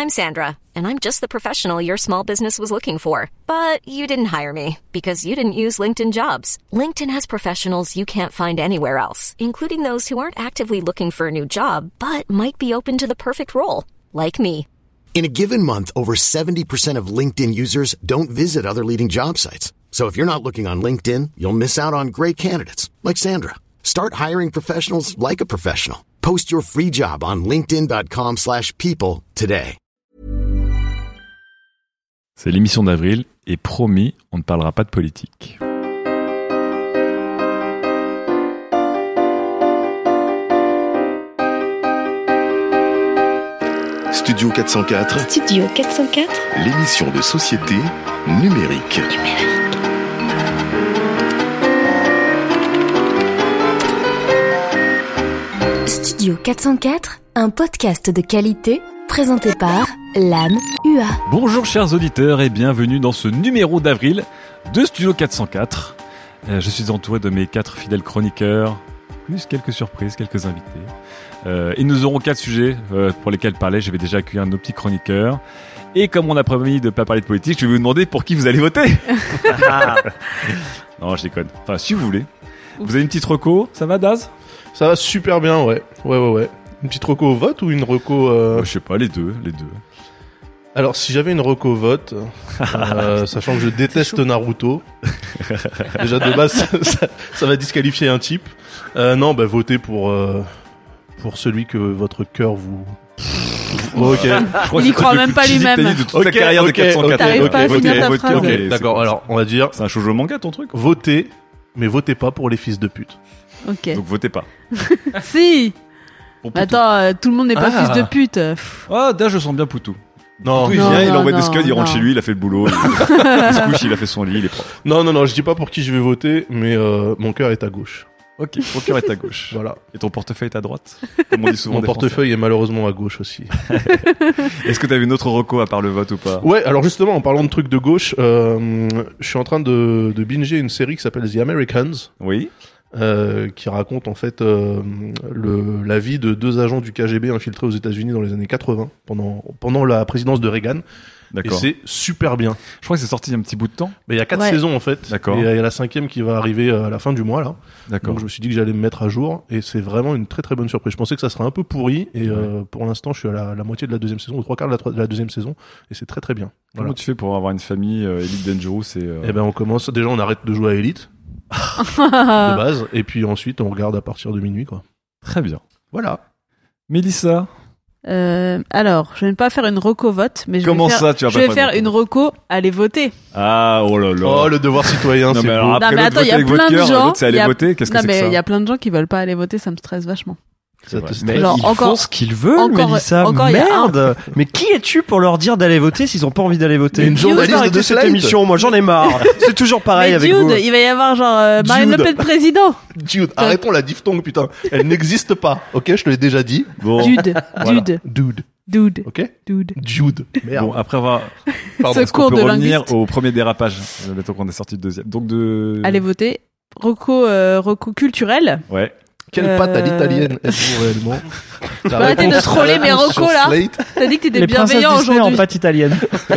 I'm Sandra, and I'm just the professional your small business was looking for. But you didn't hire me because you didn't use LinkedIn Jobs. LinkedIn has professionals you can't find anywhere else, including those who aren't actively looking for a new job, but might be open to the perfect role, like me. In a given month, over 70% of LinkedIn users don't visit other leading job sites. So if you're not looking on LinkedIn, you'll miss out on great candidates like Sandra. Start hiring professionals like a professional. Post your free job on linkedin.com/people today. C'est l'émission d'avril et promis, on ne parlera pas de politique. Studio 404. Studio 404. L'émission de société numérique. Studio 404, un podcast de qualité présenté par l'âme UA. Bonjour chers auditeurs et bienvenue dans ce numéro d'avril de Studio 404. Je suis entouré de mes 4 fidèles chroniqueurs, plus quelques surprises, quelques invités. Et nous aurons 4 sujets pour lesquels parler. Je vais déjà accueillir nos petits chroniqueurs. Et comme on a promis de ne pas parler de politique, je vais vous demander pour qui vous allez voter. Non, je déconne. Enfin, si vous voulez. Vous avez une petite reco, ça va Daz ? Ça va super bien, ouais. Une petite reco au vote ou une reco... Je sais pas, les deux. Alors, si j'avais une reco au vote, sachant que je déteste Naruto, déjà de base, ça va disqualifier un type. Votez pour celui que votre cœur vous... Ok. Il y croit même pas lui-même. De toute la carrière de 404. T'arrives pas à finir ta phrase. Ok, d'accord, alors, on va dire... C'est un shoujo manga ton truc ? Votez, mais votez pas pour les fils de pute. Ok. Donc votez pas. Si. Attends, tout le monde n'est pas fils de pute. Ah, Daz, je sens bien Poutou. Non, Poutou, il vient, il envoie des scuds, il rentre chez lui, il a fait le boulot, il se couche, il a fait son lit, il est propre. Non, je dis pas pour qui je vais voter, mais mon cœur est à gauche. Ok, ton cœur est à gauche. Voilà. Et ton portefeuille est à droite, comme on dit souvent. Mon portefeuille est malheureusement à gauche aussi. Est-ce que t'avais une autre reco à part le vote ou pas ? Ouais, alors justement, en parlant de trucs de gauche, je suis en train de binger une série qui s'appelle The Americans. Oui. Qui raconte en fait la vie de 2 agents du KGB infiltrés aux États-Unis dans les années 80 pendant la présidence de Reagan. D'accord. Et c'est super bien. Je crois que c'est sorti il y a un petit bout de temps. Mais il y a 4 saisons en fait. D'accord. Et il y a la 5e qui va arriver à la fin du mois là. D'accord. Donc je me suis dit que j'allais me mettre à jour et c'est vraiment une très très bonne surprise. Je pensais que ça serait un peu pourri et pour l'instant je suis à la moitié de la 2e saison, aux 3/4 de la 2e saison et c'est très très bien. Comment Voilà. tu fais pour avoir une famille Elite Dangerous Eh ben on commence déjà, on arrête de jouer à Elite. De base, et puis ensuite on regarde à partir de minuit quoi. Très bien. Voilà. Mélissa. Alors, je vais ne pas faire une reco vote, mais je vais faire une reco aller voter. Ah, oh là là. Oh, le devoir citoyen, non, c'est mais alors, beau. après, Non mais attends, il y a plein de gens. C'est aller voter. Qu'est-ce que c'est que ça ? Il y a plein de gens qui veulent pas aller voter, ça me stresse vachement. Mais Alors, ils encore- font ce qu'ils veulent, encore- Mélissa. encore il y a Merde. Mais qui es-tu pour leur dire d'aller voter s'ils ont pas envie d'aller voter? Mais une journaliste Arrêtez de cette Slate. émission, moi j'en ai marre. C'est toujours pareil Mais avec Dude, vous. il va y avoir genre Marine Le Dude. Pen président. Dude, arrêtons la diphtongue, putain. Elle n'existe pas. Ok, je te l'ai déjà dit. Bon. Dude, Voilà. dude, Ok? dude. Dude. Merde. Bon, après avoir, Pardon. Ce cours on peut de revenir linguiste. au premier dérapage. Mettons qu'on est sorti de deuxième. Donc Allez voter. Reco culturel. Ouais. Quelle patte à l'italienne êtes-vous réellement? Faut arrêter de troller mes recos là. T'as dit que t'étais Les princesses bienveillant Disney en aujourd'hui. pâte italienne.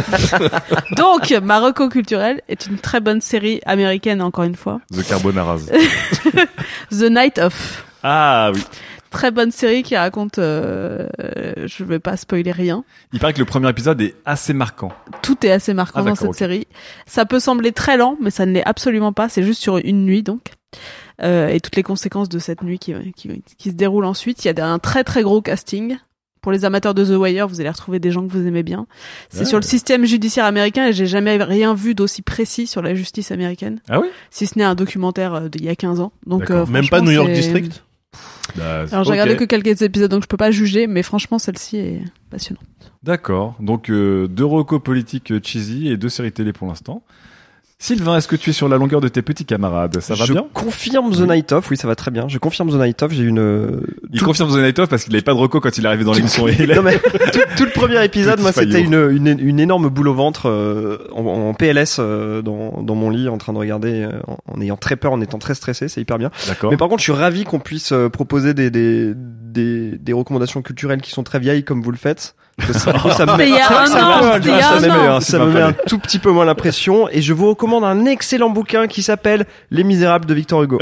Donc, ma reco culturelle est une très bonne série américaine encore une fois. The Carbonara. The Night of. Ah oui. Très bonne série qui raconte, je vais pas spoiler rien. Il paraît que le premier épisode est assez marquant. Tout est assez marquant Ah, dans d'accord, cette ok. série. Ça peut sembler très lent, mais ça ne l'est absolument pas. C'est juste sur une nuit, donc. Et toutes les conséquences de cette nuit qui se déroule ensuite. Il y a un très très gros casting. Pour les amateurs de The Wire, vous allez retrouver des gens que vous aimez bien. C'est Ouais. sur le système judiciaire américain et j'ai jamais rien vu d'aussi précis sur la justice américaine. Ah oui? Si ce n'est un documentaire d'il y a 15 ans. Donc, D'accord. Même pas franchement, New York c'est- District? Alors j'ai regardé que quelques épisodes donc je peux pas juger, mais franchement celle-ci est passionnante. D'accord. Donc, 2 recos politiques cheesy et 2 séries télé pour l'instant. Sylvain, est-ce que tu es sur la longueur de tes petits camarades? Ça va Je bien? confirme The Night Of, oui ça va très bien. Je confirme The Night Of, j'ai une... Il confirme The Night Of parce qu'il n'avait pas de reco quand il est arrivé dans l'émission. Non mais tout le premier épisode, Petit moi c'était faillot. une énorme boule au ventre en PLS dans mon lit en train de regarder en ayant très peur, en étant très stressé, c'est hyper bien. D'accord. Mais par contre, je suis ravi qu'on puisse proposer des recommandations culturelles qui sont très vieilles comme vous le faites. C'était il y a un an. Ça me met un tout petit peu moins la pression et je vous recommande un excellent bouquin qui s'appelle Les Misérables de Victor Hugo.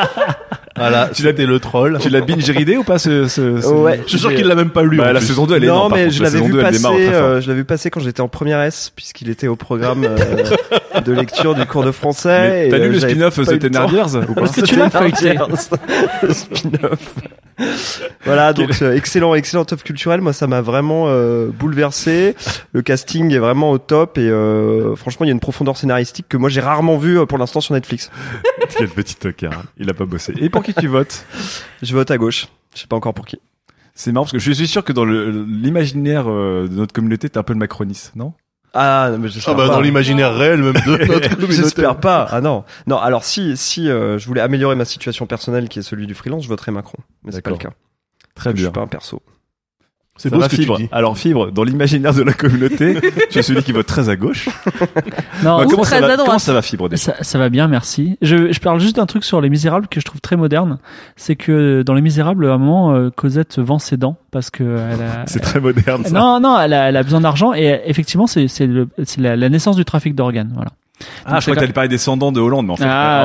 Voilà, c'était le troll. Tu l'as binge readé ou pas Ouais. Je suis sûr qu'il l'a même pas lu. Bah, en la plus. saison 2 elle est Non, énorme, par mais contre. je La l'avais saison vu 2, elle passer. démarre très fort. Je l'avais vu passer quand j'étais en première S, puisqu'il était au programme de lecture du cours de français. Mais t'as et, lu le j'avais spin-off pas eu The le temps. Thénardiers ou pas? Est-ce que tu l'as feuilleté? Le spin-off. Voilà, donc excellent top culturel. Moi, ça m'a vraiment bouleversé. Le casting est vraiment au top et franchement, il y a une profondeur scénaristique que moi j'ai rarement vue pour l'instant sur Netflix. Quel petit tocard. Il a pas bossé. Et pour qui tu votes? Je vote à gauche. Je sais pas encore pour qui. C'est marrant parce que je suis sûr que dans l'imaginaire de notre communauté, t'es un peu le macroniste, non? Ah, mais j'espère pas. dans l'imaginaire réel même de notre communauté. J'espère pas. Ah non. Non, alors si je voulais améliorer ma situation personnelle qui est celui du freelance, je voterais Macron. Mais c'est pas le D'accord. cas. Très Je bien. suis pas un perso. C'est Ça beau va, ce que Fibre. tu dis. Alors Fibre, dans l'imaginaire de la communauté, tu es celui qui vote très à gauche. Non, Bah, ou très à droite. comment ça va Fibre déjà? ça va bien, merci. Je parle juste d'un truc sur Les Misérables que je trouve très moderne. C'est que dans Les Misérables, à un moment, Cosette vend ses dents parce que elle a... C'est très moderne ça. Non, elle a besoin d'argent et effectivement, c'est la naissance du trafic d'organes, voilà. Ah, je crois que t'allais parler descendants de Hollande, mais en fait.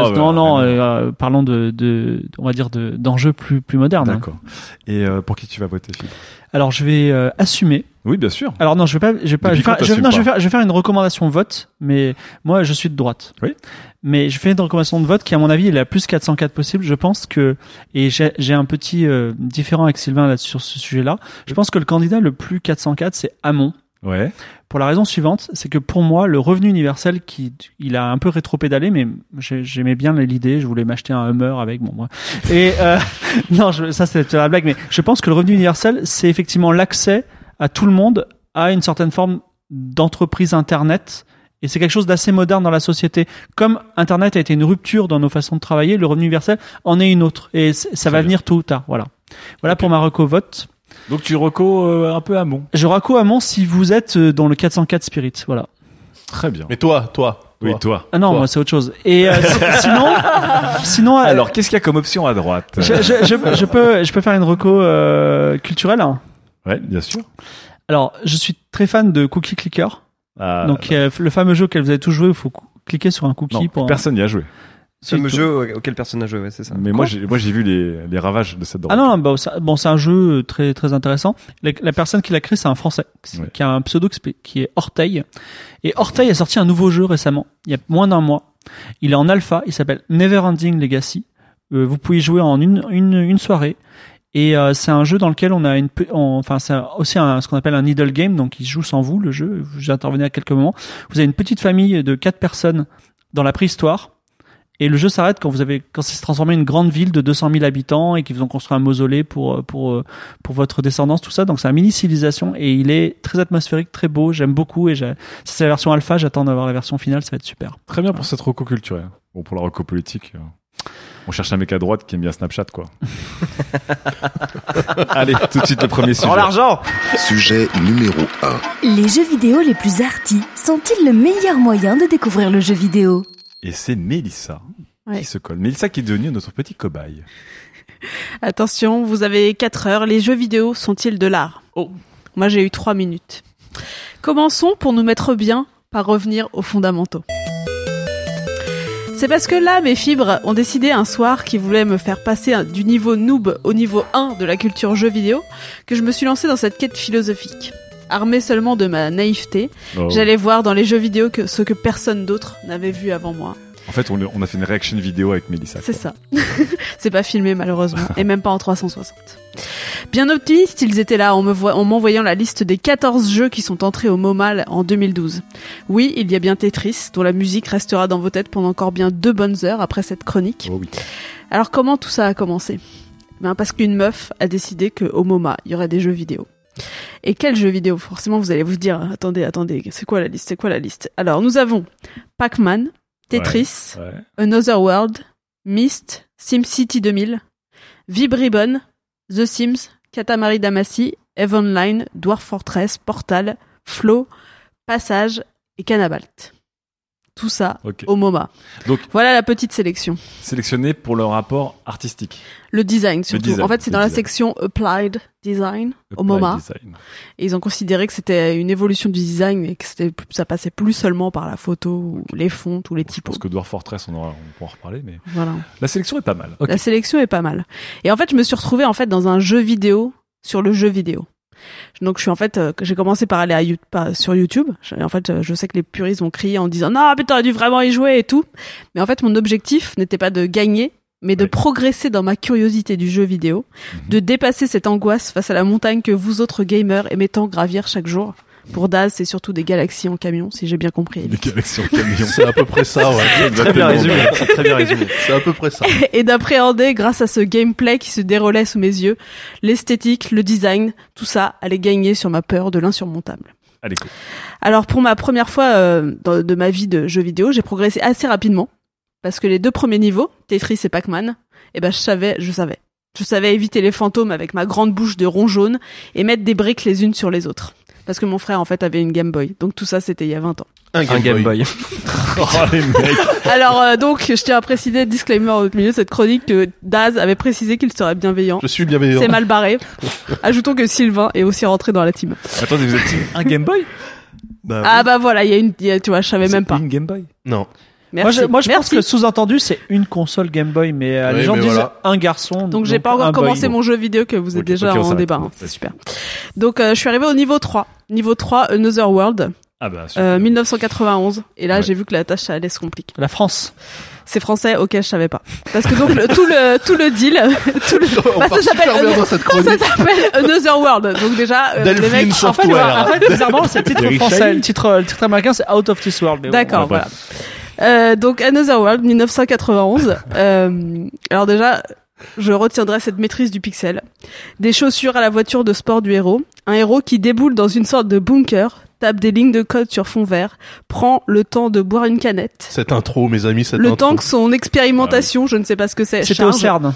Parlons on va dire d'enjeux plus modernes. D'accord. Et pour qui tu vas voter, Fibre? Alors, je vais assumer. Oui, bien sûr. Alors non, je vais Depuis quand t'assumes pas? je vais faire une recommandation vote, mais moi je suis de droite. Oui. Mais je fais une recommandation de vote qui à mon avis est la plus 404 possible. Je pense que, et j'ai un petit différent avec Sylvain là sur ce sujet-là. Je pense que le candidat le plus 404 c'est Hamon. Ouais. Pour la raison suivante, c'est que pour moi, le revenu universel, il a un peu rétro-pédalé, mais j'aimais bien l'idée, je voulais m'acheter un Hummer avec, bon, moi. Et, non, ça c'est la blague, mais je pense que le revenu universel, c'est effectivement l'accès à tout le monde à une certaine forme d'entreprise Internet. Et c'est quelque chose d'assez moderne dans la société. Comme Internet a été une rupture dans nos façons de travailler, le revenu universel en est une autre. Et ça va venir tôt ou tard, voilà. Voilà pour ma reco vote. Donc tu reco un peu Hamon. Je reco Hamon si vous êtes dans le 404 Spirit, voilà. Très bien. Mais toi. Oui, toi. Ah non, Toi. moi c'est autre chose. Et sinon, Alors, qu'est-ce qu'il y a comme option à droite? je peux faire une reco culturelle. Hein. Ouais, bien sûr. Alors, je suis très fan de Cookie Clicker. Ah, Donc le fameux jeu auquel vous avez tous joué, il faut cliquer sur un cookie non, pour. personne n'y a joué. C'est le jeu auquel personne n'a joué, ouais, c'est ça. Mais moi j'ai vu les ravages de cette drogue. Ah non, c'est un jeu très très intéressant. La personne qui l'a créé, c'est un Français qui a un pseudo qui est Orteil. Et Orteil a sorti un nouveau jeu récemment, il y a moins d'un mois. Il est en alpha, il s'appelle Neverending Legacy. Vous pouvez y jouer en une soirée. Et c'est un jeu dans lequel on a c'est aussi ce qu'on appelle un needle game, donc il se joue sans vous le jeu. J'ai intervenu à quelques moments. Vous avez une petite famille de 4 personnes dans la préhistoire. Et le jeu s'arrête quand c'est transformé en une grande ville de 200 000 habitants et qu'ils ont construit un mausolée pour votre descendance, tout ça. Donc c'est une mini civilisation et il est très atmosphérique, très beau. J'aime beaucoup et c'est la version alpha. J'attends d'avoir la version finale. Ça va être super. Très bien pour cette reco culturelle. Bon, pour la reco politique, on cherche un mec à droite qui aime bien Snapchat, quoi. Allez, tout de suite le premier sujet. Dans l'argent! Sujet numéro 1. Les jeux vidéo les plus arty sont-ils le meilleur moyen de découvrir le jeu vidéo? Et c'est Mélissa Ouais. qui se colle. Mélissa qui est devenue notre petit cobaye. Attention, vous avez 4 heures. Les jeux vidéo sont-ils de l'art? Oh, moi j'ai eu 3 minutes. Commençons pour nous mettre bien par revenir aux fondamentaux. C'est parce que là, mes fibres ont décidé un soir qu'ils voulaient me faire passer du niveau noob au niveau 1 de la culture jeux vidéo que je me suis lancée dans cette quête philosophique. Armée seulement de ma naïveté, j'allais voir dans les jeux vidéo ce que personne d'autre n'avait vu avant moi. En fait, on a fait une réaction vidéo avec Mélissa. C'est ça. C'est pas filmé malheureusement, et même pas en 360. Bien optimistes, ils étaient là en m'envoyant la liste des 14 jeux qui sont entrés au MoMA en 2012. Oui, il y a bien Tetris, dont la musique restera dans vos têtes pendant encore bien 2 bonnes heures après cette chronique. Oh oui. Alors comment tout ça a commencé? Parce qu'une meuf a décidé qu'au MoMA, il y aurait des jeux vidéo. Et quels jeux vidéo? Forcément, vous allez vous dire, attendez, c'est quoi la liste? Alors, nous avons Pac-Man, Tetris, Ouais. Another World, Myst, SimCity 2000, Vibribon, The Sims, Katamari Damacy, Eve Online, Dwarf Fortress, Portal, Flow, Passage et Canabalt. tout ça Ok. au MoMA. Donc, Voilà la petite sélection. sélectionné pour le rapport artistique. Le design surtout. design, En fait, c'est le dans la design. section Applied Design au Applied MoMA. Design. Et ils ont considéré que c'était une évolution du design et que ça passait plus seulement par la photo ou les fonts ou les Je typos. pense que Dwarf Fortress, on pourra en reparler, mais Voilà. la sélection est pas mal. Ok. La sélection est pas mal. Et en fait, je me suis retrouvée en fait dans un jeu vidéo sur le jeu vidéo. Donc je suis en fait j'ai commencé par aller sur YouTube. En fait, je sais que les puristes vont crier en disant non, mais t'aurais dû vraiment y jouer et tout. Mais en fait, mon objectif n'était pas de gagner, mais de Ouais. progresser dans ma curiosité du jeu vidéo, de dépasser cette angoisse face à la montagne que vous autres gamers aimez tant gravir chaque jour. Pour Daz, c'est surtout des galaxies en camion, si j'ai bien compris. Des galaxies en camion. C'est à peu près ça, ouais. Très bien résumé. Très bien résumé. C'est à peu près ça. Et d'appréhender, grâce à ce gameplay qui se déroulait sous mes yeux, l'esthétique, le design, tout ça allait gagner sur ma peur de l'insurmontable. Allez, go. Alors pour ma première fois de ma vie de jeu vidéo, j'ai progressé assez rapidement parce que les 2 premiers niveaux, Tetris et Pac-Man, je savais. Je savais éviter les fantômes avec ma grande bouche de rond jaune et mettre des briques les unes sur les autres. Parce que mon frère en fait avait une Game Boy. Donc tout ça c'était il y a 20 ans. Un Game Boy. Oh, les mecs. Alors donc je tiens à préciser, disclaimer au milieu de cette chronique, que Daz avait précisé qu'il serait bienveillant. Je suis bienveillant. C'est mal barré. Ajoutons que Sylvain est aussi rentré dans la team. Attendez, vous êtes un Game Boy? Ah bah voilà, tu vois, je savais même pas. Une Game Boy? Non. Merci. Moi, je pense Merci. que sous-entendu, c'est une console Game Boy, mais les Oui, gens mais disent voilà. un garçon. Donc j'ai pas un encore boy. commencé mon jeu vidéo que vous êtes Ok, déjà ok, on en s'arrête. débat. C'est super. Donc je suis arrivée au niveau 3. Niveau 3, Another World, Ah bah, super. 1991. Et là Ouais. j'ai vu que la tâche ça allait se compliquer. La France. C'est français, ok, je savais pas. Parce que donc tout le deal, On bah, part ça s'appelle super bien dans cette ça chronique. s'appelle Another World. Donc déjà les Delphine mecs. Software. En fait, bizarrement, c'est le titre Very français. shiny. Le titre américain, c'est Out of This World. mais bon. D'accord, Ouais, voilà. Donc Another World 1991. Alors déjà, je retiendrai cette maîtrise du pixel. Des chaussures à la voiture de sport du héros. Un héros qui déboule dans une sorte de bunker, tape des lignes de code sur fond vert, prend le temps de boire une canette. Cette intro, mes amis, cette Le intro. temps que son expérimentation, je ne sais pas ce que c'est, C'était au charge. CERN.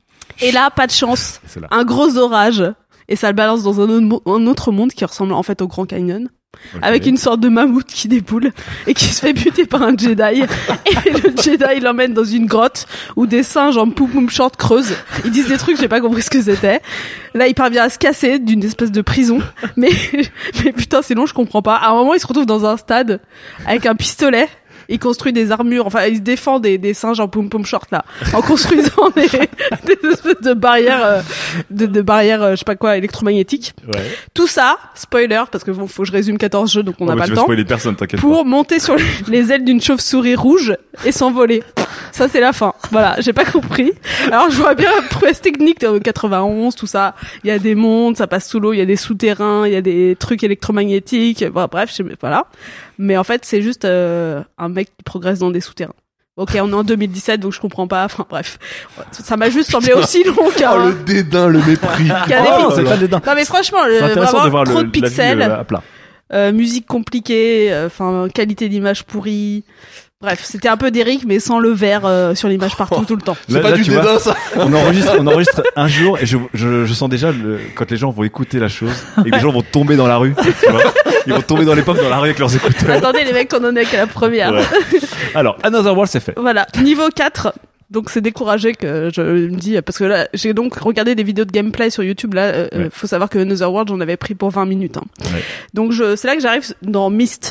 Et là, pas de chance. C'est là. Un gros orage. Et ça le balance dans un autre monde qui ressemble en fait au Grand Canyon. Ok. Avec une sorte de mammouth qui déboule et qui se fait buter par un Jedi. Et le Jedi l'emmène dans une grotte où des singes en poum short creusent. Ils disent des trucs, j'ai pas compris ce que c'était. Là, il parvient à se casser d'une espèce de prison. Mais putain, c'est long, je comprends pas. À un moment, il se retrouve dans un stade avec un pistolet. Il construit des armures, enfin, il se défend des singes en poum short, là. En construisant des espèces de barrières, de barrières, je sais pas quoi, électromagnétiques. Ouais. Tout ça, spoiler, parce que bon, faut que je résume 14 jeux, donc on n'a Oh, bah, pas tu le vas temps, spoiler personne, t'inquiète pour monter sur les ailes d'une chauve-souris rouge et s'envoler. Ça, c'est la fin. Voilà, j'ai pas compris. Alors, je vois bien la prouesse technique de 91, tout ça. Il y a des mondes, ça passe sous l'eau, il y a des souterrains, il y a des trucs électromagnétiques. Bon, bref, voilà. Mais en fait, c'est juste un mec qui progresse dans des souterrains. Ok, on est en 2017, donc je comprends pas. Enfin, bref. Ça m'a juste semblé aussi long Oh, qu'un... le dédain, le mépris. qu'un Oh, épisode. c'est pas dédain. Non, mais franchement, C'est intéressant vraiment de voir trop de la vie, pixels. à plat. Musique compliquée, enfin qualité d'image pourrie. Bref, c'était un peu d'Eric, mais sans le vert sur l'image partout tout le temps. C'est pas du tu vois, dédain, ça. on enregistre un jour et je sens déjà quand les gens vont écouter la chose et que les gens vont tomber dans la rue, tu vois. Ils vont tomber dans les pommes dans la rue avec leurs écouteurs. Attendez les mecs, on en est qu'à la première. Ouais. Alors, Another World, c'est fait. Voilà, niveau 4. Donc c'est découragé que je me dis, parce que là j'ai donc regardé des vidéos de gameplay sur YouTube. Là, Ouais. faut savoir que Another World j'en avais pris pour 20 minutes. Hein. Ouais. Donc c'est là que j'arrive dans Myst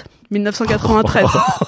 1993.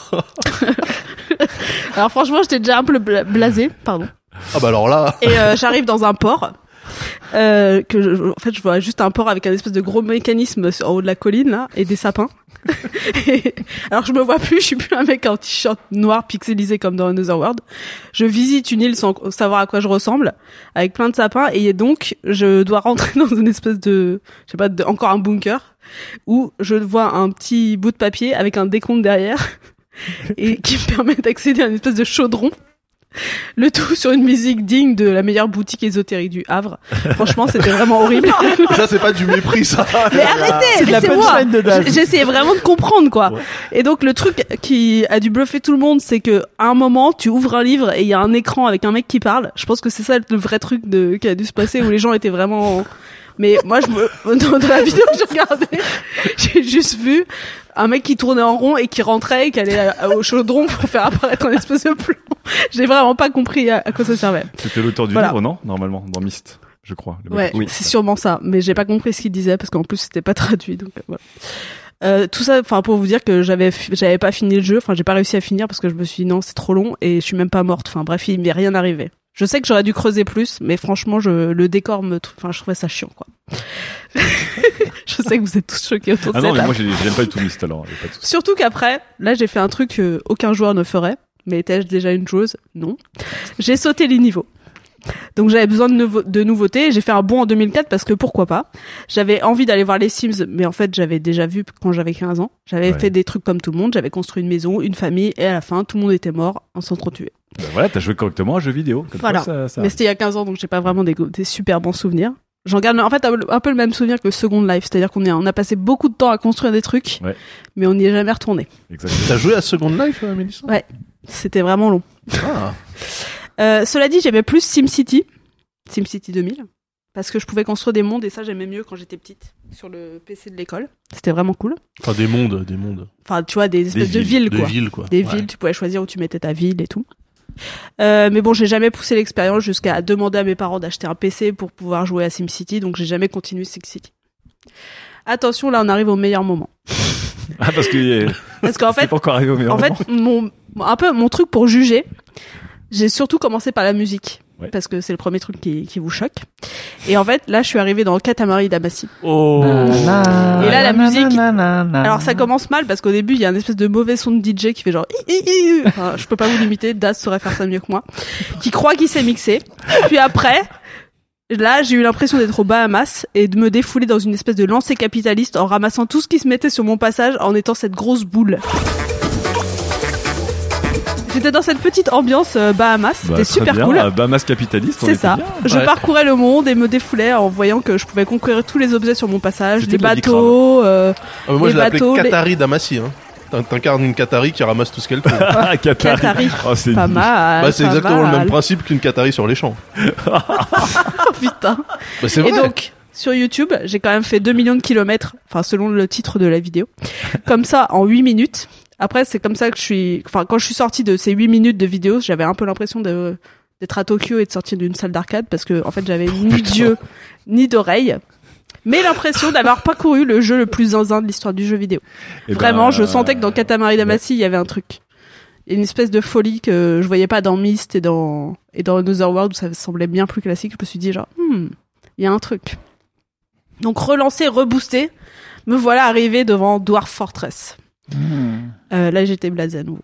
Alors franchement j'étais déjà un peu blasé, pardon. Ah bah alors là. Et j'arrive dans un port. En fait, je vois juste un port avec un espèce de gros mécanisme en haut de la colline là et des sapins. Alors je me vois plus, je suis plus un mec en t-shirt noir pixelisé comme dans Another World. Je visite une île sans savoir à quoi je ressemble, avec plein de sapins, et donc je dois rentrer dans une espèce de, je sais pas, encore un bunker où je vois un petit bout de papier avec un décompte derrière et qui me permet d'accéder à une espèce de chaudron. Le tout sur une musique digne de la meilleure boutique ésotérique du Havre. Franchement, c'était vraiment horrible. Ça, c'est pas du mépris, ça. Mais arrêtez, C'est de la laissez-moi. punchline de Daz. J'essayais vraiment de comprendre, quoi. Ouais. Et donc, le truc qui a dû bluffer tout le monde, c'est que à un moment, tu ouvres un livre et il y a un écran avec un mec qui parle. Je pense que c'est ça le vrai truc qui a dû se passer, où les gens étaient vraiment Mais moi, dans la vidéo que j'ai regardée, j'ai juste vu un mec qui tournait en rond et qui rentrait et qui allait au chaudron pour faire apparaître un espèce de plan. J'ai vraiment pas compris à quoi ça servait. C'était l'auteur du livre, non? Normalement, dans Myst, je crois. Ouais, oui, c'est sûrement ça. Mais j'ai pas compris ce qu'il disait parce qu'en plus c'était pas traduit. Donc voilà. Tout ça, enfin pour vous dire que j'avais pas fini le jeu. Enfin, j'ai pas réussi à finir parce que je me suis dit non, c'est trop long et je suis même pas morte. Enfin bref, il m'est rien arrivé. Je sais que j'aurais dû creuser plus, mais franchement, le décor je trouvais ça chiant, quoi. Je sais que vous êtes tous choqués autour de ça. Ah non, mais moi, j'aime pas du tout Myst, alors. Surtout qu'après, là, j'ai fait un truc que aucun joueur ne ferait. Mais étais-je déjà une joueuse? Non. J'ai sauté les niveaux. Donc j'avais besoin de nouveautés. J'ai fait un bond en 2004 parce que pourquoi pas. J'avais envie d'aller voir les Sims, mais en fait j'avais déjà vu quand j'avais 15 ans. J'avais fait des trucs comme tout le monde. J'avais construit une maison, une famille, et à la fin tout le monde était mort en s'entretuant. Ben voilà, t'as joué correctement à un jeu vidéo. Voilà. Mais c'était il y a 15 ans, donc j'ai pas vraiment des super bons souvenirs. J'en garde en fait un peu le même souvenir que Second Life, c'est-à-dire on a passé beaucoup de temps à construire des trucs, mais on n'y est jamais retourné. Exactement. T'as joué à Second Life, Mélissa? Ouais, c'était vraiment long. Ah. Cela dit, j'aimais plus SimCity 2000, parce que je pouvais construire des mondes et ça j'aimais mieux quand j'étais petite sur le PC de l'école. C'était vraiment cool. Enfin des mondes. Enfin tu vois des espèces de villes quoi. Des villes, tu pouvais choisir où tu mettais ta ville et tout. Mais bon, j'ai jamais poussé l'expérience jusqu'à demander à mes parents d'acheter un PC pour pouvoir jouer à SimCity, donc j'ai jamais continué SimCity. Attention, là on arrive au meilleur moment. Ah parce qu'en fait, pas encore arrivé au meilleur moment. mon truc pour juger, j'ai surtout commencé par la musique. Parce que c'est le premier truc qui vous choque. Et en fait, là, je suis arrivée dans Katamari Damacy. Oh. Et là, la musique. Alors, ça commence mal parce qu'au début, il y a un espèce de mauvais son de DJ qui fait genre. Enfin, je peux pas vous l'imiter. Daz saurait faire ça mieux que moi. Qui croit qu'il s'est mixé. Puis après, là, j'ai eu l'impression d'être aux Bahamas et de me défouler dans une espèce de lancée capitaliste en ramassant tout ce qui se mettait sur mon passage en étant cette grosse boule. J'étais dans cette petite ambiance Bahamas, c'était super bien, cool. Bahamas capitaliste, c'est ça. Bien. Je parcourais le monde et me défoulais en voyant que je pouvais conquérir tous les objets sur mon passage, les bateaux, moi les je l'appelais bateaux, Qatari Damacy. T'incarnes une Qatari qui ramasse tout ce qu'elle trouve. Qatari. Oh, c'est pas mal. C'est exactement le même principe qu'une Qatari sur les champs. Oh putain. C'est vrai. Et donc, sur YouTube, j'ai quand même fait 2 millions de kilomètres, enfin selon le titre de la vidéo. Comme ça, en 8 minutes. Après, c'est comme ça que quand je suis sortie de ces 8 minutes de vidéo, j'avais un peu l'impression d'être à Tokyo et de sortir d'une salle d'arcade parce que, en fait, j'avais ni d'yeux, ni d'oreilles. Mais l'impression d'avoir parcouru le jeu le plus zinzin de l'histoire du jeu vidéo. Vraiment, je sentais que dans Katamari Damacy, il y avait un truc. Une espèce de folie que je voyais pas dans Myst et dans Another World où ça semblait bien plus classique. Je me suis dit genre, il y a un truc. Donc, relancé, reboosté, me voilà arrivé devant Dwarf Fortress. Là j'étais blasé à nouveau.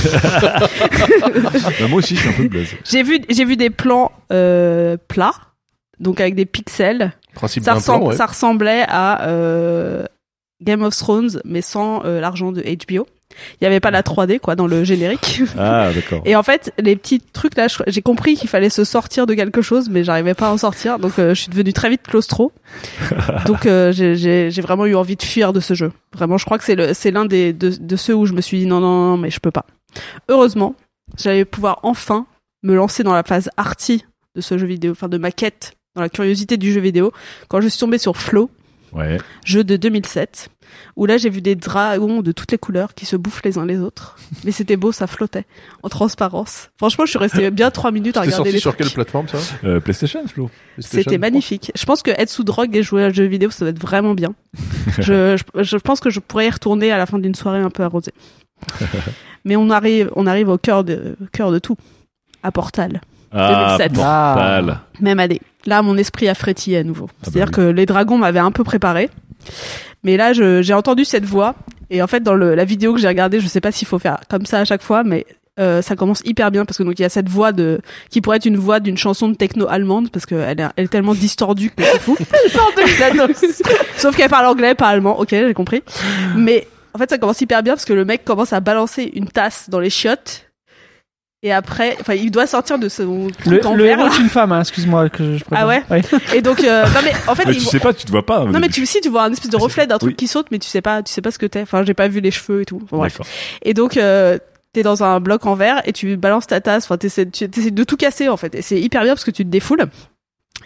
Moi aussi je suis un peu blasé. J'ai vu des plans plats, donc avec des pixels. Ça ressemblait à Game of Thrones mais sans l'argent de HBO. Il y avait pas la 3D quoi dans le générique. Ah d'accord. Et en fait les petits trucs là, j'ai compris qu'il fallait se sortir de quelque chose mais j'arrivais pas à en sortir donc je suis devenue très vite claustro. Donc j'ai vraiment eu envie de fuir de ce jeu. Vraiment je crois que c'est l'un de ceux où je me suis dit non mais je peux pas. Heureusement j'allais pouvoir enfin me lancer dans la phase arty de ce jeu vidéo, enfin de ma quête dans la curiosité du jeu vidéo quand je suis tombée sur Flow. Ouais. Jeu de 2007 où là j'ai vu des dragons de toutes les couleurs qui se bouffent les uns les autres mais c'était beau, ça flottait en transparence. Franchement je suis restée bien 3 minutes à regarder les sur trucs. Quelle plateforme ça? PlayStation Flo. C'était magnifique. Je pense que être sous drogue et jouer à un jeu vidéo ça doit être vraiment bien. je pense que je pourrais y retourner à la fin d'une soirée un peu arrosée. Mais on arrive au cœur de tout, à Portal. 2007. Portal. Même année. Là, mon esprit a frétillé à nouveau. C'est-à-dire que les dragons m'avaient un peu préparé. Mais là, j'ai entendu cette voix. Et en fait, dans la vidéo que j'ai regardée, je sais pas s'il faut faire comme ça à chaque fois, mais ça commence hyper bien parce que donc il y a cette voix qui pourrait être une voix d'une chanson de techno allemande parce qu'elle est tellement distordue que c'est fou. Sauf qu'elle parle anglais, pas allemand. Ok, j'ai compris. Mais en fait, ça commence hyper bien parce que le mec commence à balancer une tasse dans les chiottes. Et après, enfin, il doit sortir de son truc en verre. Le héros est une femme, hein, excuse-moi que je préfère. Ah ouais. Et donc, non mais en fait, mais tu sais pas, tu te vois pas. Non mais tu vois un espèce de reflet d'un truc qui saute, mais tu sais pas ce que t'es. Enfin, j'ai pas vu les cheveux et tout. Bon, bref. Et donc, t'es dans un bloc en verre et tu balances ta tasse. Enfin, t'essaies de tout casser en fait. Et c'est hyper bien parce que tu te défoules.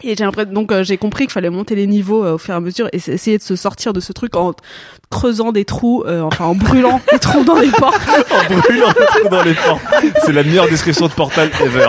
Et j'ai compris qu'il fallait monter les niveaux au fur et à mesure et essayer de se sortir de ce truc en creusant des trous, en brûlant des trous dans les portes. En brûlant des trous dans les portes. C'est la meilleure description de Portal ever.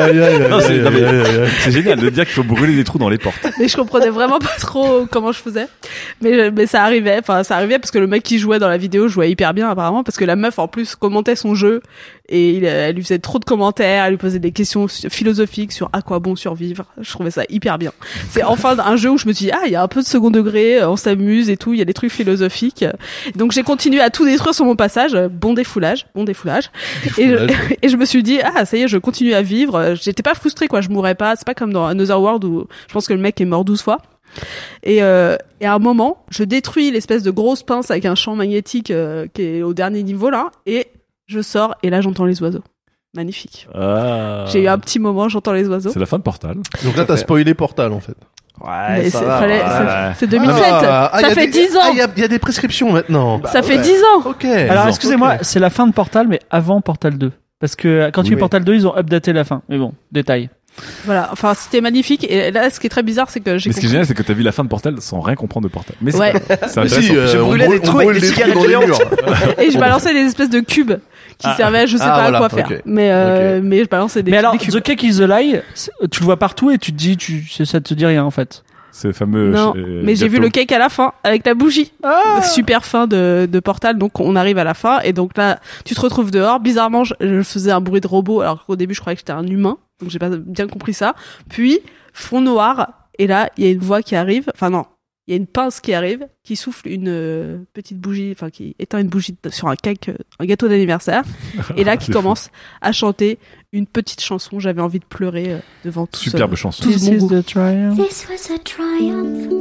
C'est génial de dire qu'il faut brûler des trous dans les portes. Mais je comprenais vraiment pas trop comment je faisais. Mais ça arrivait parce que le mec qui jouait dans la vidéo jouait hyper bien apparemment, parce que la meuf en plus commentait son jeu et elle lui faisait trop de commentaires, elle lui posait des questions philosophiques sur à quoi bon survivre. Je trouvais ça hyper bien. C'est enfin un jeu où je me suis dit il y a un peu de second degré, on s'amuse et tout, il y a des trucs philosophiques. Donc j'ai continué à tout détruire sur mon passage, bon défoulage. Et je me suis dit ça y est, je continue à vivre. J'étais pas frustrée quoi, je mourrais pas, c'est pas comme dans Another World où je pense que le mec est mort 12 fois. Et à un moment, je détruis l'espèce de grosse pince avec un champ magnétique qui est au dernier niveau là, et je sors et là j'entends les oiseaux. Magnifique. J'ai eu un petit moment, j'entends les oiseaux. C'est la fin de Portal. Donc là t'as spoilé Portal en fait. Ouais, c'est 2007. Ça fait 10 ans. Il y a des prescriptions maintenant. Ça fait 10 ans. Ok. Alors excusez-moi, c'est la fin de Portal, mais avant Portal 2. Parce que quand il y a eu Portal 2, ils ont updaté la fin. Mais bon, détail. Voilà, enfin c'était magnifique. Et là, ce qui est très bizarre, c'est que ce qui est génial, c'est que t'as vu la fin de Portal sans rien comprendre de Portal. Mais ouais. c'est intéressant. Je brûlais des trous avec des cigarettes géantes. Et je balançais des espèces de cubes qui servaient, je sais pas à quoi faire. Okay. Mais je balançais des. Mais alors, des cubes. The Cake is the Lie, tu le vois partout et tu te dis, ça te dit rien en fait. C'est fameux. Non, mais j'ai vu le cake à la fin avec la bougie. Super fin de Portal. Donc on arrive à la fin et donc là tu te retrouves dehors. Bizarrement, je faisais un bruit de robot alors qu'au début je croyais que j'étais un humain. Donc j'ai pas bien compris ça. Puis fond noir et là il y a une voix qui arrive. Enfin non, il y a une pince qui arrive, qui souffle une petite bougie, enfin qui éteint une bougie sur un cake, un gâteau d'anniversaire. Et là qui commence à chanter une petite chanson. J'avais envie de pleurer devant tout ça. Superbe chanson. This is the triumph. This was a triumph.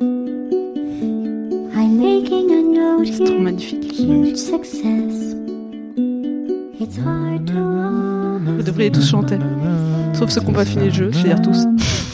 I'm making a note. C'est trop magnifique. Huge success. It's hard to Vous devriez tous chanter. Sauf ceux qui n'ont pas fini le jeu, c'est-à-dire tous.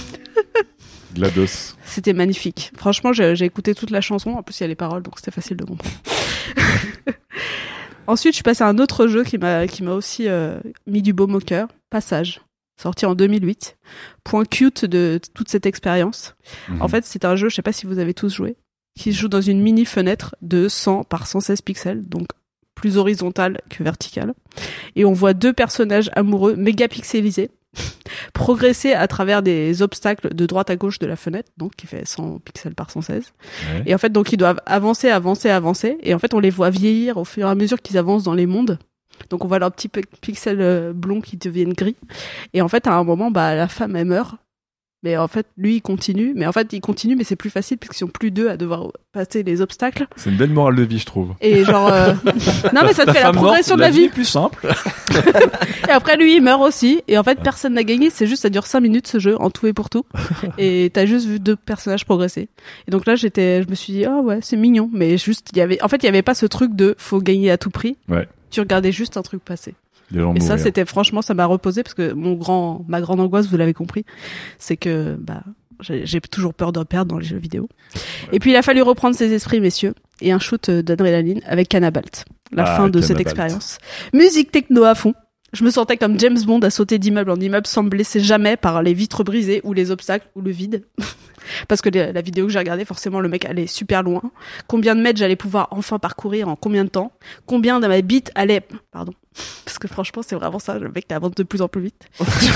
GLaDOS. C'était magnifique. Franchement, j'ai écouté toute la chanson. En plus, il y a les paroles, donc c'était facile de comprendre. Ensuite, je suis passée à un autre jeu qui m'a aussi mis du baume au cœur. Passage. Sorti en 2008. Point cute de toute cette expérience. En fait, c'est un jeu, je sais pas si vous avez tous joué, qui se joue dans une mini fenêtre de 100 par 116 pixels, donc plus horizontale que verticale. Et on voit deux personnages amoureux méga pixelisés progresser à travers des obstacles de droite à gauche de la fenêtre, donc qui fait 100 pixels par 116. Ouais. Et en fait, donc ils doivent avancer. Et en fait, on les voit vieillir au fur et à mesure qu'ils avancent dans les mondes. Donc on voit leurs petits pixels blonds qui deviennent gris. Et en fait, à un moment, la femme, elle meurt. Mais en fait, lui, il continue. Mais c'est plus facile puisqu'ils sont plus deux à devoir passer les obstacles. C'est une belle morale de vie, je trouve. Et genre, non, mais ça te fait la progression de la vie. Plus simple. Et après, lui, il meurt aussi. Et en fait, personne n'a gagné. C'est juste, ça dure 5 minutes, ce jeu, en tout et pour tout. Et t'as juste vu deux personnages progresser. Et donc là, je me suis dit, ouais, c'est mignon. Mais juste, il y avait pas ce truc de faut gagner à tout prix. Ouais. Tu regardais juste un truc passer. Et ça, c'était franchement, ça m'a reposé parce que ma grande angoisse, vous l'avez compris, c'est que j'ai toujours peur de perdre dans les jeux vidéo. Ouais. Et puis il a fallu reprendre ses esprits, messieurs, et un shoot d'adrénaline avec Cannabalt, la fin de cette expérience. Musique techno à fond. Je me sentais comme James Bond à sauter d'immeuble en immeuble sans me blesser jamais par les vitres brisées ou les obstacles ou le vide. Parce que la vidéo que j'ai regardée, forcément, le mec allait super loin. Combien de mètres j'allais pouvoir enfin parcourir en combien de temps? Combien de ma bite allait... Pardon. Parce que franchement, c'est vraiment ça. Le mec avance de plus en plus vite.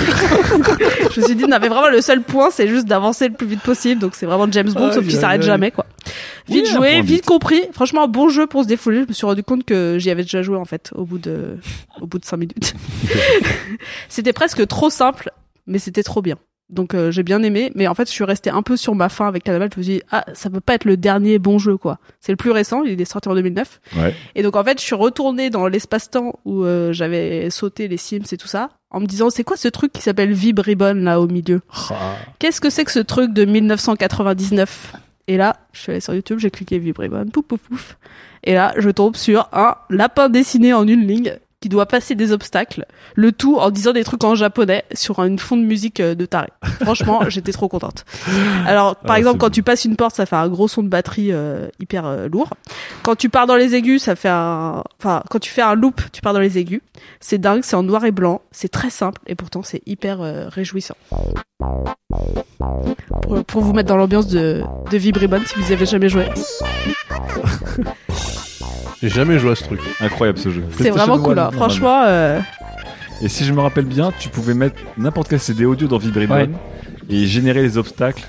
Je me suis dit, non, mais vraiment, le seul point, c'est juste d'avancer le plus vite possible. Donc, c'est vraiment James Bond, sauf qu'il s'arrête jamais, quoi. Vite joué, vite compris. Franchement, un bon jeu pour se défouler. Je me suis rendu compte que j'y avais déjà joué, en fait, au bout de 5 minutes. C'était presque trop simple, mais c'était trop bien. Donc j'ai bien aimé, mais en fait je suis restée un peu sur ma faim avec Cannabalt. Je me suis dit ça peut pas être le dernier bon jeu quoi. C'est le plus récent, il est sorti en 2009. Ouais. Et donc en fait je suis retournée dans l'espace-temps où j'avais sauté les Sims et tout ça, en me disant c'est quoi ce truc qui s'appelle Vib Ribbon là au milieu. Qu'est-ce que c'est que ce truc de 1999? Et là je suis allée sur YouTube, j'ai cliqué Vib Ribbon, pouf pouf pouf. Et là je tombe sur un lapin dessiné en une ligne. qui doit passer des obstacles, le tout en disant des trucs en japonais sur une fond de musique de taré. Franchement, j'étais trop contente. Alors, par exemple, quand tu passes une porte, ça fait un gros son de batterie hyper lourd. Quand tu pars dans les aigus, ça fait quand tu fais un loop, tu pars dans les aigus. C'est dingue, c'est en noir et blanc, c'est très simple et pourtant c'est hyper réjouissant. Pour vous mettre dans l'ambiance de Vibribone si vous y avez jamais joué. J'ai jamais joué à ce truc. Incroyable ce jeu. C'est vraiment cool, hein. Franchement. Et si je me rappelle bien, tu pouvais mettre n'importe quel CD audio dans Vibribone et générer les obstacles.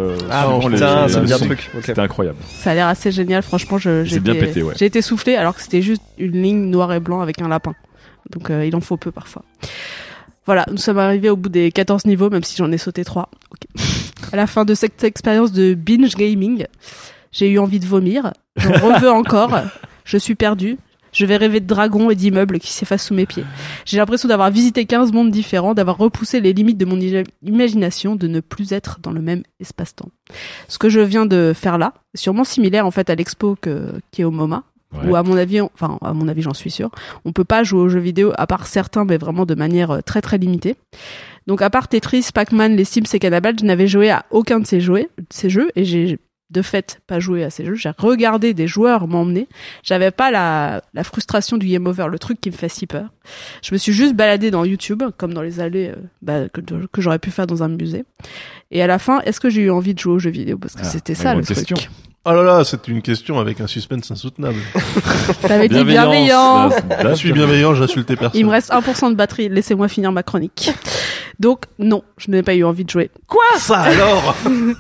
Putain, c'est bien truc. Okay. C'était incroyable. Ça a l'air assez génial, franchement. C'est bien pété, ouais. J'ai été soufflé alors que c'était juste une ligne noir et blanc avec un lapin. Donc il en faut peu parfois. Voilà, nous sommes arrivés au bout des 14 niveaux, même si j'en ai sauté 3. Okay. À la fin de cette expérience de binge gaming, j'ai eu envie de vomir. J'en reveux encore. Je suis perdu. Je vais rêver de dragons et d'immeubles qui s'effacent sous mes pieds. J'ai l'impression d'avoir visité 15 mondes différents, d'avoir repoussé les limites de mon imagination, de ne plus être dans le même espace-temps. Ce que je viens de faire là, est sûrement similaire en fait à l'expo qui est au MoMA. Ouais. Où à mon avis, j'en suis sûr, on peut pas jouer aux jeux vidéo à part certains, mais vraiment de manière très très limitée. Donc à part Tetris, Pac-Man, les Sims et Cannibal, je n'avais joué à aucun de ces jeux et j'ai de fait pas joué à ces jeux. J'ai regardé des joueurs m'emmener. J'avais pas la frustration du game over, le truc qui me fait si peur. Je me suis juste baladée dans YouTube, comme dans les allées que j'aurais pu faire dans un musée. Et à la fin, est-ce que j'ai eu envie de jouer aux jeux vidéo? Parce que c'était ça le question. Truc. Oh là là, c'est une question avec un suspense insoutenable. T'avais dit bienveillant. Je suis bienveillant, j'insultais personne. Il me reste 1% de batterie, laissez-moi finir ma chronique. Donc non, je n'ai pas eu envie de jouer. Quoi ça alors?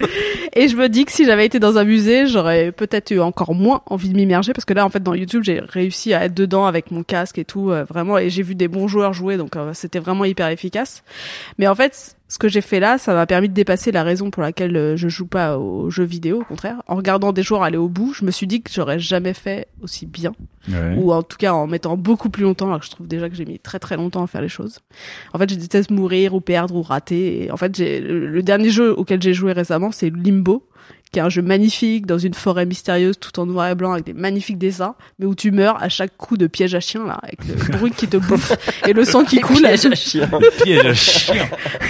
Et je me dis que si j'avais été dans un musée, j'aurais peut-être eu encore moins envie de m'immerger parce que là en fait dans YouTube, j'ai réussi à être dedans avec mon casque et tout vraiment et j'ai vu des bons joueurs jouer donc c'était vraiment hyper efficace. Mais en fait, ce que j'ai fait là, ça m'a permis de dépasser la raison pour laquelle je joue pas aux jeux vidéo, au contraire. En regardant des joueurs aller au bout, je me suis dit que j'aurais jamais fait aussi bien. Ouais. Ou en tout cas en mettant beaucoup plus longtemps, alors que je trouve déjà que j'ai mis très très longtemps à faire les choses. En fait, je déteste mourir ou perdre ou rater. Et en fait, le dernier jeu auquel j'ai joué récemment, c'est Limbo, qui est un jeu magnifique dans une forêt mystérieuse tout en noir et blanc avec des magnifiques dessins, mais où tu meurs à chaque coup de piège à chien là, avec le bruit qui te bouffe et le sang qui coule. Piège à chien. Piège à chien.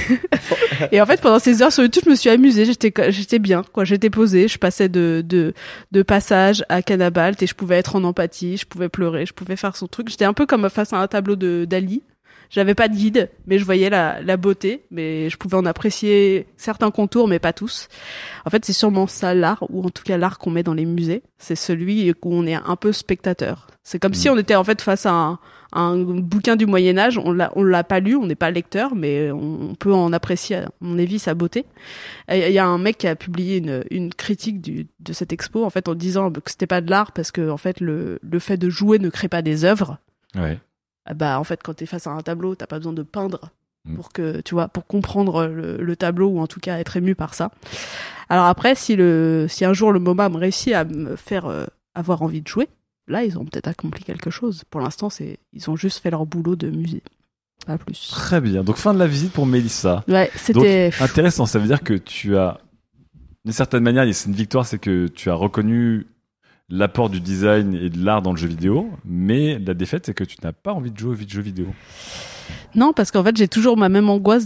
Et en fait, pendant ces heures sur YouTube, je me suis amusée, j'étais bien, quoi. J'étais posée, je passais de passage à Cannibal, et je pouvais être en empathie, je pouvais pleurer, je pouvais faire son truc. J'étais un peu comme face à un tableau d'Ali. J'avais pas de guide, mais je voyais la beauté, mais je pouvais en apprécier certains contours, mais pas tous. En fait, c'est sûrement ça l'art, ou en tout cas l'art qu'on met dans les musées. C'est celui où on est un peu spectateur. C'est comme si on était en fait face à un bouquin du Moyen-Âge, on l'a pas lu, on n'est pas lecteur, mais on peut en apprécier, à mon avis, sa beauté. Il y a un mec qui a publié une critique de cette expo, en fait, en disant que c'était pas de l'art parce que, en fait, le fait de jouer ne crée pas des œuvres. Ouais. Bah, en fait, quand t'es face à un tableau, t'as pas besoin de peindre pour que, tu vois, pour comprendre le tableau ou en tout cas être ému par ça. Alors après, si un jour le MoMA me réussit à me faire avoir envie de jouer, là, ils ont peut-être accompli quelque chose. Pour l'instant, ils ont juste fait leur boulot de musée. Pas plus. Très bien. Donc, fin de la visite pour Mélissa. Ouais, c'était... Donc, intéressant. Ça veut dire que tu as, d'une certaine manière, c'est une victoire, c'est que tu as reconnu l'apport du design et de l'art dans le jeu vidéo, mais la défaite, c'est que tu n'as pas envie de jouer aux jeux vidéo. Non, parce qu'en fait, j'ai toujours ma même angoisse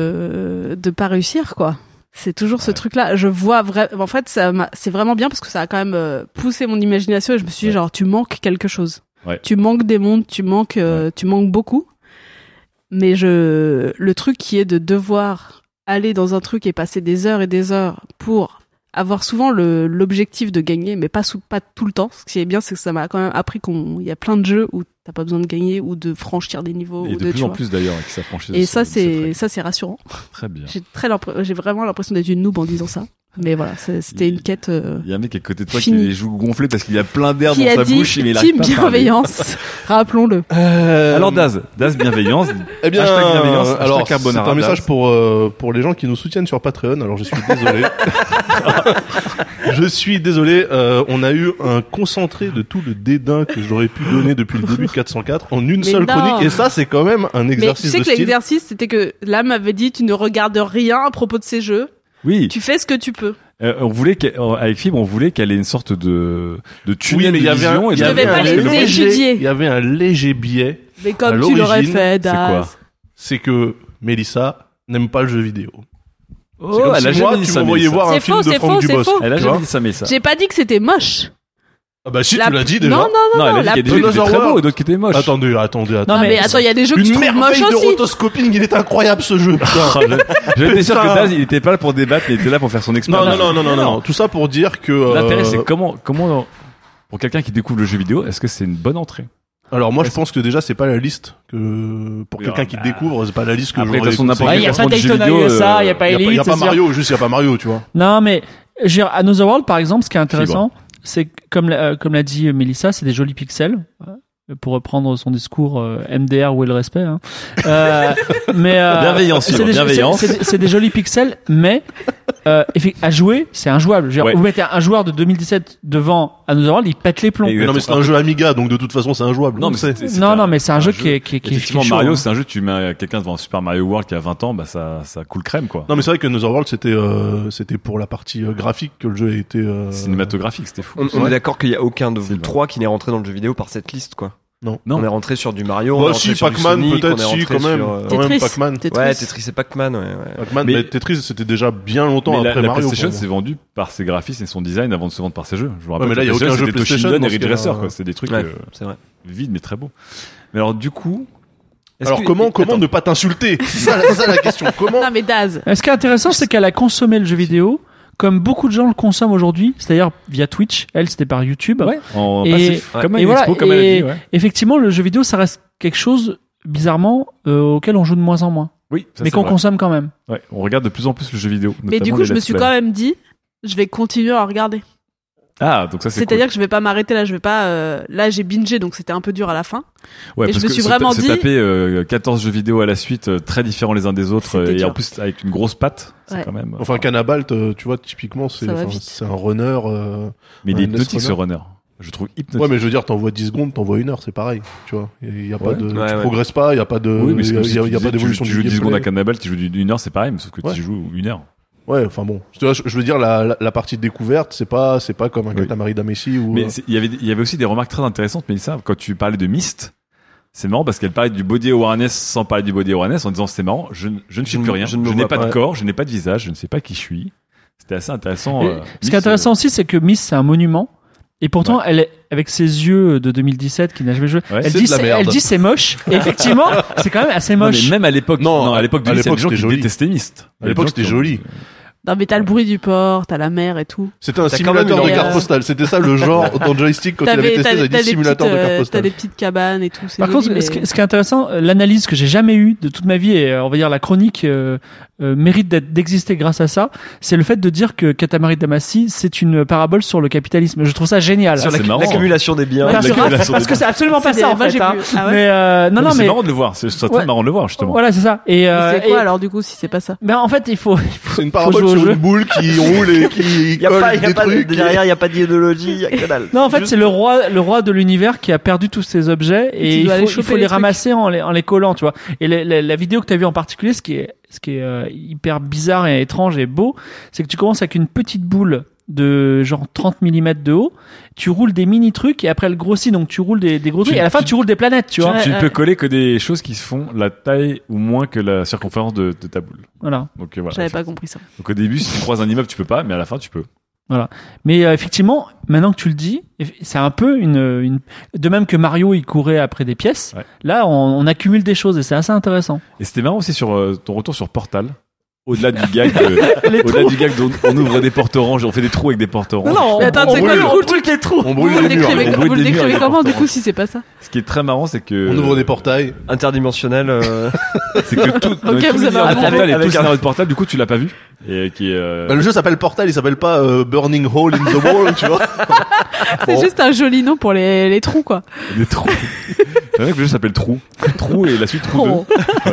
de pas réussir, quoi. C'est toujours ce truc-là. Je vois en fait, c'est vraiment bien parce que ça a quand même poussé mon imagination et je me suis dit, genre, tu manques quelque chose. Ouais. Tu manques des mondes, tu manques beaucoup. Mais le truc qui est de devoir aller dans un truc et passer des heures et des heures pour avoir souvent l'objectif de gagner, mais pas tout le temps. Ce qui est bien, c'est que ça m'a quand même appris qu'il y a plein de jeux où t'as pas besoin de gagner ou de franchir des niveaux. Et ou de plus en plus d'ailleurs, qui s'affranchissent. Et ça, c'est rassurant. Très bien. J'ai vraiment l'impression d'être une noob en disant ça. Mais voilà, c'était une quête. Il y a un mec à côté de toi finie. qui a les joues gonflées parce qu'il y a plein d'air dans sa bouche, mais il arrive pas à bienveillance. Rappelons-le. Alors Daz bienveillance. Eh bien, hashtag bienveillance. Alors c'est carbonara, un message pour les gens qui nous soutiennent sur Patreon. Alors je suis désolé. Je suis désolé. On a eu un concentré de tout le dédain que j'aurais pu donner depuis le début de 404 en une seule chronique. Et ça, c'est quand même un exercice de style. Mais tu sais que l'exercice, c'était que là m'avait dit, tu ne regardes rien à propos de ces jeux. Oui. Tu fais ce que tu peux. On voulait avec Fibre, on voulait qu'elle ait une sorte de tunnel mais de vision. il y avait un léger biais Mais À comme tu l'aurais l'origine, fait, c'est quoi Daz. C'est que Mélissa n'aime pas le jeu vidéo. Oh, C'est comme elle a si moi, jamais dit tu ça, m'envoyais Mélissa. voir un C'est film faux, de c'est Franck faux, c'est Dubosc. faux. Elle a tu jamais vois. dit ça, Mélissa. J'ai pas dit que c'était moche. Ah bah si, La- tu l'as dit déjà. Non, Non, elle a dit la- qu'il y a des jeux qui étaient très beaux et d'autres qui étaient moches. Attendez. Non, mais attends, il y a des jeux que tu Une trouves moches merveille de aussi. rotoscoping, il est incroyable ce jeu, putain. J'étais sûr que Putain. Daz, il était pas là pour débattre, mais il était là pour faire son Non, expérience. non. Tout ça pour dire que... L'intérêt, c'est comment, pour quelqu'un qui découvre le jeu vidéo, est-ce que c'est une bonne entrée? Alors moi je pense que déjà c'est pas la liste que pour Oui, quelqu'un qui bah, découvre, c'est pas la liste que après, de j'aurais toute façon, n'importe conseillé. Il y a classement pas de jeux Daytona vidéo, USA, il y a pas Il Elite. y a pas c'est-à-dire- Mario, juste il y a pas Mario, tu vois. Non, mais je veux dire, Another World, par exemple, ce qui est intéressant, c'est que, comme l'a dit Mélissa, c'est des jolis pixels. Pour reprendre son discours MDR, où est le respect, hein. Mais Bienveillance, c'est Yvan, des, bienveillance. c'est des jolis pixels, mais à jouer, c'est injouable. Je veux dire, Ouais. vous mettez un joueur de 2017 devant Another World, il pète les plombs. Exactement. Non mais c'est un jeu Amiga, donc de toute façon c'est injouable. Non, on mais sait. Non, mais c'est un jeu qui est Effectivement, chaud, Mario, hein. c'est un jeu, tu mets quelqu'un devant un Super Mario World qui a 20 ans, bah, ça coule crème, quoi. Non mais c'est vrai que Another World c'était pour la partie graphique que le jeu a été Cinématographique, c'était fou. On est d'accord qu'il y a aucun de vous Sylvain. trois qui n'est rentré dans le jeu vidéo par cette liste, quoi. Non. On est rentré sur du Mario, on est Bah rentré si, sur du Pac-Man Sonic, peut-être, on est si, rentré quand même. sur, Quand même, Tetris. Pac-Man. Ouais, Tetris et Pac-Man, ouais. Pac-Man, Mais- mais Tetris c'était déjà bien longtemps Mais après la Mario. PlayStation pour moi. s'est vendue par ses graphismes et son design avant de se vendre par ses jeux. Je vous rappelle mais là, que il y a PlayStation, aucun jeu c'était PlayStation Toshinden dans et ce Ridge cas-là. Racer, quoi. C'est des trucs Ouais, c'est vrai. vides mais très beaux. Mais alors, du coup, Alors comment ne pas t'insulter? C'est ça la question. Comment? Non, mais Daz. Ce qui est intéressant, c'est qu'elle a consommé le jeu vidéo comme beaucoup de gens le consomment aujourd'hui, c'est-à-dire via Twitch. Elle, c'était par YouTube. en Et- passif, comme et un voilà, expo, comme elle a et- dit, ouais. Effectivement, le jeu vidéo, ça reste quelque chose, bizarrement, auquel on joue de moins en moins. Oui, ça, Mais c'est qu'on vrai. consomme quand même. Ouais, on regarde de plus en plus le jeu vidéo. Mais du notamment coup, les je me let's suis play. quand même dit, je vais continuer à regarder. Ah, donc ça c'est C'est-à-dire cool. que je vais pas m'arrêter là, je vais pas. Là, j'ai bingé, donc c'était un peu dur à la fin. Ouais, et parce je me que suis se vraiment se dit- taper 14 jeux vidéo à la suite, très différents les uns des autres, C'était et dur. en plus avec une grosse patte, c'est Ouais. quand même. Enfin Cannabalt, tu vois typiquement Ça va vite. c'est un runner. Mais il est un hypnotique Runner. ce runner. Je trouve hypnotique. Ouais, mais je veux dire, t'envoies 10 secondes, t'envoies 1 heure, c'est pareil, tu vois. Il y a pas Ouais. de, Ouais, tu ouais. progresses pas, il y a pas de, Oui, mais c'est comme si il y a tu pas disais, d'évolution tu du joues 10 gameplay. secondes à Cannibal, tu joues une heure, c'est pareil, mais sauf que Ouais. tu joues une heure. Ouais, enfin bon. Tu vois, je veux dire, la partie de découverte, c'est pas comme un Oui. Katamari Damacy ou. Mais il y avait aussi des remarques très intéressantes, Mélissa, quand tu parlais de Myst. C'est marrant parce qu'elle parlait du body awareness sans parler du body awareness en disant c'est marrant, je ne sais plus rien, je ne me je n'ai vois pas pas. de corps, je n'ai pas de visage, je ne sais pas qui je suis. C'était assez intéressant. Et ce qui est intéressant aussi, c'est que Miss, c'est un monument. Et pourtant, elle est, avec ses yeux de 2017, qui n'a jamais joué, Ouais, elle c'est dit, de la merde. elle dit c'est moche. Et effectivement, c'est quand même assez Non, moche. mais même à l'époque, Non, à l'époque de à Myst, il y a des gens l'époque, qui c'était joli. détestaient Myst. À l'époque, c'était joli. Non, mais t'as le bruit du port, t'as la mer et tout. C'était un T'as quand même simulateur une de carte ambiance. postale. C'était ça le genre dans joystick quand il avait testé, ça dit simulateur de carte t'as postale. des petites cabanes et tout. c'est Par joli, contre, mais- ce qui est intéressant, l'analyse que j'ai jamais eue de toute ma vie, et on va dire la chronique mérite d'exister grâce à ça, c'est le fait de dire que Katamari Damacy, c'est une parabole sur le capitalisme. Je trouve ça génial. Sur c'est marrant. l'accumulation des biens. Parce que- l'accumulation parce que c'est absolument pas C'est ça en des- moi, fait. j'ai Hein. vu. Ah ouais Mais non, non, c'est mais marrant de le voir. C'est très Ouais. marrant de le voir justement. voilà, c'est ça. Et Mais c'est quoi et- alors du coup si c'est pas ça? Ben en fait, il faut C'est une faut parabole jouer au sur jeu. une boule qui roule et qui Il y a colle pas, des trucs. derrière, il y a pas d'idéologie, il y a que dalle. Non, en fait, Juste- c'est le roi de l'univers qui a perdu tous ses objets et tu il dois aller faut choper les les trucs. ramasser en les collant, tu vois. Et la vidéo que tu as vue en particulier, ce qui est hyper bizarre et étrange et beau, c'est que tu commences avec une petite boule de genre 30 mm de haut, tu roules des mini trucs et après elle grossit, donc tu roules des gros trucs et à la fin tu roules des planètes, tu vois. Ouais, Tu ne ouais. peux coller que des choses qui se font la taille ou moins que la circonférence de ta boule. Voilà. Donc voilà. J'avais pas compris ça. Donc au début, si tu croises un immeuble, tu peux pas, mais à la fin, tu peux. Mais effectivement, maintenant que tu le dis, c'est un peu de même que Mario il courait après des pièces. Ouais. Là, on accumule des choses et c'est assez intéressant. Et c'était marrant aussi sur ton retour sur Portal. Au-delà du gag, au-delà du gag dont on ouvre des portes oranges, on fait des trous avec des portes oranges. Mais attends, on c'est quoi brûle. le on brûle les trous. On Vous brûle le les murs. décrivez, on vous brûle le des murs décrivez avec comment des du portes coup si c'est pas ça? Ce qui est très marrant, c'est que On ouvre des portails. Interdimensionnel. c'est que tout, Ok, tout vous avez l'univers de un Portal avec et tout un- le scénario de Portal, du coup, tu l'as pas vu. Et qui est, Bah, le jeu s'appelle Portal, il s'appelle pas Burning Hole in the Wall, tu vois. C'est Bon. juste un joli nom pour les trous quoi. des trous. C'est vrai que le jeu s'appelle Trou. Trou et la suite Trou 2. Oh.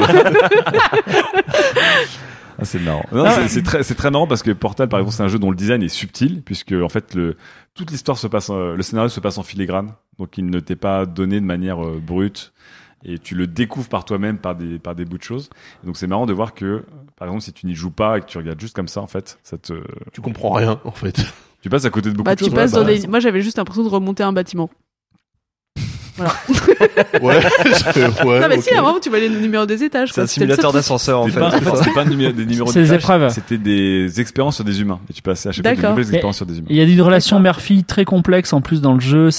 Ah, c'est marrant. Non, c'est très marrant parce que Portal, par exemple, c'est un jeu dont le design est subtil, puisque en fait toute l'histoire se passe, le scénario se passe en filigrane, donc il ne t'est pas donné de manière brute, et tu le découvres par toi-même par des bouts de choses. Et donc c'est marrant de voir que, par exemple, si tu n'y joues pas et que tu regardes juste comme ça, en fait, Tu comprends rien, en fait. tu passes à côté de beaucoup Bah de tu choses. passes Ouais, dans bah, des. Moi j'avais juste l'impression de remonter un bâtiment. Voilà. Ouais. Non, mais ok. si, à un moment, tu vois les numéros des étages. C'est quoi. un C'était le seul simulateur truc. d'ascenseur, en C'est fait. pas, en fait, c'était pas des numéros C'est des d'étage, épreuves. C'était des expériences sur des humains. Et tu passais à chaque fois de D'accord. nouvelles Mais expériences sur des humains. Il y a une relation mère-fille très complexe en plus dans le jeu.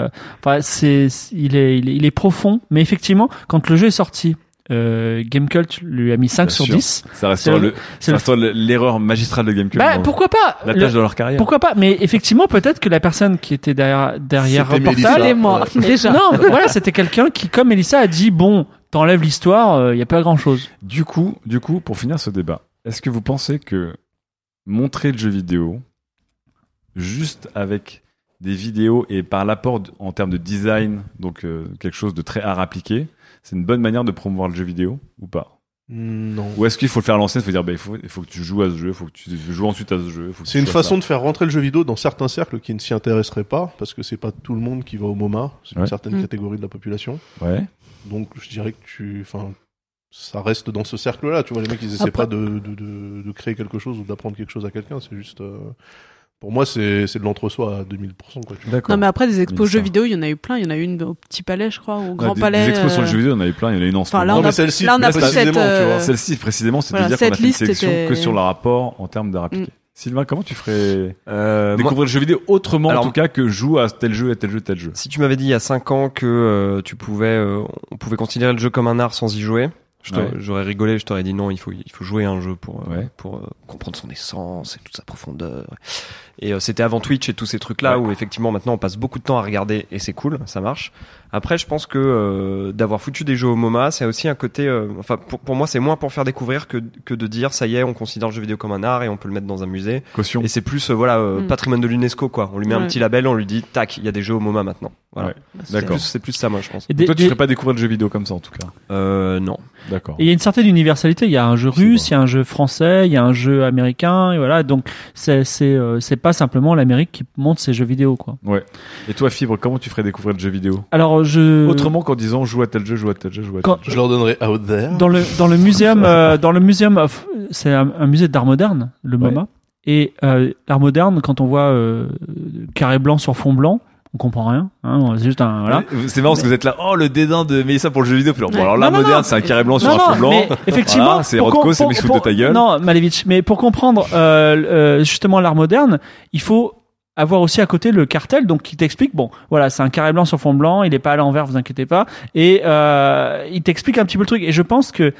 Il est profond. Mais effectivement, quand le jeu est sorti, Gamecult lui a mis 5 Bien sur sûr. 10. Ça restera l'erreur magistrale de GameCube. Bah, pourquoi pas? La tâche de leur carrière. Pourquoi pas? Mais effectivement, peut-être que la personne qui était derrière C'était Mélissa. Portal, C'était moi, déjà. non, voilà, c'était quelqu'un qui, comme Mélissa, a dit bon, t'enlèves l'histoire, il y a pas grand chose. Du coup, pour finir ce débat, est-ce que vous pensez que montrer le jeu vidéo juste avec des vidéos et par l'apport en termes de design, donc quelque chose de très art appliqué, c'est une bonne manière de promouvoir le jeu vidéo ou pas? Non. Ou est-ce qu'il faut le faire à l'ancienne, il faut dire il faut que tu joues à ce jeu, il faut que tu joues ensuite à ce jeu. C'est une façon de faire rentrer le jeu vidéo dans certains cercles qui ne s'y intéresseraient pas, parce que c'est pas tout le monde qui va au MoMA, c'est une Ouais. certaine catégorie de la population. Ouais. Donc je dirais que ça reste dans ce cercle-là, tu vois, les mecs ils essaient Après- pas de créer quelque chose ou d'apprendre quelque chose à quelqu'un, c'est juste pour moi c'est de l'entre-soi à 2000%, quoi. Tu vois. D'accord. Non, mais après, des expos Mais jeux ça. vidéo, il y en a eu plein. Il y en a eu une au Petit Palais, je crois, au Grand des, Palais. Des expos sur le jeu vidéo, on avait plein, il y en a une en ce Enfin, là, moment. on Non, a, mais celle-ci, là, on a plus pris cette. précisément, tu vois. Celle-ci, précisément, c'est Voilà, de dire qu'on a cette fait une liste sélection était- que sur le rapport en termes d'art appliqué. Sylvain, comment tu ferais Moi, découvrir le jeu vidéo autrement, Alors, en tout cas, que joue à tel jeu, à tel jeu, tel jeu? si tu m'avais dit il y a 5 ans que on pouvait considérer le jeu comme un art sans y jouer, Ouais. j'aurais rigolé, je t'aurais dit non, il faut jouer à un jeu pour Ouais. comprendre son essence et toute sa profondeur. Et c'était avant Twitch et tous ces trucs-là où effectivement maintenant on passe beaucoup de temps à regarder et c'est cool, ça marche. Après, je pense que d'avoir foutu des jeux au MoMA, c'est aussi un côté. Pour moi, c'est moins pour faire découvrir que de dire ça y est, on considère le jeu vidéo comme un art et on peut le mettre dans un musée. Caution. Et c'est plus patrimoine de l'UNESCO quoi. On lui met un Ouais. petit label, on lui dit tac, il y a des jeux au MoMA maintenant. Voilà. Ouais. C'est- D'accord. C'est plus ça moi je pense. Et Donc toi, tu des- ferais pas découvrir le jeu vidéo comme ça, en tout cas. Non. D'accord. Et il y a une certaine universalité. Il y a un jeu C'est russe, bon. il y a un jeu français, il y a un jeu américain, et voilà. Donc c'est pas simplement l'Amérique qui monte ses jeux vidéo, quoi. Ouais. Et toi, Fibre, comment tu ferais découvrir le jeu vidéo? Alors Autrement qu'en disant joue à tel jeu, joue à tel jeu, joue à Quand- tel jeu. Je leur donnerais Out There. dans le muséum c'est un musée d'art moderne, le Ouais. MoMA. Et l'art moderne, quand on voit carré blanc sur fond blanc, on comprend rien. Hein, c'est juste un voilà. C'est marrant parce que vous êtes là, oh le dédain de Mélissa pour le jeu vidéo. Puis alors, bon, Ouais. alors là, Non, non, moderne, non. c'est un carré blanc sur Non, un non, fond blanc. mais effectivement, Voilà, c'est pour Rodko, com- c'est pour- Miss Foot pour- de ta gueule. Non, Malevich, mais pour comprendre justement l'art moderne, il faut avoir aussi à côté le cartel, donc qui t'explique, bon, voilà, c'est un carré blanc sur fond blanc, il est pas à l'envers, vous inquiétez pas, et il t'explique un petit peu le truc. Et je pense que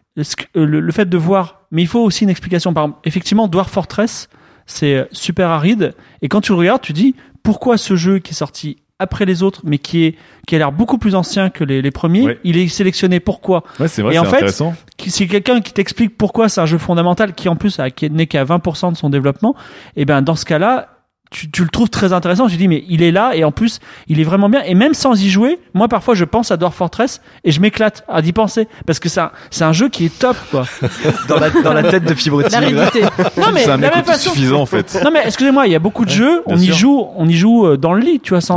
le fait de voir, mais il faut aussi une explication. Par exemple, effectivement, Dwarf Fortress, c'est super aride, et quand tu le regardes, tu dis pourquoi ce jeu qui est sorti après les autres, mais qui a l'air beaucoup plus ancien que les premiers, Ouais. il est sélectionné pourquoi? Ouais, c'est vrai, Et c'est en fait, intéressant. Si quelqu'un qui t'explique pourquoi c'est un jeu fondamental, qui en plus n'est qu'à 20% de son développement, et ben dans ce cas-là, tu le trouves très intéressant. Je dis mais il est là et en plus il est vraiment bien. Et même sans y jouer, moi parfois je pense à Dwarf Fortress et je m'éclate à d'y penser parce que c'est un jeu qui est top quoi. Dans la tête de Fibre Tigre. L'aridité. Non mais C'est un de la mec même façon. suffisant, en fait. Non mais excusez-moi, il y a beaucoup de jeux, bien on y sûr. joue dans le lit, tu vois, Ouais.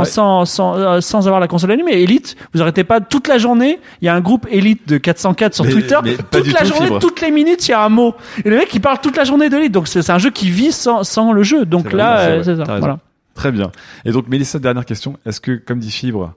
sans avoir la console allumée. Elite, vous arrêtez pas toute la journée. Il y a un groupe Elite de 404 sur Mais- Twitter. mais pas Toute du la tout, journée, Fibre. toutes les minutes, il y a un mot. Et le mec, il parle toute la journée d'Elite. Donc c'est un jeu qui vit sans le jeu. Donc C'est vrai, là, c'est vrai. c'est ça. T'as raison. Voilà. Très bien. Et donc, Mélissa, dernière question. Est-ce que, comme dit Fibre,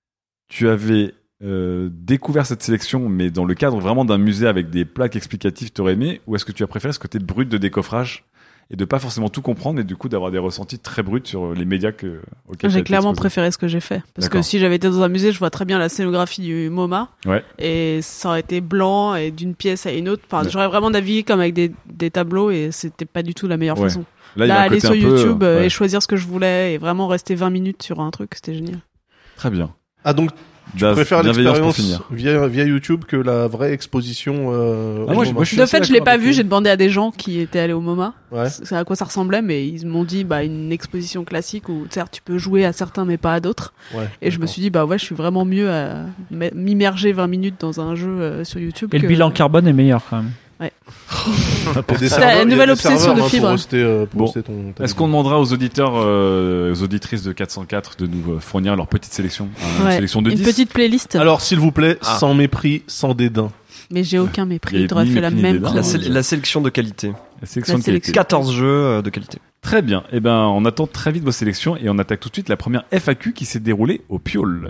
tu avais découvert cette sélection, mais dans le cadre vraiment d'un musée avec des plaques explicatives, t'aurais aimé, ou est-ce que tu as préféré ce côté brut de décoffrage et de pas forcément tout comprendre, mais du coup d'avoir des ressentis très bruts sur les médias auxquels tu as J'ai été clairement exposé? préféré ce que j'ai fait. Parce que D'accord. si j'avais été dans un musée, je vois très bien la scénographie du MoMA. Ouais. Et ça aurait été blanc et d'une pièce à une autre. Enfin, Ouais. j'aurais vraiment navigué comme avec des tableaux et c'était pas du tout la meilleure Ouais. façon. Là, il y a Là, un aller côté sur un peu, YouTube ouais. et choisir ce que je voulais et vraiment rester 20 minutes sur un truc, c'était génial. Très bien. Ah donc tu Daz, préfères bienveillance pour l'expérience finir. via YouTube que la vraie exposition au moi, je MoMA. suis De assez fait, je l'ai d'accord pas avec vu, vous. j'ai demandé à des gens qui étaient allés au MoMA. Ouais. C'est à quoi ça ressemblait, mais ils m'ont dit une exposition classique où certes tu peux jouer à certains mais pas à d'autres. Ouais, Et je me d'accord. suis dit je suis vraiment mieux à m'immerger 20 minutes dans un jeu sur YouTube. Et le que- bilan carbone est meilleur quand même. Il y a des C'est serveurs- la il y a nouvelle des obsession serveurs, de hein, Fibre. pour hoster, pour Bon. hoster ta Est-ce qu'on vidéo. demandera aux auditeurs, aux auditrices de 404 de nous fournir leur petite sélection, une Ouais. sélection de Une 10? petite playlist. Alors s'il vous plaît, Ah. sans mépris, sans dédain. Mais j'ai aucun Il y mépris. a T'aurais ni fait la mépris ni même dédain. La, chronique. la sélection de qualité. La sélection La de qualité. sélection. 14 jeux de qualité. Très bien. Eh ben, on attend très vite vos sélections et on attaque tout de suite la première FAQ qui s'est déroulée au Piole.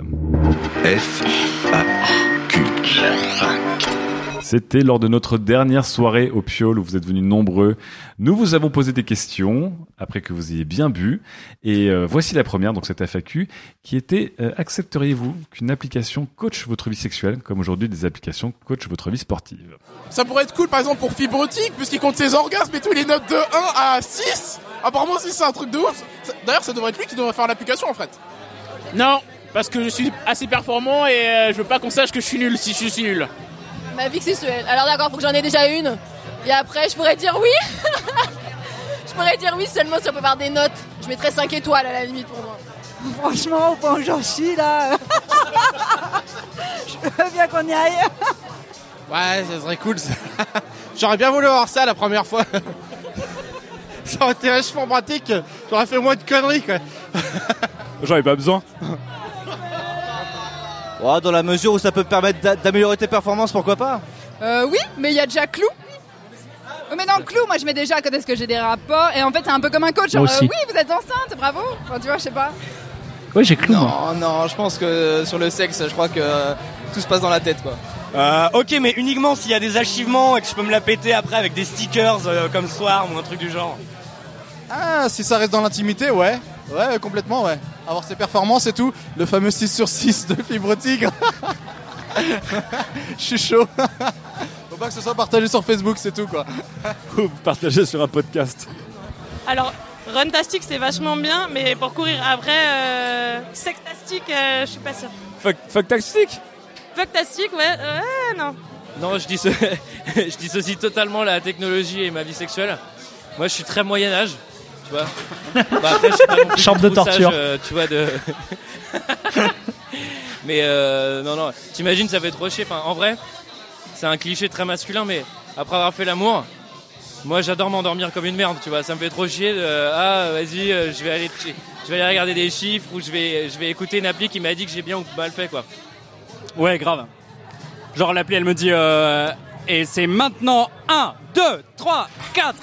FAQ. C'était lors de notre dernière soirée au Piole où vous êtes venus nombreux. Nous vous avons posé des questions après que vous ayez bien bu. Et voici la première, donc cette FAQ, qui était accepteriez-vous qu'une application coach votre vie sexuelle, comme aujourd'hui des applications coach votre vie sportive? Ça pourrait être cool par exemple pour Fibrotique, puisqu'il compte ses orgasmes et tout, les notes de 1 à 6. Apparemment aussi c'est un truc de ouf. D'ailleurs ça devrait être lui qui devrait faire l'application en fait. Non, parce que je suis assez performant et je veux pas qu'on sache que je suis nul si je suis nul. Ma vie sexuelle. Alors d'accord, faut que j'en ai déjà une. Et après, je pourrais dire oui. Je pourrais dire oui seulement si on peut avoir des notes. Je mettrais 5 étoiles à la limite pour moi. Franchement, au point où j'en suis là, je veux bien qu'on y aille. Ouais, ça serait cool ça. J'aurais bien voulu voir ça la première fois. Ça aurait été vachement pratique. J'aurais fait moins de conneries quoi. J'en ai pas besoin. Ouais, dans la mesure où ça peut te permettre d'améliorer tes performances, pourquoi pas? Oui, mais il y a déjà Clou. Mais non, Clou, moi je mets déjà quand est-ce que j'ai des rapports. Et en fait, c'est un peu comme un coach. Genre, oui, vous êtes enceinte, bravo. Enfin, tu vois, je sais pas. Ouais, j'ai Clou. Non, je pense que sur le sexe, je crois que tout se passe dans la tête, quoi. Ok, mais uniquement s'il y a des achèvements et que je peux me la péter après avec des stickers comme Swarm ou un truc du genre. Ah, si ça reste dans l'intimité, ouais. Ouais, complètement, ouais. Avoir ses performances et tout. Le fameux 6/6 de Fibre Tigre. Je suis chaud. Faut pas que ce soit partagé sur Facebook, c'est tout, quoi. Ou partagé sur un podcast. Alors, Runtastic, c'est vachement bien, mais pour courir après, Sextastic, je suis pas sûre. Fucktastic? Fucktastic, ouais, non. Non, je dissocie totalement la technologie et ma vie sexuelle. Moi, je suis très Moyen-Âge. Tu vois. Bah, après, je suis pas non plus chambre de torture. Sage, tu vois de. Mais non, t'imagines, ça fait trop chier. Enfin, en vrai, c'est un cliché très masculin, mais après avoir fait l'amour, moi, j'adore m'endormir comme une merde. Tu vois, ça me fait trop chier. Vas-y, je vais aller regarder des chiffres ou je vais écouter une appli qui m'a dit que j'ai bien ou mal fait, quoi. Ouais, grave. Genre l'appli, elle me dit et c'est maintenant 1, 2, 3, 4.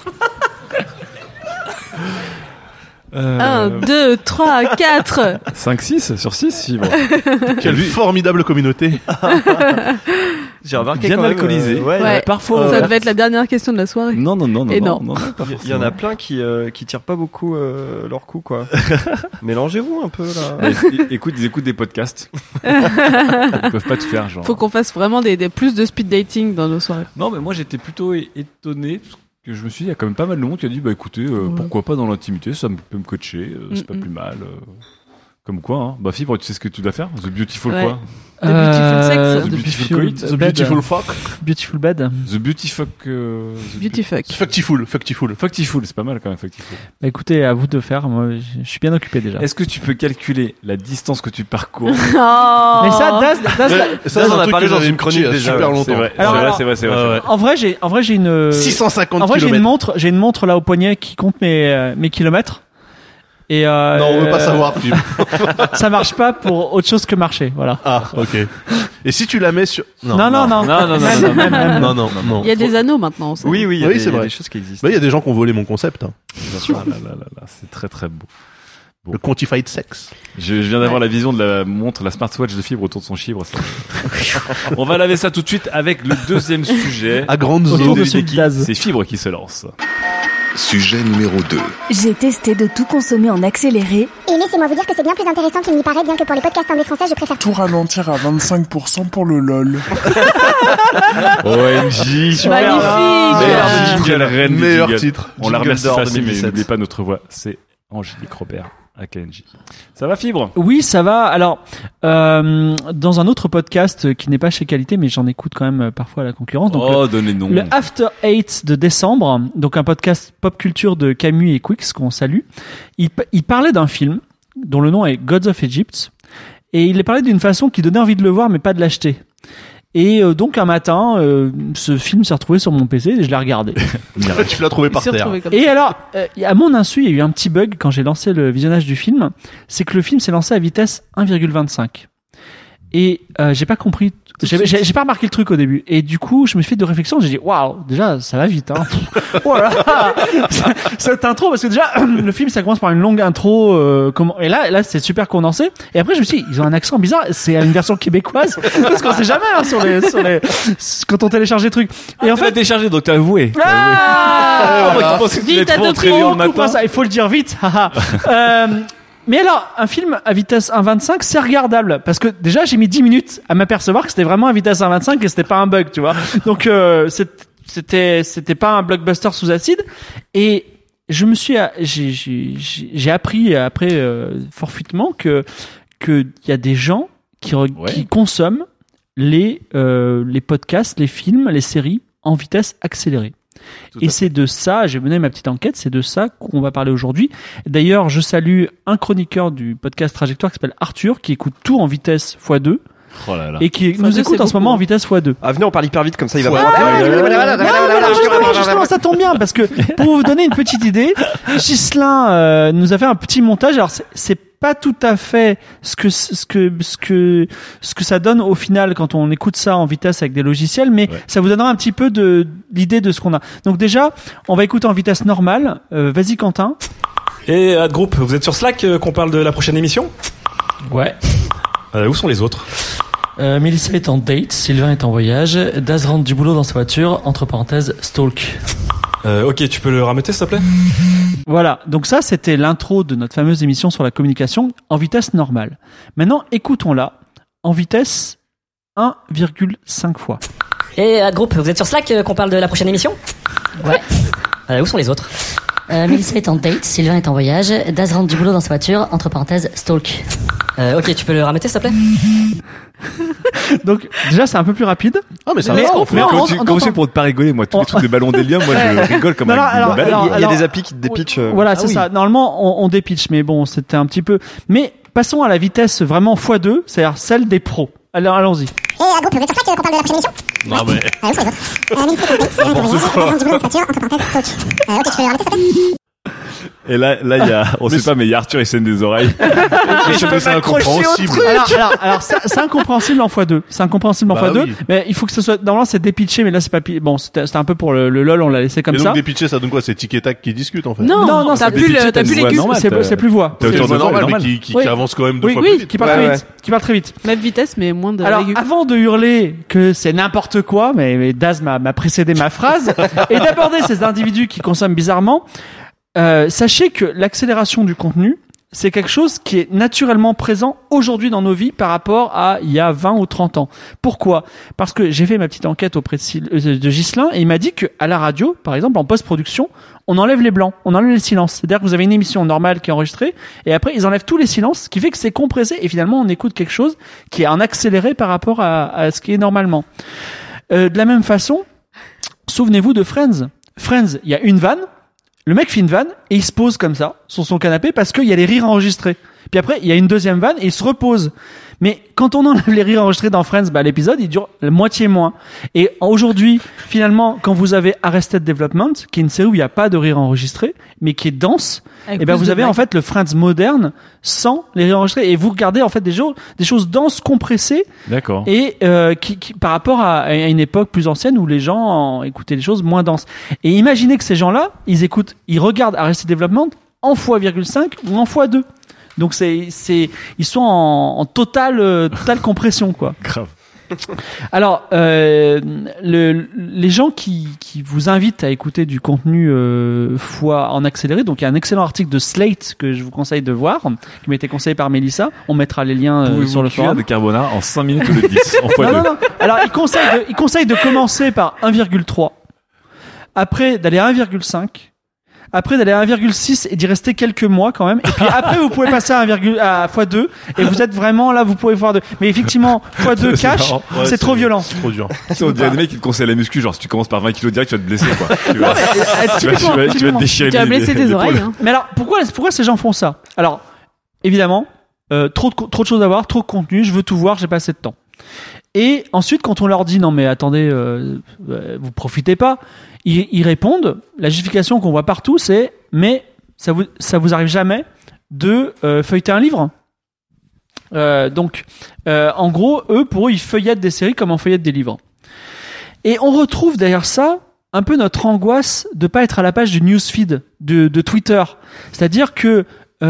1, 2, 3, 4. 5, 6 sur 6 fibres. Quelle formidable communauté. J'ai remarqué bien quand même, alcoolisé. Ouais. Parfois. Ça devait être la dernière question de la soirée. Non. Et non. Il y en a plein qui tirent pas beaucoup leur coup, quoi. Mélangez-vous un peu là. Ils écoutent des podcasts. Ils peuvent pas tout faire, genre. Faut qu'on fasse vraiment des plus de speed dating dans nos soirées. Non, mais moi j'étais plutôt étonné parce que je me suis dit, il y a quand même pas mal de monde qui a dit, bah écoutez, pourquoi pas dans l'intimité, ça peut me coacher, c'est pas plus mal. Comme quoi, hein. Bah Fibre, tu sais ce que tu dois faire? The Beautiful quoi? The Beautiful Sex. The Beautiful Coit? The Beautiful Fuck. Beautiful Bed. The Beautiful Beautiful. Factiful, c'est pas mal quand même, Factiful. Bah écoutez, à vous de faire, moi je suis bien occupé déjà. Est-ce que tu peux calculer la distance que tu parcours? Oh. Mais ça, ça on en a parlé dans une chronique déjà. Super longtemps. C'est vrai. En vrai, j'ai une 650 en vrai, kilomètres. j'ai une montre là au poignet qui compte mes kilomètres. Et non, on veut pas savoir. Ça marche pas pour autre chose que marcher, voilà. Ah, ok. Et si tu la mets sur... Non. Il y a des anneaux maintenant. Oui, il y a c'est vrai. des choses qui existent. Il y a des gens qui ont volé mon concept. Hein. Là, c'est très très beau. Le quantified sex. Je viens d'avoir la vision de la montre, la smartwatch de Fibre autour de son chibre. On va laver ça tout de suite avec le deuxième sujet. À grande autour de zone. C'est Fibre qui se lance. Sujet numéro 2. J'ai testé de tout consommer en accéléré. Et laissez-moi vous dire que c'est bien plus intéressant qu'il n'y paraît, bien que pour les podcasts anglais français, je préfère tout ralentir à 25% pour le LOL. OMG. Magnifique. Meilleur titre. On la remercie d'or facile, mais 2017. n'oubliez pas notre voix. C'est Angélique Robert à KNJ. Ça va, Fibre? Oui, ça va. Alors, dans un autre podcast qui n'est pas chez Qualité, mais j'en écoute quand même parfois à la concurrence. Donc donnez nom. Le After 8 de décembre, donc un podcast pop culture de Camus et Quix qu'on salue. Il parlait d'un film dont le nom est Gods of Egypt, et il parlait d'une façon qui donnait envie de le voir, mais pas de l'acheter. Et donc un matin, ce film s'est retrouvé sur mon PC et je l'ai regardé. Tu l'as trouvé par terre. Et alors, à mon insu, il y a eu un petit bug quand j'ai lancé le visionnage du film, c'est que le film s'est lancé à vitesse 1,25. Et j'ai pas compris, j'ai pas remarqué le truc au début. Et du coup, je me suis fait de réflexion. J'ai dit waouh, déjà ça va vite. Hein. Voilà, cette intro parce que déjà le film ça commence par une longue intro. Et là c'est super condensé. Et après je me suis dit, ils ont un accent bizarre. C'est une version québécoise parce qu'on sait jamais hein, sur les quand on télécharge des trucs. Et en fait téléchargé donc t'as avoué. Vite, il faut le dire vite. Mais alors, un film à vitesse 1.25, c'est regardable. Parce que déjà, j'ai mis 10 minutes à m'apercevoir que c'était vraiment à vitesse 1.25 et c'était pas un bug, tu vois. Donc, c'était pas un blockbuster sous acide. Et je me suis, j'ai appris après, fortuitement que y a des gens qui consomment les podcasts, les films, les séries en vitesse accélérée. Et c'est de ça, j'ai mené ma petite enquête, c'est de ça qu'on va parler aujourd'hui. D'ailleurs, je salue un chroniqueur du podcast Trajectoire qui s'appelle Arthur, qui écoute tout en vitesse x2. Oh là là. Et qui nous écoute en ce moment en vitesse x2. Ah, venez, on parle hyper vite, comme ça il va justement, ça tombe bien, parce que pour vous donner une petite idée, Ghislain nous a fait un petit montage. Alors, c'est pas tout à fait ce que ça donne au final quand on écoute ça en vitesse avec des logiciels, mais ça vous donnera un petit peu de l'idée de ce qu'on a. Donc déjà, on va écouter en vitesse normale. Vas-y Quentin. Et groupe, vous êtes sur Slack qu'on parle de la prochaine émission ? Ouais. Où sont les autres ? Mélissa est en date, Sylvain est en voyage, Daz rentre du boulot dans sa voiture, entre parenthèses, stalk. Ok, tu peux le rameuter s'il te plaît ? Voilà, donc ça c'était l'intro de notre fameuse émission sur la communication en vitesse normale. Maintenant, écoutons-la en vitesse 1,5 fois. Et groupe, vous êtes sur Slack qu'on parle de la prochaine émission ? Ouais. Où sont les autres ? Mélissa est en date, Sylvain est en voyage, Daz rentre du boulot dans sa voiture, entre parenthèses, stalk. Ok, tu peux le rameuter s'il te plaît ? Donc déjà c'est un peu plus rapide. Ah mais ça va. Quand c'est pour ne pas rigoler, moi tous les trucs de ballon d'hélium, moi je rigole comme un ballon. Il y a des applis qui te dépitchent. Voilà, c'est ça. Normalement on dépitch, mais bon c'était un petit peu. Mais passons à la vitesse vraiment x2, c'est-à-dire celle des pros. Alors allons-y. Et à groupe, vous êtes sur ça qu'on parle de la prochaine émission ? Non mais. Où sont les autres ? Et là, il y a, on sait pas, mais il y a Arthur, il saigne des oreilles. C'est incompréhensible. Alors, c'est incompréhensible en x2. C'est incompréhensible en x2. Oui. Mais il faut que ce soit, normalement, c'est dépitché, mais là, c'est pas, bon, c'était un peu pour le lol, on l'a laissé comme ça. Et donc, dépitché, ça donne quoi? C'est tic et tac qui discutent, en fait. Non, t'as plus les c'est plus voix. C'est normal, mais qui avance quand même deux fois plus vite. Qui parle très vite. Même vitesse, mais moins de Alors, avant de hurler que c'est n'importe quoi, mais Daz m'a précédé ma phrase, et d'aborder ces individus qui consomment bizarrement, sachez que l'accélération du contenu, c'est quelque chose qui est naturellement présent aujourd'hui dans nos vies par rapport à il y a 20 ou 30 ans. Pourquoi ? Parce que j'ai fait ma petite enquête auprès de Ghislain et il m'a dit qu'à la radio, par exemple, en post-production, on enlève les blancs, on enlève les silences. C'est-à-dire que vous avez une émission normale qui est enregistrée et après ils enlèvent tous les silences, ce qui fait que c'est compressé et finalement on écoute quelque chose qui est en accéléré par rapport à ce qui est normalement. De la même façon, souvenez-vous de Friends. Friends, il y a une vanne. Le mec fait une vanne et il se pose comme ça sur son canapé parce qu'il y a les rires enregistrés. Puis après, il y a une deuxième vanne et il se repose. Mais quand on enlève les rires enregistrés dans Friends, l'épisode, il dure la moitié moins. Et aujourd'hui, finalement, quand vous avez Arrested Development, qui est une série où il n'y a pas de rires enregistrés, mais qui est dense, et vous avez en fait le Friends moderne sans les rires enregistrés. Et vous regardez en fait des choses denses, compressées. D'accord. Et qui par rapport à une époque plus ancienne où les gens écoutaient des choses moins denses. Et imaginez que ces gens-là, ils regardent Arrested Development en x,5 ou en x2. Donc ils sont en totale compression, quoi. Grave. Alors, les gens qui vous invitent à écouter du contenu en accéléré, donc il y a un excellent article de Slate que je vous conseille de voir, qui m'a été conseillé par Mélissa. On mettra les liens sur le forum. De carbonara en 5 minutes ou de 10 en x2. Non. Alors, il conseille de commencer par 1,3, après d'aller à 1,5. Après d'aller à 1,6 et d'y rester quelques mois quand même. Et puis après vous pouvez passer à x2 et vous êtes vraiment là, vous pouvez voir 2. Mais effectivement, x2 cash, c'est trop violent. C'est trop dur. On dirait des mecs qui te conseillent la muscu, genre si tu commences par 20 kilos direct, tu vas te blesser, quoi. Tu vas te déchirer. Tu vas blesser tes oreilles. Hein. Mais alors pourquoi ces gens font ça ? Alors évidemment, trop de choses à voir, trop de contenu, je veux tout voir, j'ai pas assez de temps. Et ensuite quand on leur dit non mais attendez, vous profitez pas, ils répondent, la justification qu'on voit partout, c'est mais ça vous arrive jamais de feuilleter un livre ? Donc, en gros, pour eux, ils feuillettent des séries comme on feuillette des livres. Et on retrouve derrière ça un peu notre angoisse de pas être à la page du newsfeed de Twitter. C'est-à-dire que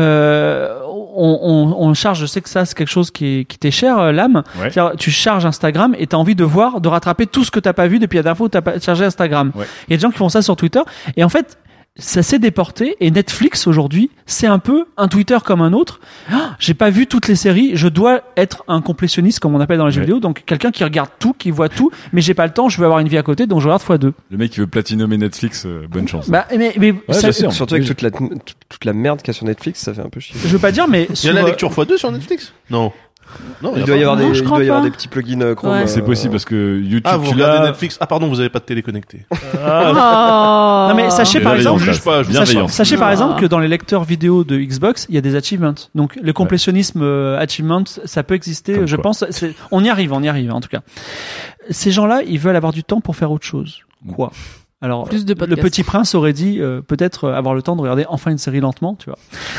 on charge, je sais que ça c'est quelque chose qui t'est cher, Lame. Ouais. C'est-à-dire, tu charges Instagram et t'as envie de rattraper tout ce que t'as pas vu depuis la dernière fois où t'as pas chargé Instagram. Ouais. Il y a des gens qui font ça sur Twitter et en fait ça s'est déporté et Netflix aujourd'hui c'est un peu un Twitter comme un autre. J'ai pas vu toutes les séries, je dois être un complétionniste comme on appelle dans les jeux vidéo, donc quelqu'un qui regarde tout, qui voit tout, mais j'ai pas le temps, je veux avoir une vie à côté, donc je regarde x2. Le mec qui veut platinomer Netflix, bonne chance. Mais ouais, ça, sûr. surtout avec toute la merde qu'il y a sur Netflix, ça fait un peu chier. Je veux pas dire, mais il y a la lecture x2 sur Netflix? Non. Non, il doit y avoir des petits plugins Chrome. Ouais. C'est possible parce que YouTube. Ah, vous regardez Netflix. Ah, pardon, vous avez pas de télé connectée. Non mais sachez par exemple, sachez par exemple que dans les lecteurs vidéo de Xbox, il y a des achievements. Donc le complétionnisme achievement, ça peut exister. Comme je quoi. pense. On y arrive en tout cas. Ces gens-là, ils veulent avoir du temps pour faire autre chose. Quoi? Alors, Plus de le podcasts. Petit Prince aurait dit peut-être avoir le temps de regarder enfin une série lentement, tu vois.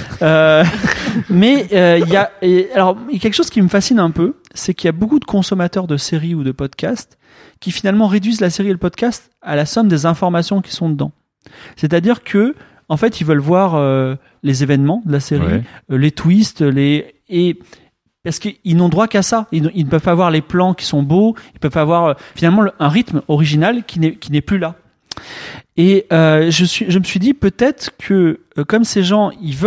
Mais il y a quelque chose qui me fascine un peu, c'est qu'il y a beaucoup de consommateurs de séries ou de podcasts qui finalement réduisent la série et le podcast à la somme des informations qui sont dedans. C'est-à-dire que en fait, ils veulent voir les événements de la série, les twists, parce qu'ils n'ont droit qu'à ça. Ils ne peuvent pas voir les plans qui sont beaux, ils peuvent pas voir finalement un rythme original qui n'est plus là. Et je me suis dit peut-être que comme ces gens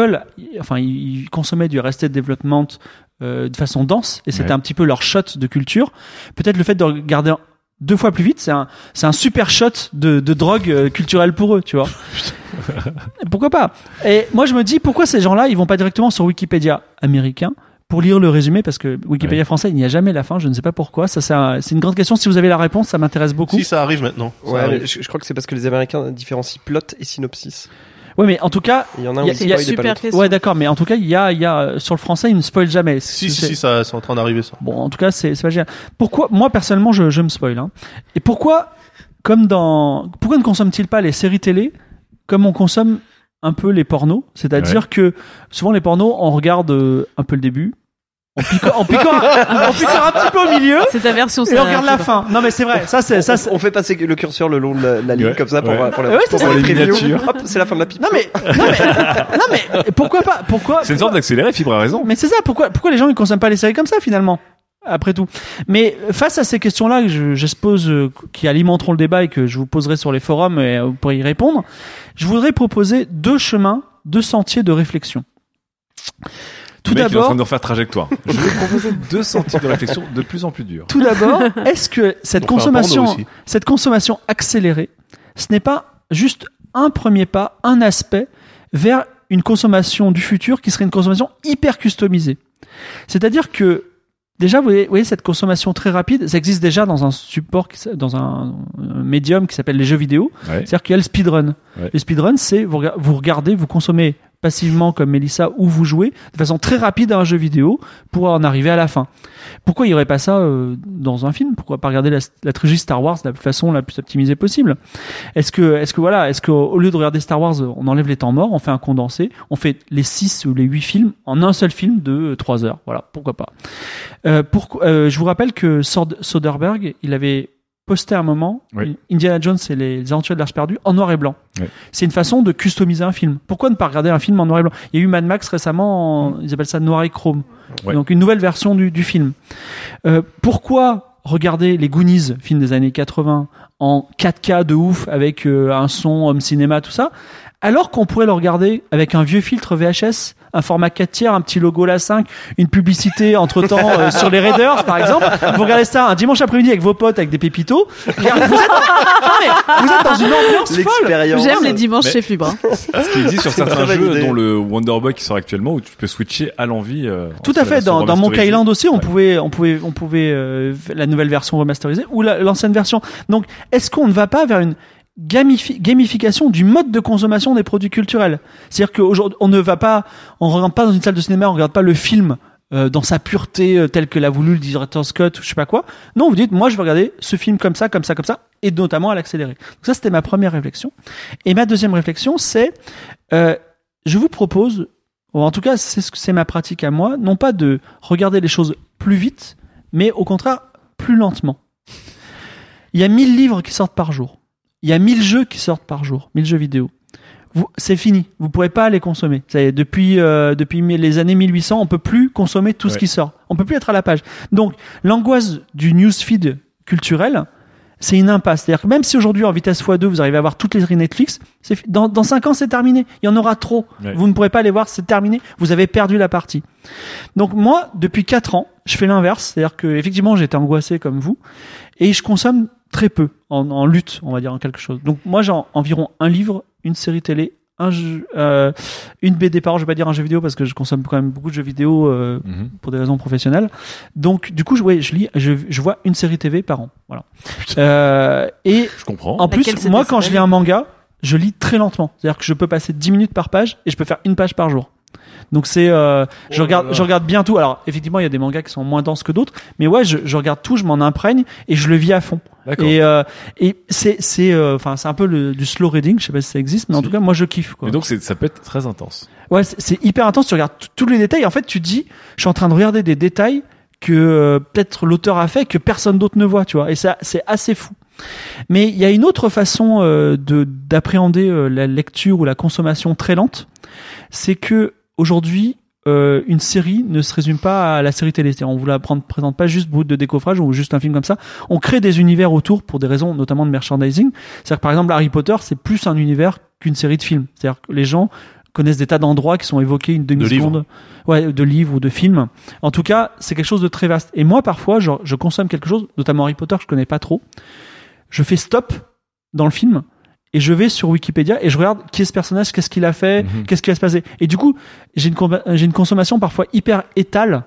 ils consommaient du Arrested Development de façon dense et c'était un petit peu leur shot de culture, peut-être le fait de regarder 2 fois plus vite c'est un super shot de drogue culturelle pour eux, tu vois. Pourquoi pas. Et moi je me dis pourquoi ces gens-là ils vont pas directement sur Wikipédia américain pour lire le résumé, parce que Wikipédia français, il n'y a jamais la fin, je ne sais pas pourquoi. Ça, c'est une grande question. Si vous avez la réponse, ça m'intéresse beaucoup. Si, ça arrive maintenant. Mais je crois que c'est parce que les Américains différencient plot et synopsis. Ouais, mais en tout cas, il y en a un qui spoil et pas l'autre. Ouais, d'accord, mais en tout cas, il y a sur le français, il ne spoil jamais. Si, ça, c'est en train d'arriver, ça. Bon, en tout cas, c'est pas génial. Pourquoi, moi, personnellement, je me spoil, hein. Et pourquoi ne consomme-t-il pas les séries télé comme on consomme un peu les pornos? C'est-à-dire que souvent les pornos, on regarde un peu le début, on picore un petit peu au milieu. C'est ta version. Et on regarde la fin. Non mais c'est vrai. On fait passer le curseur le long de la ligne comme ça pour les miniatures. Hop, c'est la fin de la pipe. Non mais pourquoi pas? C'est une sorte d'accéléré, Fibre a raison. Mais c'est ça. Pourquoi les gens ils consomment pas les séries comme ça finalement? Après tout. Mais face à ces questions-là que j'expose, qui alimenteront le débat et que je vous poserai sur les forums et vous pourrez y répondre, je voudrais proposer 2 sentiers de réflexion. Tout d'abord, il est en train de refaire trajectoire. Je vais proposer 2 sentiers de réflexion de plus en plus durs. Tout d'abord, est-ce que cette consommation accélérée, ce n'est pas juste un premier pas, un aspect vers une consommation du futur qui serait une consommation hyper customisée? C'est-à-dire que déjà, vous voyez cette consommation très rapide, ça existe déjà dans un support, dans un médium qui s'appelle les jeux vidéo. Ouais. C'est-à-dire qu'il y a le speedrun. Ouais. Le speedrun, c'est vous regardez, vous consommez passivement comme Mélissa ou vous jouez de façon très rapide à un jeu vidéo pour en arriver à la fin. Pourquoi il n'y aurait pas ça dans un film? Pourquoi pas regarder la trilogie Star Wars de la façon la plus optimisée possible? Est-ce que au lieu de regarder Star Wars, on enlève les temps morts, on fait un condensé, on fait les 6 ou les 8 films en un seul film de 3 heures? Voilà, pourquoi pas. Je vous rappelle que Soderbergh, il avait posté à un moment Indiana Jones et les aventures de l'Arche perdue en noir et blanc. Oui. C'est une façon de customiser un film. Pourquoi ne pas regarder un film en noir et blanc? Il y a eu Mad Max récemment, ils appellent ça noir et chrome. Ouais. Donc une nouvelle version du film. Pourquoi regarder les Goonies, film des années 80, en 4K de ouf avec un son home cinéma, tout ça, alors qu'on pourrait le regarder avec un vieux filtre VHS, un format 4/3, un petit logo la 5, une publicité entre-temps sur les Raiders par exemple. Vous regardez ça un dimanche après-midi avec vos potes avec des pépitos. Vous êtes dans une ambiance folle. J'aime les dimanches chez Fibre. Ce qui existe sur certains jeux, dont le Wonder Boy qui sort actuellement, où tu peux switcher à l'envie. Tout à fait. Dans Monkey Island aussi, on pouvait la nouvelle version remasterisée ou l'ancienne version. Donc, est-ce qu'on ne va pas vers une gamification du mode de consommation des produits culturels? C'est-à-dire qu'aujourd'hui, on rentre pas dans une salle de cinéma, on regarde pas le film dans sa pureté telle que l'a voulu le directeur Scott ou je sais pas quoi. Non, vous dites, moi je vais regarder ce film comme ça, et notamment à l'accéléré. Donc ça, c'était ma première réflexion. Et ma deuxième réflexion, c'est, je vous propose, ou en tout cas c'est ma pratique à moi, non pas de regarder les choses plus vite, mais au contraire plus lentement. Il y a 1000 livres qui sortent par jour. Il y a 1000 jeux qui sortent par jour, 1000 jeux vidéo. C'est fini. Vous pourrez pas les consommer. Ça y est, depuis les années 1800, on peut plus consommer tout ce qui sort. On peut plus être à la page. Donc, l'angoisse du newsfeed culturel, c'est une impasse. C'est-à-dire que même si aujourd'hui, en vitesse x2, vous arrivez à voir toutes les séries Netflix, dans 5 ans, c'est terminé. Il y en aura trop. Ouais. Vous ne pourrez pas les voir, c'est terminé. Vous avez perdu la partie. Donc, moi, depuis 4 ans, je fais l'inverse. C'est-à-dire que, effectivement, j'étais angoissé comme vous. Et je consomme très peu, en lutte, on va dire, en quelque chose. Donc, moi, j'ai environ un livre, une série télé, un jeu, une BD par an. Je vais pas dire un jeu vidéo parce que je consomme quand même beaucoup de jeux vidéo pour des raisons professionnelles. Donc du coup, je vois une série TV par an. Voilà. Et je comprends. En plus, moi, quand je lis un manga, je lis très lentement. C'est-à-dire que je peux passer 10 minutes par page et je peux faire une page par jour. Donc c'est je regarde bien tout. Alors effectivement, il y a des mangas qui sont moins denses que d'autres, mais ouais, je regarde tout, je m'en imprègne et je le vis à fond. D'accord. Et c'est un peu du slow reading, je sais pas si ça existe, mais en tout cas moi je kiffe quoi. Et donc ça peut être très intense. Ouais, c'est hyper intense, tu regardes tous les détails, en fait tu te dis je suis en train de regarder des détails que peut-être l'auteur a fait que personne d'autre ne voit, tu vois. Et ça c'est assez fou. Mais il y a une autre façon d'appréhender la lecture ou la consommation très lente, c'est que aujourd'hui, une série ne se résume pas à la série télé. C'est-à-dire, on vous la présente pas juste bout de décoffrage ou juste un film comme ça. On crée des univers autour pour des raisons notamment de merchandising. C'est-à-dire que par exemple, Harry Potter, c'est plus un univers qu'une série de films. C'est-à-dire que les gens connaissent des tas d'endroits qui sont évoqués une demi-seconde. De livres ou de films. En tout cas, c'est quelque chose de très vaste. Et moi, parfois, je consomme quelque chose, notamment Harry Potter, que je connais pas trop. Je fais stop dans le film. Et je vais sur Wikipédia et je regarde qui est ce personnage, qu'est-ce qu'il a fait, qu'est-ce qui va se passer. Et du coup, j'ai une consommation parfois hyper étale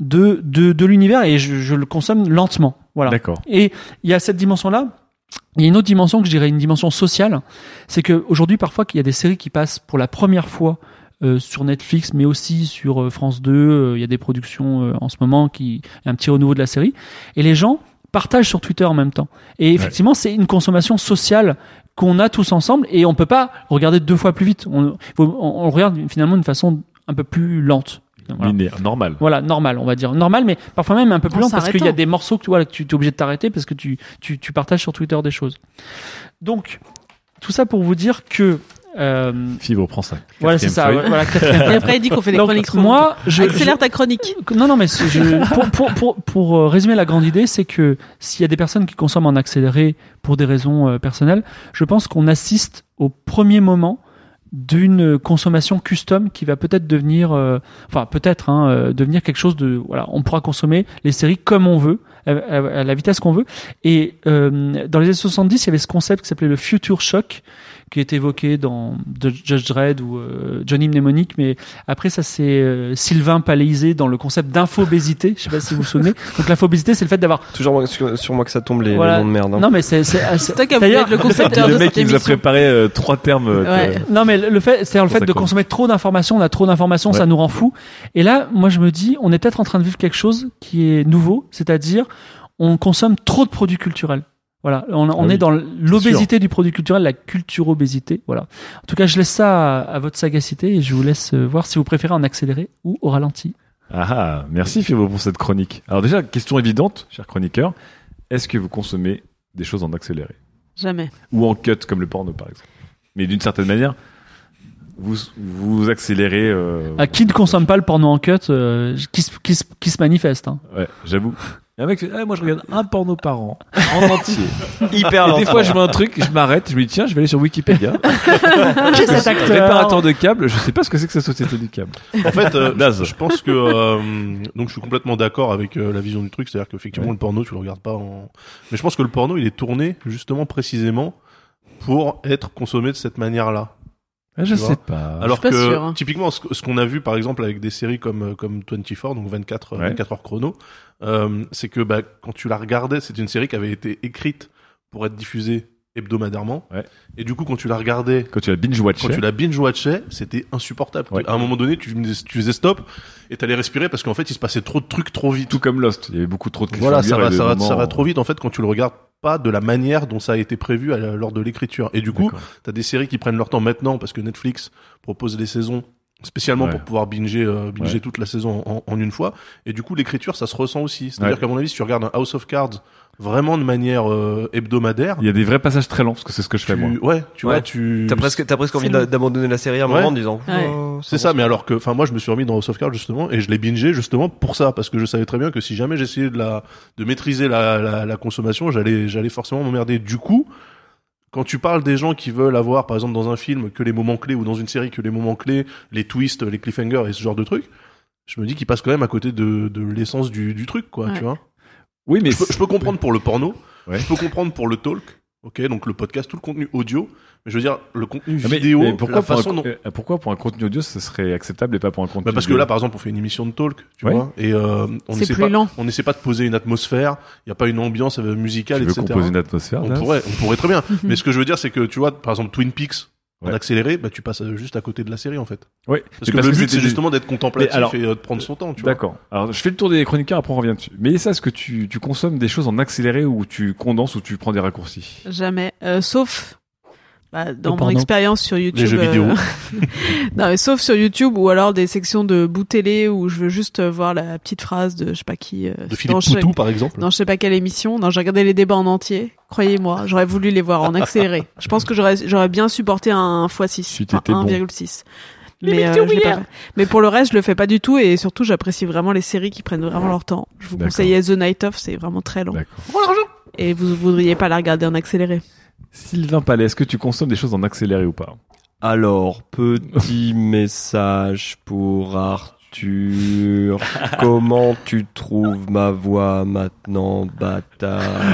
de l'univers et je le consomme lentement. Voilà. D'accord. Et il y a cette dimension-là. Il y a une autre dimension que je dirais une dimension sociale. C'est que aujourd'hui, parfois, qu'il y a des séries qui passent pour la première fois sur Netflix, mais aussi sur France 2. Il y a des productions en ce moment il y a un petit renouveau de la série. Et les gens partagent sur Twitter en même temps. Et effectivement, c'est une consommation sociale qu'on a tous ensemble et on peut pas regarder 2 fois plus vite. On regarde finalement d'une façon un peu plus lente. Voilà. Linéaire, normal. Voilà, normal, on va dire. Normal, mais parfois même un peu plus lent parce qu'il y a des morceaux que tu es obligé de t'arrêter parce que tu partages sur Twitter des choses. Donc, tout ça pour vous dire que Fibre prend ça. Voilà, c'est ça. Voilà, et après, il dit qu'on fait des chroniques. Moi, accélère ta chronique. Non, mais pour résumer la grande idée, c'est que s'il y a des personnes qui consomment en accéléré pour des raisons personnelles, je pense qu'on assiste au premier moment d'une consommation custom qui va peut-être devenir, devenir quelque chose de, voilà, on pourra consommer les séries comme on veut, à la vitesse qu'on veut. Et dans les années 70, il y avait ce concept qui s'appelait le Future Shock, qui est évoqué dans Judge Dredd ou Johnny Mnemonic, mais après ça c'est Sylvain Palaisé dans le concept d'infobésité. Je sais pas si vous vous souvenez. Donc l'infobésité, c'est le fait d'avoir toujours sur moi que ça tombe les noms de merde. Hein. Non mais c'est toi qui as voulu être le concepteur de cette émission. Le mec qui nous a préparé 3 termes. Non mais le fait, c'est le fait de consommer trop d'informations. On a trop d'informations, ça nous rend fou. Et là, moi je me dis, on est peut-être en train de vivre quelque chose qui est nouveau, c'est-à-dire on consomme trop de produits culturels. Voilà, on est dans l'obésité du produit culturel, la culture-obésité. Voilà. En tout cas, je laisse ça à votre sagacité et je vous laisse voir si vous préférez en accéléré ou au ralenti. Ah, merci Fibre pour cette chronique. Alors déjà, question évidente, cher chroniqueur, est-ce que vous consommez des choses en accéléré ? Jamais. Ou en cut, comme le porno par exemple. Mais d'une certaine manière, vous accélérez. Qui ne consomme pas le porno en cut, qui se manifeste. Hein. Ouais, j'avoue. Un mec fait, moi je regarde un porno par an, en entier. Hyper longtemps. Des fois je vois un truc, je m'arrête, je me dis tiens, je vais aller sur Wikipédia. Qui est cet acteur ? Réparateur de câbles, je sais pas ce que c'est que cette société du câble. En fait, je pense que donc je suis complètement d'accord avec la vision du truc, c'est-à-dire qu'effectivement le porno tu le regardes pas mais je pense que le porno il est tourné justement précisément pour être consommé de cette manière-là. Je sais pas. Alors que sûr, hein. Typiquement ce qu'on a vu par exemple avec des séries comme 24, donc 24 heures chrono, c'est que quand tu la regardais, c'est une série qui avait été écrite pour être diffusée hebdomadairement. Ouais. Et du coup quand tu la regardais, quand tu la binge-watchais, c'était insupportable. Ouais. À un moment donné, tu faisais stop et t'allais respirer parce qu'en fait, il se passait trop de trucs trop vite. Tout comme Lost, il y avait beaucoup trop de Voilà, ça va trop vite en fait quand tu le regardes pas de la manière dont ça a été prévu lors de l'écriture. Et du coup, t'as des séries qui prennent leur temps maintenant parce que Netflix propose des saisons spécialement Ouais. pour pouvoir binger Ouais. toute la saison en une fois. Et du coup, l'écriture, ça se ressent aussi. C'est-à-dire Ouais. qu'à mon avis, si tu regardes un House of Cards vraiment de manière hebdomadaire, Il y a des vrais passages très lents, parce que c'est ce que je fais, moi. ouais, tu vois, T'as presque envie d'abandonner la série à un Ouais. moment en disant. Ouais. Oh, c'est ça, mais alors que, enfin, moi, je me suis remis dans House of Cards justement, et je l'ai bingé justement pour ça, parce que je savais très bien que si jamais j'essayais de maîtriser la consommation, j'allais forcément m'emmerder. Du coup, quand tu parles des gens qui veulent avoir, par exemple, dans un film, que les moments clés, ou dans une série, que les moments clés, les twists, les cliffhangers et ce genre de trucs, je me dis qu'ils passent quand même à côté de l'essence du truc, quoi, Ouais. tu vois. Oui, mais Je peux comprendre pour le porno, Ouais. je peux comprendre pour le talk, ok, donc le podcast, tout le contenu audio, mais je veux dire, le contenu Ah, mais vidéo, pourquoi, la pour façon dont... pourquoi pour un contenu audio, ce serait acceptable et pas pour un contenu Parce que vidéo là, par exemple, on fait une émission de talk, tu Ouais. vois, et on C'est essaie plus pas, lent. on essaie pas de poser une atmosphère. Il y a pas une ambiance musicale, Tu veux etc. qu'on pose une atmosphère, on là pourrait très bien. Mais ce que je veux dire, c'est que tu vois, par exemple, Twin Peaks en Ouais. accéléré, bah tu passes juste à côté de la série en fait. Oui. Parce que le but, c'est justement d'être contemplatif Mais alors- et de prendre son temps, tu vois. D'accord. Alors, je fais le tour des chroniqueurs, après on revient dessus. Mais ça, est-ce que tu consommes des choses en accéléré ou tu condenses ou tu prends des raccourcis? Jamais. Sauf dans mon porno. expérience sur YouTube. Les jeux vidéo. Non, mais sauf sur YouTube ou alors des sections de bout télé où je veux juste voir la petite phrase de je sais pas qui. De Philippe dans je sais- Poutou, par exemple. Dans je sais pas quelle émission. Non, j'ai regardé les débats en entier. Croyez-moi, j'aurais voulu les voir en accéléré. Je pense que j'aurais bien supporté un x6. Si Enfin, t'étais bon. 1,6. Mais, je l'ai pas fait. Mais pour le reste, je le fais pas du tout et surtout, j'apprécie vraiment les séries qui prennent vraiment leur temps. Je vous D'accord. conseille The Night Of, c'est vraiment très long. D'accord. Et vous voudriez pas la regarder en accéléré. Sylvain Palais, est-ce que tu consommes des choses en accéléré ou pas? Alors, petit message pour Arthur. Comment tu trouves ma voix maintenant, bâtard?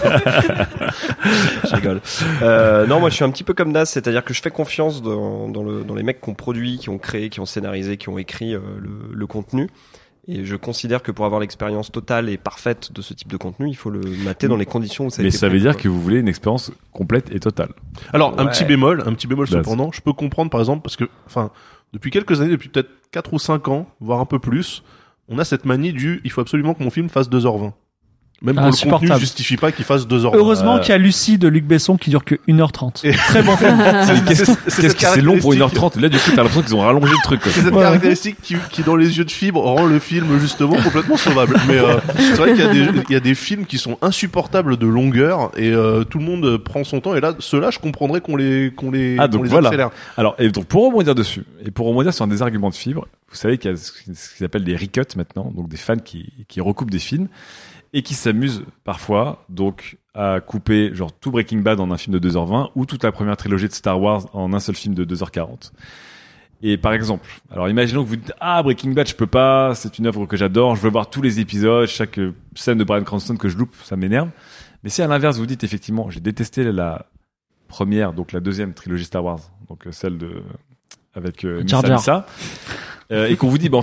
Je rigole. Non, moi je suis un petit peu comme Das, c'est-à-dire que je fais confiance dans les mecs qui ont produit, qui ont créé, qui ont scénarisé, qui ont écrit le contenu. Et je considère que pour avoir l'expérience totale et parfaite de ce type de contenu, il faut le mater dans les conditions où ça a Mais été ça veut prévu, dire quoi. que vous voulez une expérience complète et totale. Alors, un Ouais. petit bémol Vas-y. cependant, je peux comprendre par exemple parce que, enfin, depuis quelques années, depuis peut-être 4 ou 5 ans, voire un peu plus, on a cette manie il faut absolument que mon film fasse 2h20. Même quand le contenu Insupportable. justifie pas qu'il fasse 2h20. Heureusement qu'il y a Lucie de Luc Besson qui dure que 1h30. Très bon film. Qu'est-ce que c'est long pour 1h30? Là, du coup, t'as l'impression qu'ils ont rallongé le truc, quoi. C'est cette caractéristique qui, dans les yeux de fibre, rend le film justement complètement sauvable. Mais c'est vrai qu'il y a des films qui sont insupportables de longueur et tout le monde prend son temps. Et là, ceux-là, je comprendrais qu'on les Ah, donc qu'on les voilà. accélère. Alors, et donc, pour rebondir dessus, et pour rebondir sur un des arguments de fibre, vous savez qu'il y a ce qu'ils appellent des recuts maintenant, donc des fans qui recoupent des films, et qui s'amusent parfois, donc, à couper, genre, tout Breaking Bad en un film de 2h20, ou toute la première trilogie de Star Wars en un seul film de 2h40. Et par exemple, alors imaginons que vous dites, ah, Breaking Bad, je peux pas, c'est une œuvre que j'adore, je veux voir tous les épisodes, chaque scène de Bryan Cranston que je loupe, ça m'énerve. Mais si à l'inverse, vous dites effectivement, j'ai détesté la première, donc la deuxième trilogie Star Wars, donc celle avec Jar Misa Jar. Misa, et qu'on vous dit, bah,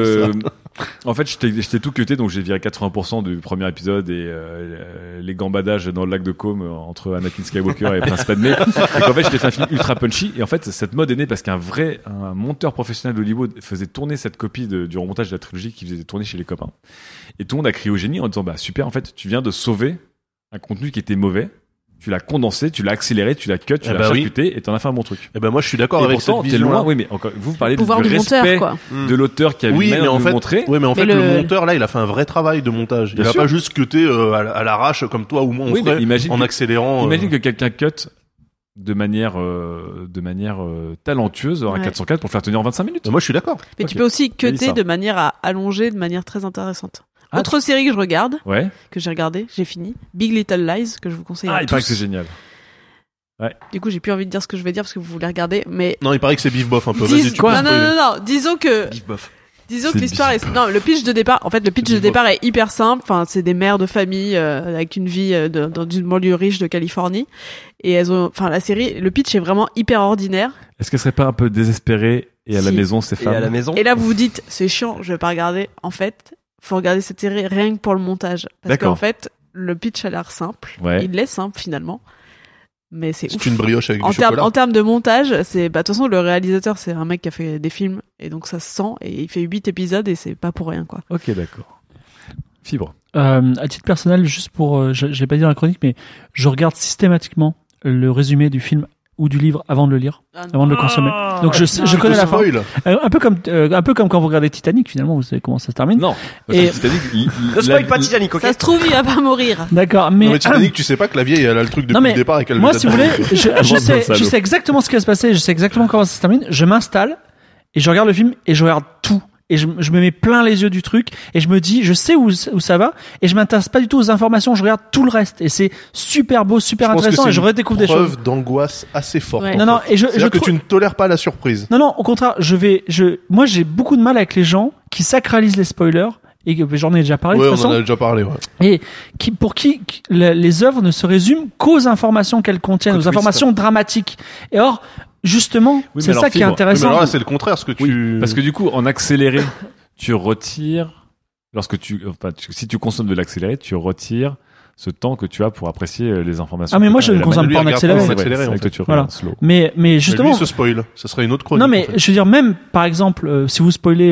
en fait, j'étais tout cuté, donc j'ai viré 80% du premier épisode et les gambadages dans le lac de Côme entre Anakin Skywalker et Prince Padmé. Et qu'en fait, je t'ai fait un film ultra punchy. Et en fait, cette mode est née parce qu'un monteur professionnel d'Hollywood faisait tourner cette copie du remontage de la trilogie qu'il faisait tourner chez les copains. Et tout le monde a crié au génie en disant, bah super, en fait, tu viens de sauver un contenu qui était mauvais. Tu l'as condensé, tu l'as accéléré, tu l'as cut, tu l'as charcuté et t'en as fait un bon truc. Eh ben moi je suis d'accord Et avec pourtant, cette t'es vision. loin, oui, mais encore, vous parlez du pouvoir du monteur, respect quoi. de l'auteur qui a Oui, une mais manière en de fait, le montrer. oui, mais en fait, Mais le le monteur là, il a fait un vrai travail de montage. Il Bien a sûr. pas juste cuté à l'arrache comme toi ou moi on Oui, mais ferait imagine en que- accélérant. Imagine que quelqu'un cut de manière talentueuse à Ouais. 404 pour faire tenir en 25 minutes. Moi je suis d'accord. Mais Ok. tu peux aussi Vas-y, cutter ça. de manière à allonger de manière très intéressante. Ah, Autre série que je regarde, Ouais. que j'ai regardé, j'ai fini, Big Little Lies, que je vous conseille Ah, à il paraît que tous. c'est génial. Du coup, j'ai plus envie de dire ce que je vais dire parce que vous voulez regarder, mais Non, il paraît que c'est bif bof un peu. Dis- Vas-y, tu peux non, non, spoiler. non, non, disons que bof. Disons C'est que l'histoire est non, le pitch de départ, en fait, le pitch de départ est hyper simple. Enfin, c'est des mères de famille avec une vie dans une banlieue riche de Californie, et elles ont, enfin, la série, le pitch est vraiment hyper ordinaire. Est-ce qu'elle serait pas un peu désespérée et à la Si. maison, ces femmes? Et là, vous vous dites, c'est chiant, je vais pas regarder. En fait, faut regarder cette série rien que pour le montage, parce D'accord. qu'en fait, le pitch a l'air simple. Ouais. Il est simple finalement. Mais c'est ouf. une brioche avec en du chocolat. En termes de montage, c'est, bah, de toute façon, le réalisateur, c'est un mec qui a fait des films, et donc ça se sent, et il fait 8 épisodes, et c'est pas pour rien, quoi. Ok, d'accord. Fibre. À titre personnel, juste pour, je l'ai pas dit dans la chronique, mais je regarde systématiquement le résumé du film ou du livre avant de le lire, avant de le consommer. Donc je connais la fin. Un peu comme quand vous regardez Titanic, finalement, vous savez comment ça se termine. Non. Et Titanic, ne spoil pas Titanic, ok. Ça se trouve, il va pas mourir. D'accord, Non, mais Titanic, tu sais pas que la vieille, elle a le truc depuis le départ et qu'elle moi, si vous voulez, je sais exactement ce qui va se passer, je sais exactement comment ça se termine. Je m'installe et je regarde le film et je regarde tout. Et je me mets plein les yeux du truc et je me dis, je sais où ça va et je m'intéresse pas du tout aux informations, je regarde tout le reste et c'est super beau, super intéressant et je redécouvre des choses. Preuve d'angoisse assez forte. Ouais. Non, et c'est-à-dire que tu ne tolères pas la surprise. Non, au contraire, moi j'ai beaucoup de mal avec les gens qui sacralisent les spoilers. Et j'en ai déjà parlé. Ouais, de toute façon. On en a déjà parlé. Ouais. Et pour qui les œuvres ne se résument qu'aux informations qu'elles contiennent, aux informations dramatiques. Et or, justement, c'est ça qui est intéressant. Mais alors là, c'est le contraire, ce que tu. Parce que du coup, en accéléré, tu retires. Si tu consommes de l'accéléré, tu retires ce temps que tu as pour apprécier les informations. Ah mais moi je ne consomme pas en accéléré. Voilà. Mais justement. Mais lui, ce spoil, ça serait une autre chronique. Non mais je veux dire même par exemple si vous spoilez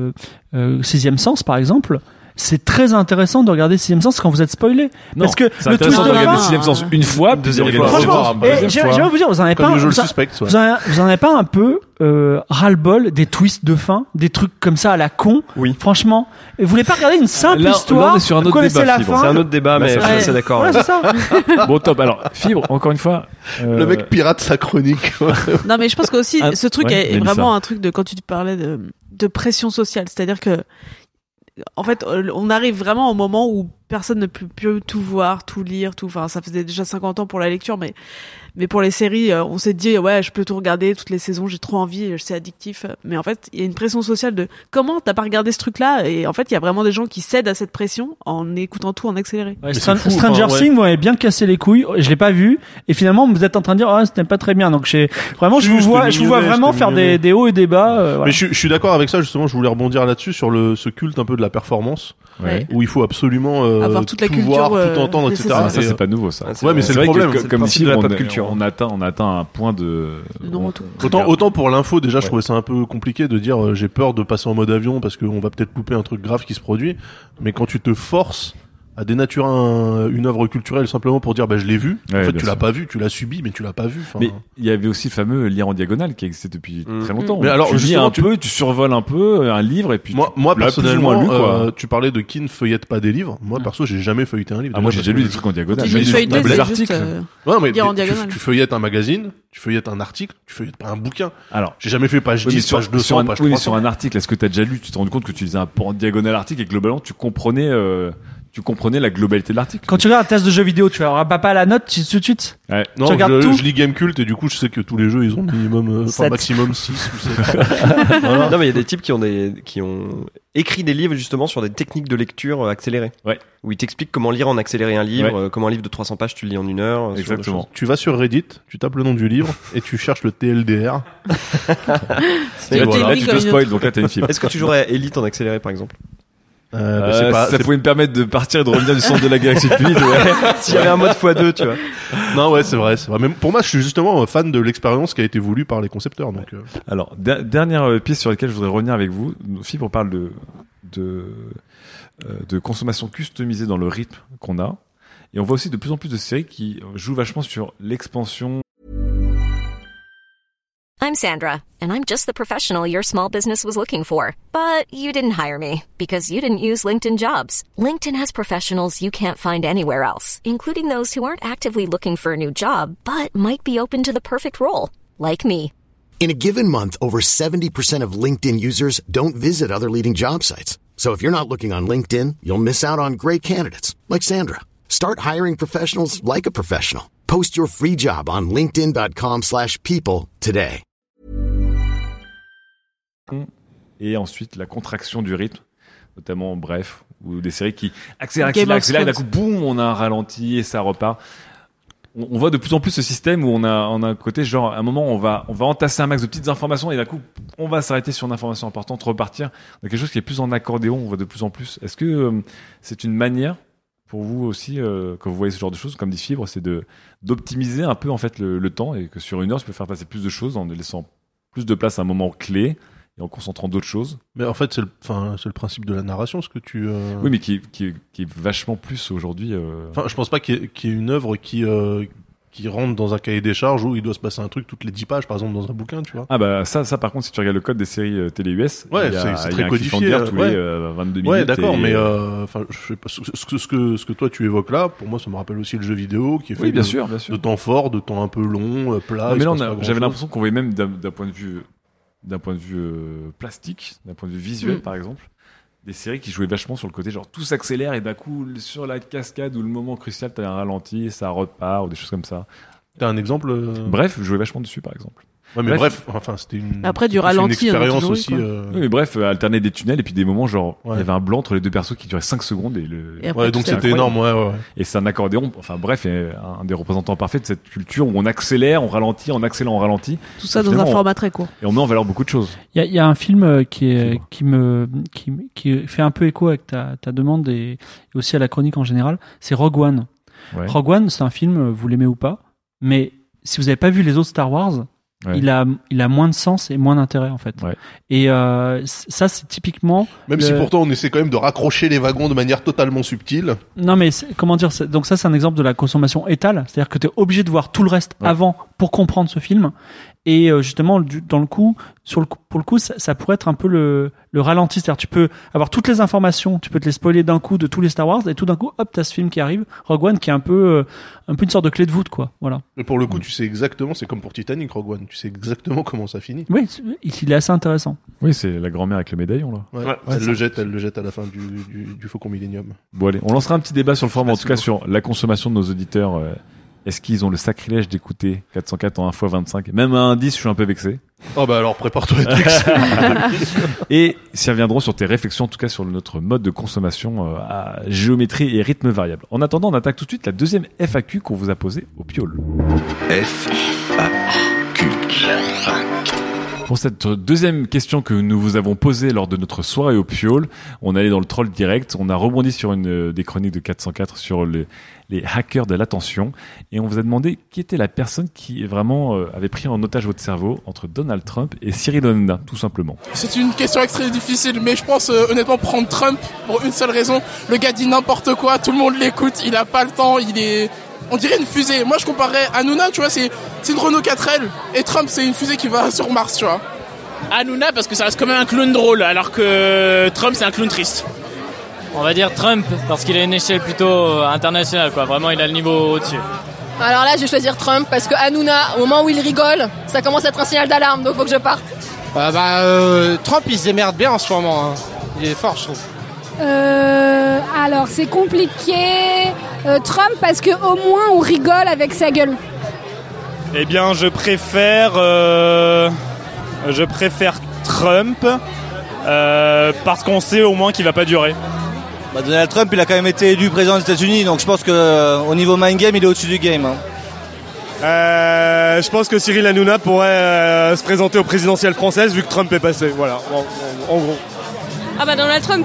Sixième Sens par exemple. C'est très intéressant de regarder Sixième Sens quand vous êtes spoilé. Non, parce que le twist de regarder Sixième Sens une fois, deuxième fois. Franchement, je vais vous dire, vous en avez pas, vous en avez pas un peu ras-le-bol des twists de fin, des trucs comme ça à la con. Oui. Franchement, vous voulez pas regarder une simple histoire. Là, on est sur un vous autre connaissez débat, la Fibre. fin. C'est un autre débat, mais je suis assez d'accord. Ouais, c'est ça. Bon, top. Alors, Fibre, encore une fois. Le mec pirate sa chronique. Non, mais je pense que aussi, ce truc est Mélissa. vraiment un truc de quand tu parlais de pression sociale. C'est-à-dire que, en fait, on arrive vraiment au moment où personne ne peut plus tout voir, tout lire, tout. Enfin, ça faisait déjà 50 ans pour la lecture, mais pour les séries, on s'est dit ouais, je peux tout regarder toutes les saisons, j'ai trop envie, c'est addictif. Mais en fait, il y a une pression sociale de comment t'as pas regardé ce truc-là, et en fait, il y a vraiment des gens qui cèdent à cette pression en écoutant tout en accéléré. Ouais, Stranger Things m'avait bien cassé les couilles, je l'ai pas vu, et finalement vous êtes en train de dire ah c'était pas très bien. Donc je vous vois vraiment faire des hauts et des bas. Voilà. Mais je suis d'accord avec ça justement. Je voulais rebondir là-dessus sur ce culte un peu de la performance. Ouais. Où il faut absolument avoir toute la tout culture, voir, tout entendre, etc. Ça c'est pas nouveau ça. Ouais, mais c'est le vrai problème. que, comme ici, de la pop culture. on atteint un point de. Autant pour l'info, déjà, je trouvais ça un peu compliqué de dire j'ai peur de passer en mode avion parce qu'on va peut-être louper un truc grave qui se produit. Mais quand tu te forces à dénaturer une œuvre culturelle simplement pour dire je l'ai vu, en fait tu l'as pas vu, tu l'as subi, mais tu l'as pas vu. Mais il y avait aussi le fameux lire en diagonale qui existait depuis très longtemps. Mais alors tu lis un peu, tu survoles un peu un livre et puis moi personnellement, lu, quoi. tu parlais de qui ne feuillette pas des livres. Moi perso, j'ai jamais feuilleté un livre. Ah moi j'ai déjà lu des trucs en diagonale. J'ai feuilleté des articles. Non mais lire en diagonale. Tu feuillettes un magazine, tu feuillettes un article, tu feuillettes pas un bouquin. Alors j'ai jamais fait page 10, page 200, page 300. Oui, mais sur un article, est-ce que t'as déjà lu, tu te rends compte que tu lisais un peu en diagonale article et globalement tu comprenais la globalité de l'article. Quand tu regardes un test de jeu vidéo, tu vas pas à la note tout de suite. Ouais. Non, je lis Gamecult et du coup je sais que tous les jeux ils ont minimum, maximum 6 ou 7. Voilà. Non mais il y a des types qui ont écrit des livres justement sur des techniques de lecture accélérées. Ouais. Où ils t'expliquent comment lire en accéléré un livre, comment un livre de 300 pages tu le lis en 1 heure. Exactement. Tu vas sur Reddit, tu tapes le nom du livre et tu cherches le TLDR. Là tu te spoil, donc là t'as une fibre. Est-ce que tu jouerais à Elite en accéléré par exemple? Ça pouvait me permettre de partir et de revenir du centre de la galaxie plus vite. Ouais. S'il y avait un mode x2, tu vois. Non, ouais, c'est vrai. Même pour moi, je suis justement fan de l'expérience qui a été voulue par les concepteurs. Donc. Alors, dernière piste sur laquelle je voudrais revenir avec vous. Fibre parle de consommation customisée dans le rythme qu'on a, et on voit aussi de plus en plus de séries qui jouent vachement sur l'expansion. I'm Sandra, and I'm just the professional your small business was looking for. But you didn't hire me, because you didn't use LinkedIn Jobs. LinkedIn has professionals you can't find anywhere else, including those who aren't actively looking for a new job, but might be open to the perfect role, like me. In a given month, over 70% of LinkedIn users don't visit other leading job sites. So if you're not looking on LinkedIn, you'll miss out on great candidates, like Sandra. Start hiring professionals like a professional. Post your free job on linkedin.com/people today. Et ensuite la contraction du rythme, notamment Bref, ou des séries qui accélèrent, et d'un coup boum, on a un ralenti et ça repart. On voit de plus en plus ce système où on a un côté genre à un moment on va entasser un max de petites informations et d'un coup on va s'arrêter sur une information importante, repartir. On a quelque chose qui est plus en accordéon, on voit de plus en plus. Est-ce que c'est une manière pour vous aussi quand vous voyez ce genre de choses, comme dit Fibre, c'est d'optimiser un peu en fait le temps, et que sur 1 heure tu peux faire passer plus de choses en laissant plus de place à un moment clé et en concentrant d'autres choses. Mais en fait, c'est le principe de la narration, ce que tu. Oui, mais qui est vachement plus aujourd'hui. Enfin, je pense pas qu'il y ait une œuvre qui qui rentre dans un cahier des charges où il doit se passer un truc toutes les 10 pages, par exemple, dans un bouquin, tu vois. Ah bah ça par contre, si tu regardes le code des séries télé US, ouais, c'est très codifié tous les 22 minutes. Ouais, d'accord, mais enfin, je sais pas ce que toi tu évoques là. Pour moi, ça me rappelle aussi le jeu vidéo qui est fait bien sûr. de temps fort, de temps un peu long, plat. Mais là, j'avais l'impression qu'on voyait même d'un point de vue plastique, d'un point de vue visuel, par exemple. Des séries qui jouaient vachement sur le côté genre tout s'accélère et d'un coup sur la cascade ou le moment crucial t'as un ralenti et ça repart ou des choses comme ça. T'as un exemple Bref, je jouais vachement dessus par exemple. Ouais, mais bref, enfin c'était une après du ralenti, une expérience aussi. Oui, mais bref, alterner des tunnels et puis des moments genre il y avait un blanc entre les deux persos qui durait 5 secondes ouais, donc c'était énorme, ouais. Et c'est un accordéon, enfin bref, un des représentants parfaits de cette culture où on accélère, on ralentit, en accélérant, on ralentit. Tout ça dans un format très court. Et on met en valeur beaucoup de choses. Il y a un film qui fait un peu écho avec ta demande et aussi à la chronique en général, c'est Rogue One. Ouais. Rogue One, c'est un film, vous l'aimez ou pas, mais si vous avez pas vu les autres Star Wars, il a moins de sens et moins d'intérêt en fait. Ouais. Et ça c'est typiquement même si pourtant on essaie quand même de raccrocher les wagons de manière totalement subtile. Non mais comment dire, donc ça c'est un exemple de la consommation étale, c'est-à-dire que tu es obligé de voir tout le reste avant pour comprendre ce film. Et justement dans le coup pour le coup ça pourrait être un peu le ralenti, c'est-à-dire tu peux avoir toutes les informations, tu peux te les spoiler d'un coup de tous les Star Wars et tout d'un coup hop t'as ce film qui arrive, Rogue One qui est un peu une sorte de clé de voûte quoi, voilà. Et pour le coup tu sais exactement, c'est comme pour Titanic Rogue One, tu sais exactement comment ça finit. Oui, il est assez intéressant. Oui, c'est la grand-mère avec le médaillon là. Ouais, elle le jette à la fin du Faucon Millenium. Bon allez, on lancera un petit débat sur le forum, en tout cas sur la consommation de nos auditeurs. Est-ce qu'ils ont le sacrilège d'écouter 404 en 1x25? Même à un 10, je suis un peu vexé. Oh bah alors prépare-toi à être vexé. Et s'y reviendront sur tes réflexions, en tout cas sur notre mode de consommation à géométrie et rythme variable. En attendant, on attaque tout de suite la deuxième FAQ qu'on vous a posée au Piole. FAQ. Pour cette deuxième question que nous vous avons posée lors de notre soirée au Piole, on allait dans le troll direct, on a rebondi sur une des chroniques de 404 sur les hackers de l'attention, et on vous a demandé qui était la personne qui vraiment avait pris en otage votre cerveau entre Donald Trump et Cyril Hanouna, tout simplement. C'est une question extrêmement difficile, mais je pense honnêtement prendre Trump pour une seule raison. Le gars dit n'importe quoi, tout le monde l'écoute, il a pas le temps, on dirait une fusée. Moi je comparais Hanouna, tu vois, c'est une Renault 4L, et Trump c'est une fusée qui va sur Mars, tu vois. Hanouna parce que ça reste quand même un clown drôle, alors que Trump c'est un clown triste. On va dire Trump parce qu'il a une échelle plutôt internationale, quoi. Vraiment, il a le niveau au-dessus. Alors là, je vais choisir Trump parce que Hanouna, au moment où il rigole, ça commence à être un signal d'alarme, donc faut que je parte. Trump, il se démerde bien en ce moment. Hein. Il est fort, je trouve. Alors, c'est compliqué. Trump parce que au moins on rigole avec sa gueule. Eh bien, je préfère Trump parce qu'on sait au moins qu'il va pas durer. Donald Trump, il a quand même été élu président des États-Unis, donc je pense que au niveau mind game, il est au-dessus du game. Hein. Je pense que Cyril Hanouna pourrait se présenter aux présidentielles françaises vu que Trump est passé. Voilà, en gros. Ah bah Donald Trump.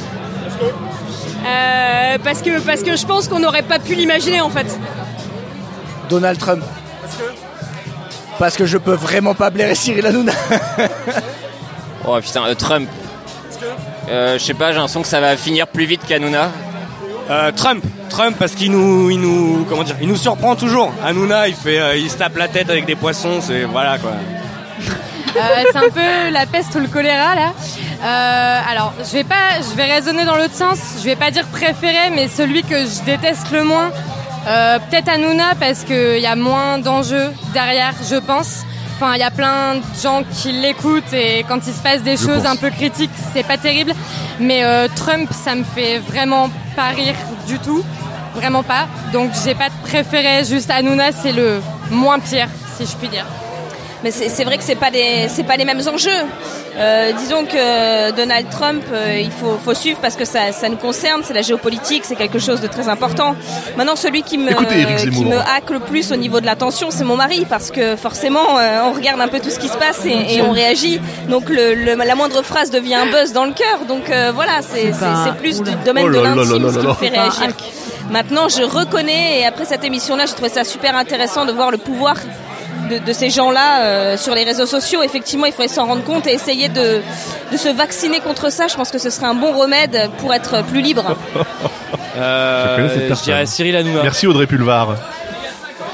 Parce que je pense qu'on n'aurait pas pu l'imaginer en fait. Donald Trump. Parce que je peux vraiment pas blairer Cyril Hanouna. Oh putain, Trump. Je sais pas, j'ai l'impression que ça va finir plus vite qu'Hanouna. Trump parce qu'il nous surprend toujours. Hanouna, il se tape la tête avec des poissons, c'est voilà quoi. C'est un peu la peste ou le choléra là. Alors, je vais raisonner dans l'autre sens. Je vais pas dire préféré, mais celui que je déteste le moins. Peut-être Hanouna parce qu'il y a moins d'enjeux derrière, je pense. Enfin, il y a plein de gens qui l'écoutent et quand il se passe des choses un peu critiques, c'est pas terrible. Mais Trump, ça me fait vraiment pas rire du tout. Vraiment pas. Donc, j'ai pas de préféré. Juste Hanouna, c'est le moins pire, si je puis dire. Mais c'est vrai que c'est pas les mêmes enjeux. Disons que Donald Trump, il faut suivre parce que ça nous concerne, c'est la géopolitique, c'est quelque chose de très important. Maintenant, celui qui me hack le plus au niveau de l'attention, c'est mon mari, parce que forcément, on regarde un peu tout ce qui se passe et on réagit. Donc la moindre phrase devient un buzz dans le cœur. Donc voilà, c'est plus du domaine de l'intime ce qui me fait réagir. Maintenant, je reconnais, et après cette émission-là, j'ai trouvé ça super intéressant de voir le pouvoir de ces gens-là sur les réseaux sociaux. Effectivement, il faudrait s'en rendre compte et essayer de se vacciner contre ça. Je pense que ce serait un bon remède pour être plus libre. Je dirais Cyril Hanouna. Merci Audrey Pulvar.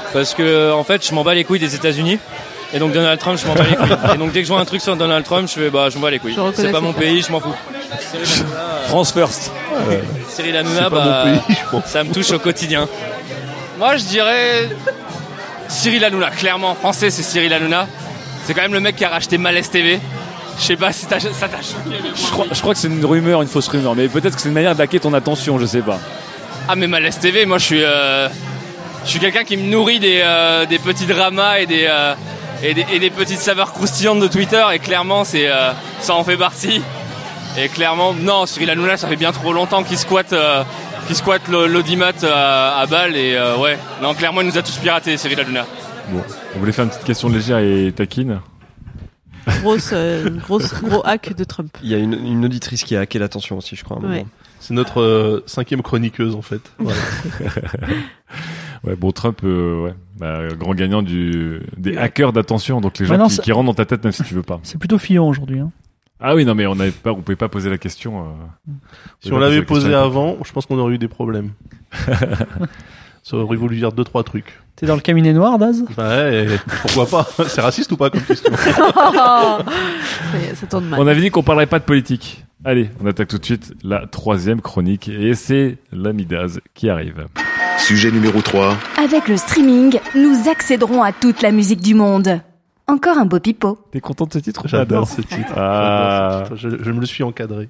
parce que en fait je m'en bats les couilles des États-Unis. Et donc Donald Trump, je m'en bats les couilles. Et donc dès que je vois un truc sur Donald Trump, je fais je m'en bats les couilles. C'est pas mon pays, je m'en fous. France first. Cyril Hanouna, ça me touche au quotidien. Moi je dirais Cyril Hanouna, clairement. Français, c'est Cyril Hanouna. C'est quand même le mec qui a racheté Malaise TV. Je sais pas si ça t'a choqué. Je crois que c'est une rumeur, une fausse rumeur, mais peut-être que c'est une manière d'hacker ton attention, je sais pas. Ah mais Malaise TV, moi je suis quelqu'un qui me nourrit des petits dramas et des petites saveurs croustillantes de Twitter, et clairement ça en fait partie. Et clairement, non, Cyril Hanouna, ça fait bien trop longtemps qu'il squatte l'audimat à Bâle, et ouais, non, clairement il nous a tous piratés, Cyril Hanouna. Bon, on voulait faire une petite question légère et taquine. Gros hack de Trump. Il y a une auditrice qui a hacké l'attention aussi, je crois. À un moment. C'est notre 5e chroniqueuse en fait. Voilà. Ouais, bon, Trump, grand gagnant des hackers d'attention, donc les gens qui rentrent dans ta tête même si tu veux pas. C'est plutôt Fillon aujourd'hui. Hein. Ah oui, non, mais on pouvait pas poser la question. Si on l'avait posé avant, je pense qu'on aurait eu des problèmes. Ça aurait voulu dire 2-3 trucs. T'es dans le cabinet noir, Daz? Ouais, pourquoi pas? C'est raciste ou pas comme question? Ça tourne mal. On avait dit qu'on parlerait pas de politique. Allez, on attaque tout de suite la 3e chronique, et c'est l'ami Daz qui arrive. Sujet numéro 3. Avec le streaming, nous accéderons à toute la musique du monde. Encore un beau pipeau. T'es content de ce titre? J'adore ce titre. Ah. Je me le suis encadré.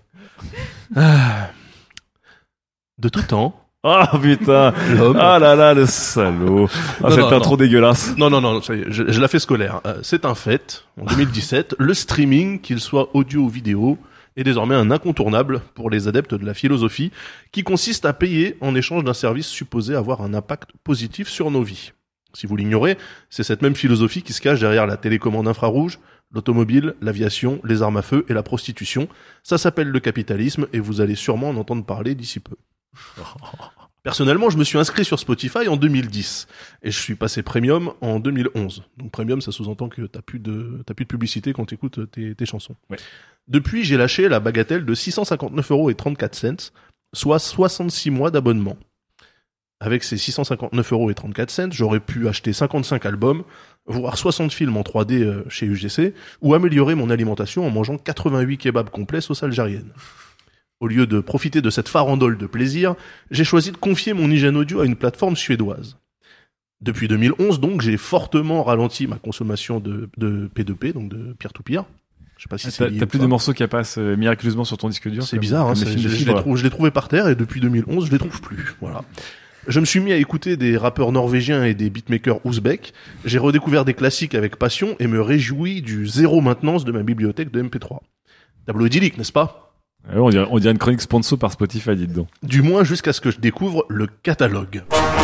De tout temps. Ah putain. Ah là là, le salaud. Cette intro dégueulasse. Non, ça y est, je la fais scolaire. C'est un fait. En 2017, le streaming, qu'il soit audio ou vidéo, est désormais un incontournable pour les adeptes de la philosophie, qui consiste à payer en échange d'un service supposé avoir un impact positif sur nos vies. Si vous l'ignorez, c'est cette même philosophie qui se cache derrière la télécommande infrarouge, l'automobile, l'aviation, les armes à feu et la prostitution. Ça s'appelle le capitalisme, et vous allez sûrement en entendre parler d'ici peu. Personnellement, je me suis inscrit sur Spotify en 2010 et je suis passé premium en 2011. Donc premium, ça sous-entend que t'as plus de publicité quand t'écoutes tes chansons. Ouais. Depuis, j'ai lâché la bagatelle de 659,34 €, soit 66 mois d'abonnement. Avec ces 659,34 €, j'aurais pu acheter 55 albums, voir 60 films en 3D chez UGC, ou améliorer mon alimentation en mangeant 88 kebabs complets sauce algérienne. Au lieu de profiter de cette farandole de plaisir, j'ai choisi de confier mon hygiène audio à une plateforme suédoise. Depuis 2011, donc, j'ai fortement ralenti ma consommation de P2P, donc de peer-to-peer. Je sais pas si t'as plus de morceaux qui passent miraculeusement sur ton disque dur. C'est bizarre, hein, je l'ai trouvé par terre, et depuis 2011, je les trouve plus. Voilà. Je me suis mis à écouter des rappeurs norvégiens et des beatmakers ouzbeks. J'ai redécouvert des classiques avec passion et me réjouis du zéro maintenance de ma bibliothèque de MP3. Tableau idyllique, n'est-ce pas? On dirait une chronique sponsor par Spotify, dites donc. Du moins jusqu'à ce que je découvre le catalogue.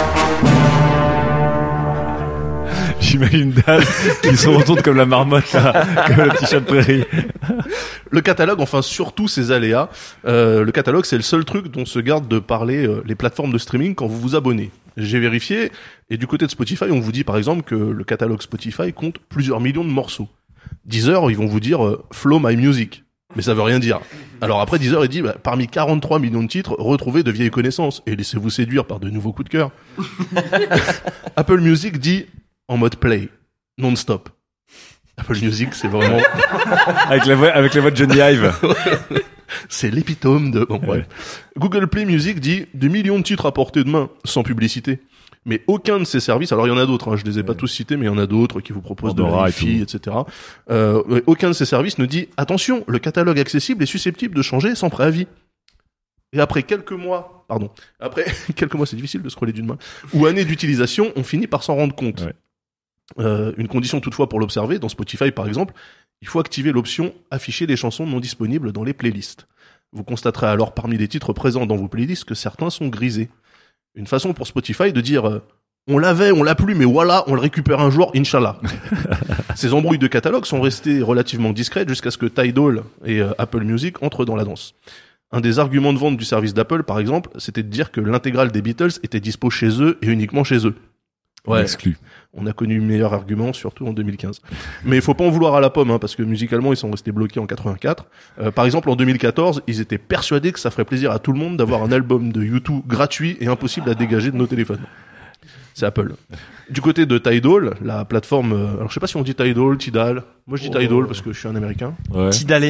J'imagine Daz qui se retourne comme la marmotte, là, comme le petit chat de prairie. Le catalogue, enfin surtout ses aléas. Le catalogue, c'est le seul truc dont se gardent de parler les plateformes de streaming quand vous vous abonnez. J'ai vérifié, et du côté de Spotify, on vous dit par exemple que le catalogue Spotify compte plusieurs millions de morceaux. Deezer, ils vont vous dire Flow My Music. Mais ça veut rien dire. Alors après, Deezer, il dit, parmi 43 millions de titres, retrouvez de vieilles connaissances et laissez-vous séduire par de nouveaux coups de cœur. Apple Music dit, en mode play, non-stop. Apple Music, c'est vraiment... avec la voix de Johnny Ive. C'est l'épitome de... Bon, ouais. Google Play Music dit, des millions de titres à portée de main, sans publicité. Mais aucun de ces services, alors il y en a d'autres, hein, je les ai pas tous cités, mais il y en a d'autres qui vous proposent de la Wi-Fi, etc. Aucun de ces services ne dit, attention, le catalogue accessible est susceptible de changer sans préavis. Et après quelques mois, c'est difficile de scroller d'une main, ou années d'utilisation, on finit par s'en rendre compte. Ouais. Une condition toutefois pour l'observer, dans Spotify par exemple, il faut activer l'option afficher les chansons non disponibles dans les playlists. Vous constaterez alors parmi les titres présents dans vos playlists que certains sont grisés. Une façon pour Spotify de dire on l'avait, on l'a plus, mais voilà, on le récupère un jour, Inch'Allah. Ces embrouilles de catalogue sont restées relativement discrètes jusqu'à ce que Tidal et Apple Music entrent dans la danse. Un des arguments de vente du service d'Apple, par exemple, c'était de dire que l'intégrale des Beatles était dispo chez eux et uniquement chez eux. Ouais. Exclu. On a connu meilleur argument, surtout en 2015. Mais il faut pas en vouloir à la pomme, hein, parce que musicalement, ils sont restés bloqués en 84. Par exemple, en 2014, ils étaient persuadés que ça ferait plaisir à tout le monde d'avoir un album de U2 gratuit et impossible à dégager de nos téléphones. C'est Apple. Du côté de Tidal, la plateforme, alors je sais pas si on dit Tidal. Moi je dis Tidal parce que je suis un Américain. Ouais. Tidalé.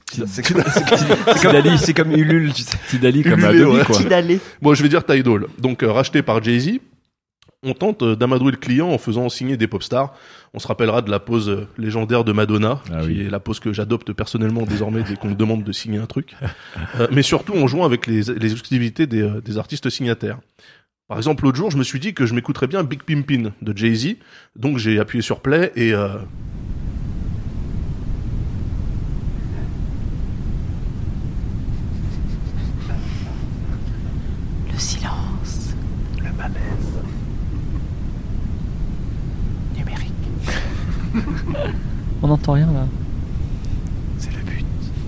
C'est comme Ulule, tu sais. Tidali comme Ululé, Adobe, ouais. quoi. Tidalé. Bon, je vais dire Tidal. Donc racheté par Jay-Z. On tente d'amadouer le client en faisant signer des pop stars. On se rappellera de la pose légendaire de Madonna, qui est la pose que j'adopte personnellement désormais dès qu'on me demande de signer un truc. Mais surtout en jouant avec les exclusivités des artistes signataires. Par exemple, l'autre jour, je me suis dit que je m'écouterais bien Big Pimpin' de Jay-Z. Donc j'ai appuyé sur play et... Le silence. Le malaise. Numérique. On n'entend rien là. C'est le but.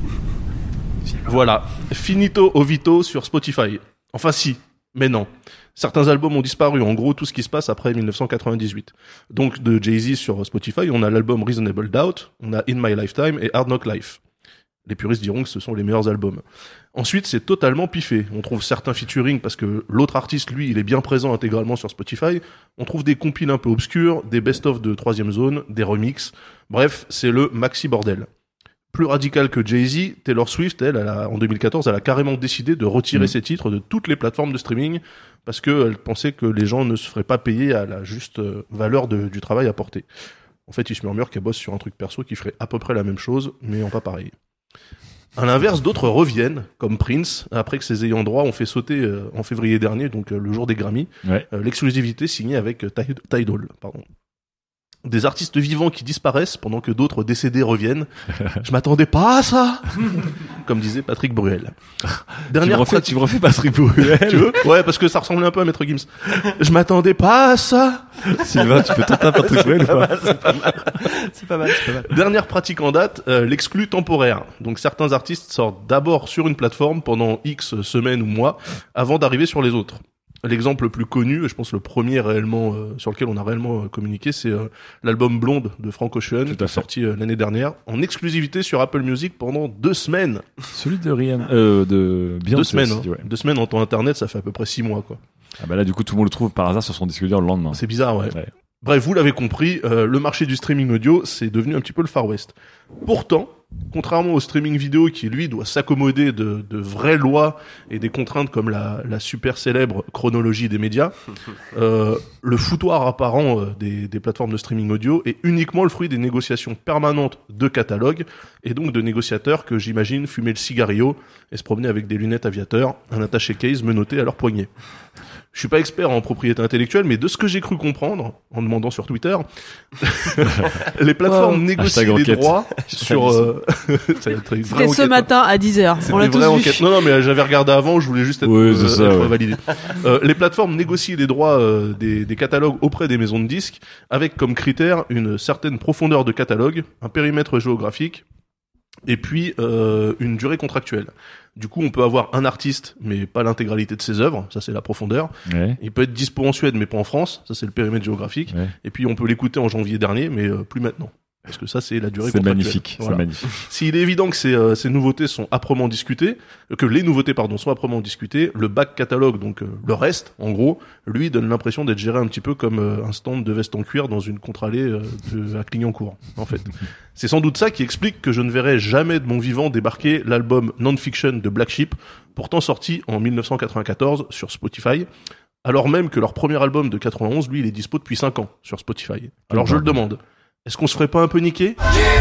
Voilà. Finito Ovito sur Spotify. Enfin si, mais non. Certains albums ont disparu. En gros, tout ce qui se passe après 1998. Donc, de Jay-Z sur Spotify, on a l'album Reasonable Doubt, on a In My Lifetime et Hard Knock Life. Les puristes diront que ce sont les meilleurs albums. Ensuite, c'est totalement piffé. On trouve certains featuring parce que l'autre artiste, lui, il est bien présent intégralement sur Spotify. On trouve des compiles un peu obscurs, des best-of de troisième zone, des remixes. Bref, c'est le maxi bordel. Plus radical que Jay-Z, Taylor Swift, en 2014, elle a carrément décidé de retirer ses titres de toutes les plateformes de streaming parce qu'elle pensait que les gens ne se feraient pas payer à la juste valeur du travail apporté. En fait, il se murmure qu'elle bosse sur un truc perso qui ferait à peu près la même chose, mais en pas pareil. À l'inverse, d'autres reviennent, comme Prince, après que ses ayants droit ont fait sauter en février dernier, donc le jour des Grammy, l'exclusivité signée avec Tidal. Des artistes vivants qui disparaissent pendant que d'autres décédés reviennent. Je m'attendais pas à ça, comme disait Patrick Bruel. Tu me refais Patrick Bruel. Tu veux? Ouais, parce que ça ressemblait un peu à Maître Gims. Je m'attendais pas à ça. Sylvain, tu peux tenter un Patrick Bruel ou pas? C'est pas mal. Dernière pratique en date, l'exclu temporaire. Donc certains artistes sortent d'abord sur une plateforme pendant X semaines ou mois avant d'arriver sur les autres. L'exemple le plus connu, et je pense le premier réellement sur lequel on a réellement communiqué, c'est l'album Blonde de Frank Ocean, qui est sorti l'année dernière, en exclusivité sur Apple Music pendant 2 semaines. Celui de Rihanna, de Beyoncé. 2 semaines, aussi, ouais. 2 semaines en temps internet, ça fait à peu près 6 mois, quoi. Ah bah là, du coup, tout le monde le trouve par hasard sur son disque dur le lendemain. C'est bizarre, ouais. Bref, vous l'avez compris, le marché du streaming audio, c'est devenu un petit peu le Far West. Pourtant, contrairement au streaming vidéo qui, lui, doit s'accommoder de vraies lois et des contraintes comme la super célèbre chronologie des médias, le foutoir apparent des plateformes de streaming audio est uniquement le fruit des négociations permanentes de catalogues et donc de négociateurs que j'imagine fumer le cigarillo et se promener avec des lunettes aviateurs, un attaché case menotté à leur poignet. Je suis pas expert en propriété intellectuelle, mais de ce que j'ai cru comprendre, en demandant sur Twitter, les plateformes négocient les droits sur... C'était ce matin à 10h. On l'a tous vu. Non, mais j'avais regardé avant, je voulais juste être validé. Les plateformes négocient les droits des catalogues auprès des maisons de disques, avec comme critère une certaine profondeur de catalogue, un périmètre géographique, et puis une durée contractuelle. Du coup, on peut avoir un artiste, mais pas l'intégralité de ses œuvres, ça c'est la profondeur. Ouais. Il peut être dispo en Suède, mais pas en France, ça c'est le périmètre géographique. Ouais. Et puis on peut l'écouter en janvier dernier, mais plus maintenant. Parce que ça, c'est la durée contractuelle. Magnifique, voilà. C'est magnifique. S'il est évident que ces nouveautés sont âprement discutées, que les nouveautés, sont âprement discutées, le back catalogue, donc le reste, en gros, lui donne l'impression d'être géré un petit peu comme un stand de veste en cuir dans une contre-allée à Clignancourt, en fait. C'est sans doute ça qui explique que je ne verrai jamais de mon vivant débarquer l'album Non-Fiction de Black Sheep, pourtant sorti en 1994 sur Spotify, alors même que leur premier album de 91, lui, il est dispo depuis 5 ans sur Spotify. Alors je le demande. Est-ce qu'on se ferait pas un peu niquer?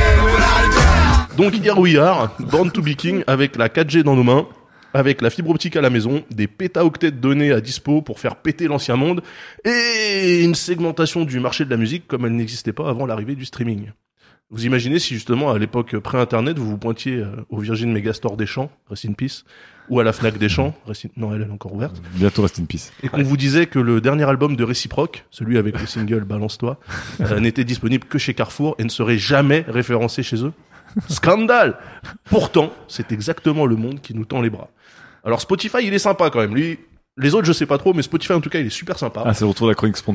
Donc here we are, Born to be King, avec la 4G dans nos mains, avec la fibre optique à la maison, des pétaoctets de données à dispo pour faire péter l'ancien monde, et une segmentation du marché de la musique comme elle n'existait pas avant l'arrivée du streaming. Vous imaginez si justement à l'époque pré-internet vous vous pointiez au Virgin Megastore des Champs, Rest in Peace, ou à la Fnac des Champs, non elle est encore ouverte. Bientôt Rest in Peace. Et qu'on vous disait que le dernier album de Réciproque, celui avec le single Balance-toi, n'était disponible que chez Carrefour et ne serait jamais référencé chez eux. Scandale! Pourtant, c'est exactement le monde qui nous tend les bras. Alors Spotify, il est sympa quand même. Lui, les autres, je sais pas trop, mais Spotify en tout cas, il est super sympa. Ah, c'est le retour de la chronique sponsor là.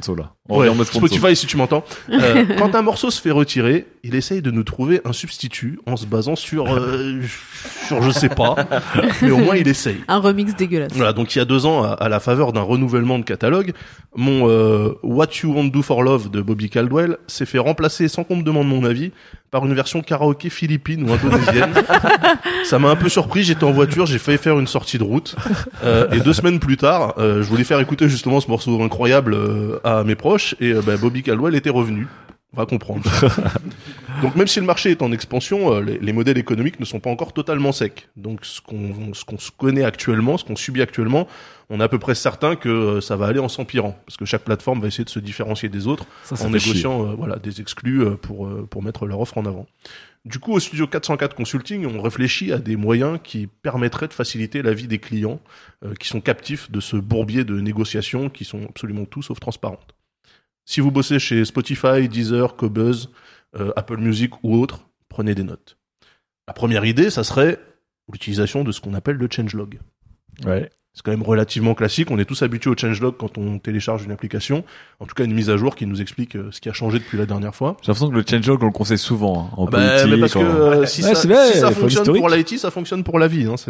On met sponsor. Spotify, si tu m'entends. Quand un morceau se fait retirer, il essaye de nous trouver un substitut en se basant sur je sais pas, mais au moins il essaye. Un remix dégueulasse. Voilà, donc il y a 2 ans, à la faveur d'un renouvellement de catalogue, mon What You Want Do For Love de Bobby Caldwell s'est fait remplacer, sans qu'on me demande mon avis, par une version karaoké philippine ou indonésienne. Ça m'a un peu surpris, j'étais en voiture, j'ai failli faire une sortie de route. Et 2 semaines plus tard, je voulais faire écouter justement ce morceau incroyable à mes proches, et Bobby Caldwell était revenu. On va comprendre. Donc même si le marché est en expansion, les modèles économiques ne sont pas encore totalement secs. Donc ce qu'on se connaît actuellement, ce qu'on subit actuellement, on est à peu près certain que ça va aller en s'empirant, parce que chaque plateforme va essayer de se différencier des autres en négociant des exclus pour mettre leur offre en avant. Du coup, au studio 404 Consulting, on réfléchit à des moyens qui permettraient de faciliter la vie des clients qui sont captifs de ce bourbier de négociations qui sont absolument tout sauf transparentes. Si vous bossez chez Spotify, Deezer, Qobuz, Apple Music ou autres, prenez des notes. La première idée, ça serait l'utilisation de ce qu'on appelle le changelog. Ouais. C'est quand même relativement classique. On est tous habitués au changelog quand on télécharge une application. En tout cas, une mise à jour qui nous explique ce qui a changé depuis la dernière fois. J'ai l'impression que le changelog, on le conseille souvent, en politique. Mais parce que si ça fonctionne pour l'IT, ça fonctionne pour la vie. Hein.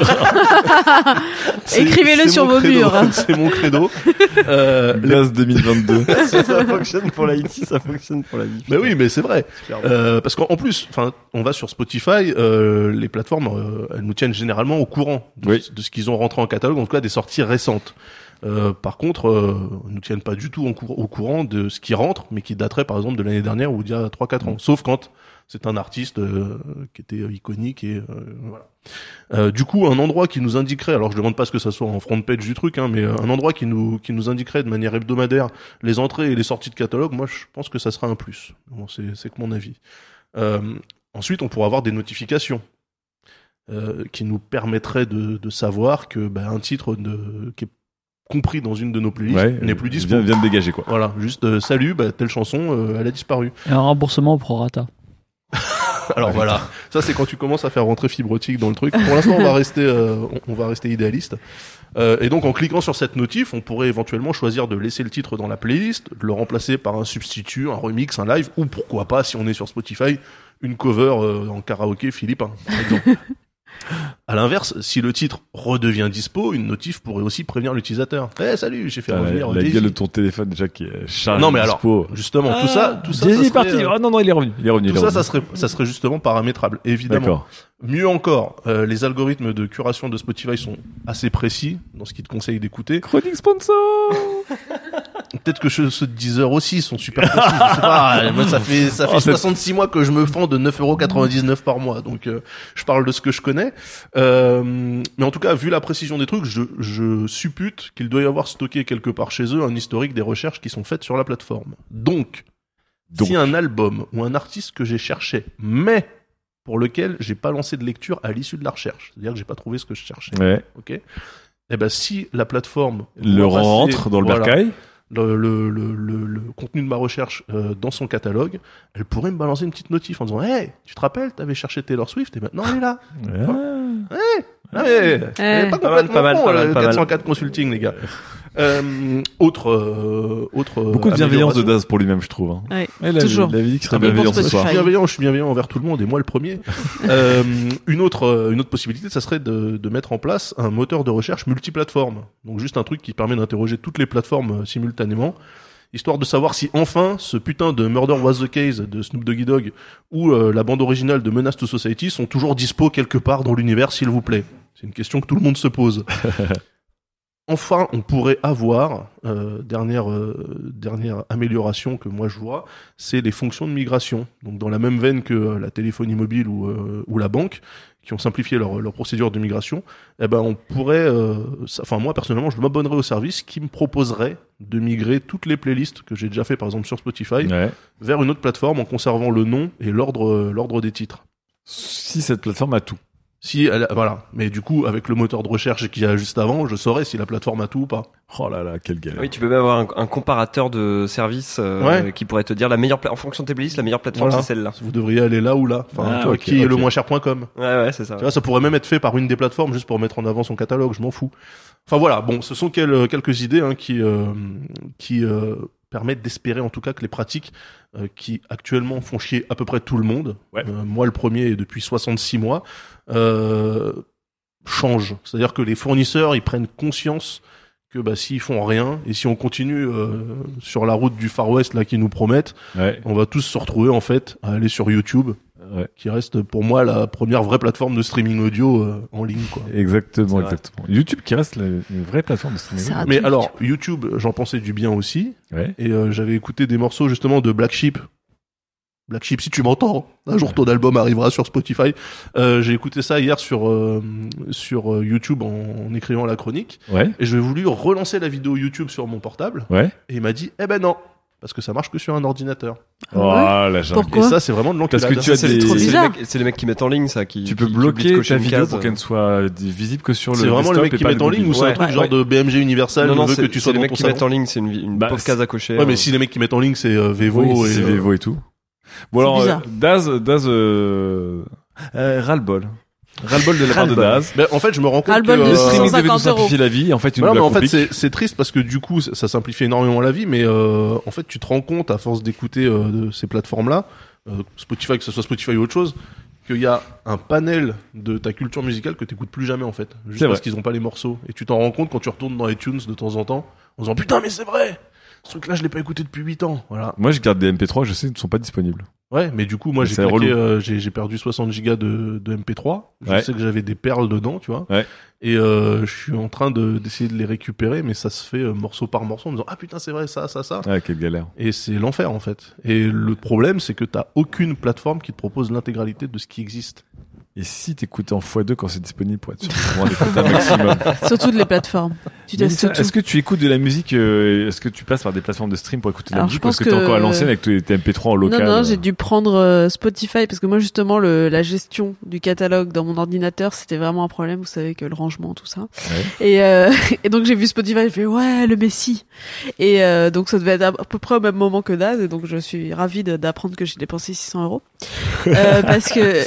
Écrivez-le sur vos murs. C'est mon credo. Glace 2022. Si ça fonctionne pour l'IT, ça fonctionne pour la vie. Mais oui, mais c'est vrai. Parce qu'en plus, on va sur Spotify, les plateformes, elles nous tiennent généralement au courant de ce qu'ils ont rentré en catalogue, en tout cas des sorties récentes. Par contre, nous tiennent pas du tout au courant de ce qui rentre, mais qui daterait par exemple de l'année dernière ou d'il y a 3-4 ans. Sauf quand c'est un artiste qui était iconique et voilà. Du coup, un endroit qui nous indiquerait, alors je demande pas ce que ça soit en front page du truc, mais un endroit qui nous indiquerait de manière hebdomadaire les entrées et les sorties de catalogue, moi je pense que ça sera un plus. Bon, c'est que mon avis. Ensuite, on pourra avoir des notifications. Qui nous permettrait de savoir que un titre qui est compris dans une de nos playlists n'est plus dispo. Vient de dégager quoi. Voilà, juste salut, telle chanson, elle a disparu. Et un remboursement au prorata. Alors voilà, ça c'est quand tu commences à faire rentrer fibre optique dans le truc. Pour l'instant, on va rester idéaliste. Et donc en cliquant sur cette notif, on pourrait éventuellement choisir de laisser le titre dans la playlist, de le remplacer par un substitut, un remix, un live, ou pourquoi pas, si on est sur Spotify, une cover en karaoké philippin, par exemple. À l'inverse, si le titre redevient dispo, une notif pourrait aussi prévenir l'utilisateur. Salut, j'ai fait revenir la gueule de ton téléphone déjà qui est chargé. Non mais dispo. Alors, justement, tout ça ça est parti. Non, il est revenu. Tout ça, ça serait justement paramétrable, évidemment. D'accord. Mieux encore, les algorithmes de curation de Spotify sont assez précis dans ce qu'ils te conseillent d'écouter. Chronique sponsor. Peut-être que ceux de Deezer aussi sont super précis. Je sais pas. Moi, ça fait 66 mois que je me fends de 9,99€ par mois. Donc, je parle de ce que je connais. Mais en tout cas, vu la précision des trucs, je suppute qu'il doit y avoir stocké quelque part chez eux un historique des recherches qui sont faites sur la plateforme. Donc, si un album ou un artiste que j'ai cherché, mais pour lequel j'ai pas lancé de lecture à l'issue de la recherche, c'est-à-dire que j'ai pas trouvé ce que je cherchais. Ouais. Ok. Si la plateforme le rentre dans le bercail, le contenu de ma recherche dans son catalogue, elle pourrait me balancer une petite notif en disant tu te rappelles, t'avais cherché Taylor Swift et maintenant elle est là. Pas complètement con, le 404 Consulting, les gars. Autre beaucoup de bienveillance de Daz pour lui-même, je trouve. Ouais, toujours. La vie qui serait bienveillante ce soir. Je suis bienveillant envers tout le monde et moi le premier. Une autre possibilité, ça serait de mettre en place un moteur de recherche multiplateforme. Donc juste un truc qui permet d'interroger toutes les plateformes simultanément, histoire de savoir si enfin ce putain de Murder Was the Case de Snoop Doggy Dogg ou la bande originale de Menace to Society sont toujours dispo quelque part dans l'univers, s'il vous plaît. C'est une question que tout le monde se pose. Enfin, on pourrait avoir, dernière amélioration que moi je vois, c'est les fonctions de migration. Donc dans la même veine que la téléphonie mobile ou la banque, qui ont simplifié leur procédure de migration, on pourrait, moi personnellement, je m'abonnerais au service qui me proposerait de migrer toutes les playlists que j'ai déjà fait par exemple sur Spotify vers une autre plateforme en conservant le nom et l'ordre des titres. Si cette plateforme a tout. Voilà. Mais du coup, avec le moteur de recherche qu'il y a juste avant, je saurais si la plateforme a tout ou pas. Oh là là, quelle galère. Oui, tu peux même avoir un comparateur de services qui pourrait te dire la meilleure en fonction de tes playlists, la meilleure plateforme c'est celle-là. Vous devriez aller là ou là. Enfin, qui est le moins cher.com. Ouais, c'est ça. Tu vois, ça pourrait même être fait par une des plateformes juste pour mettre en avant son catalogue, je m'en fous. Enfin voilà, bon, ce sont quelques idées qui permettent d'espérer en tout cas que les pratiques qui actuellement font chier à peu près tout le monde, moi le premier depuis 66 mois, changent. C'est-à-dire que les fournisseurs, ils prennent conscience que s'ils font rien et si on continue sur la route du Far West là qu'ils nous promettent, on va tous se retrouver en fait à aller sur YouTube, qui reste pour moi la première vraie plateforme de streaming audio en ligne, quoi. Exactement. YouTube qui reste une vraie plateforme de streaming. Mais alors YouTube, j'en pensais du bien aussi, et j'avais écouté des morceaux justement de Black Sheep. Black Sheep, si tu m'entends, un jour ton album arrivera sur Spotify. J'ai écouté ça hier sur YouTube en écrivant la chronique. Et j'ai voulu relancer la vidéo YouTube sur mon portable. Et il m'a dit, non, parce que ça marche que sur un ordinateur. La jungle. Et ça, c'est vraiment de l'enculade. Parce que tu as c'est les mecs qui mettent en ligne ça. Tu peux bloquer ta vidéo pour qu'elle ne soit visible que sur le desktop. C'est vraiment les mecs qui mettent en ligne ou c'est un truc genre de BMG Universal? Non, veut que tu sois les dans mecs ton qui salon. mettent en ligne, c'est une pauvre case à cocher. Ouais, mais si les mecs qui mettent en ligne, c'est Vevo c'est Vevo et tout. Bon alors, Daz, ras-le-bol. Ras-le-bol de la part de Daz. En fait, je me rends compte ras-le-bol que de le streaming devait nous simplifier la vie. En fait, mais en fait, c'est triste parce que du coup, ça simplifie énormément la vie, mais en fait, tu te rends compte à force d'écouter de ces plateformes-là, Spotify, que ce soit Spotify ou autre chose, qu'il y a un panel de ta culture musicale que t'écoutes plus jamais en fait, juste parce qu'ils ont pas les morceaux. Et tu t'en rends compte quand tu retournes dans iTunes de temps en temps, en disant putain mais c'est vrai, ce truc-là je l'ai pas écouté depuis 8 ans. Voilà. Moi, je garde des MP3, je sais qu'ils ne sont pas disponibles. Ouais, mais du coup, moi, j'ai perdu 60 gigas de MP3. Je sais que j'avais des perles dedans, tu vois. Et je suis en train d'essayer de les récupérer, mais ça se fait morceau par morceau en me disant ah putain c'est vrai ça. Quelle galère. Et c'est l'enfer en fait. Et le problème, c'est que t'as aucune plateforme qui te propose l'intégralité de ce qui existe. Et si t'écoutes en x2 quand c'est disponible pour être sûr de d'écouter un maximum. Surtout de les plateformes. Tu testes tout. Est-ce que tu écoutes de la musique, est-ce que tu passes par des plateformes de stream pour écouter de la musique ou est-ce que t'es encore à l'ancienne avec tes MP3 en local? Non, j'ai dû prendre Spotify parce que moi justement la gestion du catalogue dans mon ordinateur c'était vraiment un problème, vous savez que le rangement tout ça. Et donc j'ai vu Spotify, j'ai fait le Messi. Et donc ça devait être à peu près au même moment que Daz et donc je suis ravie d'apprendre que j'ai dépensé 600 €. Parce que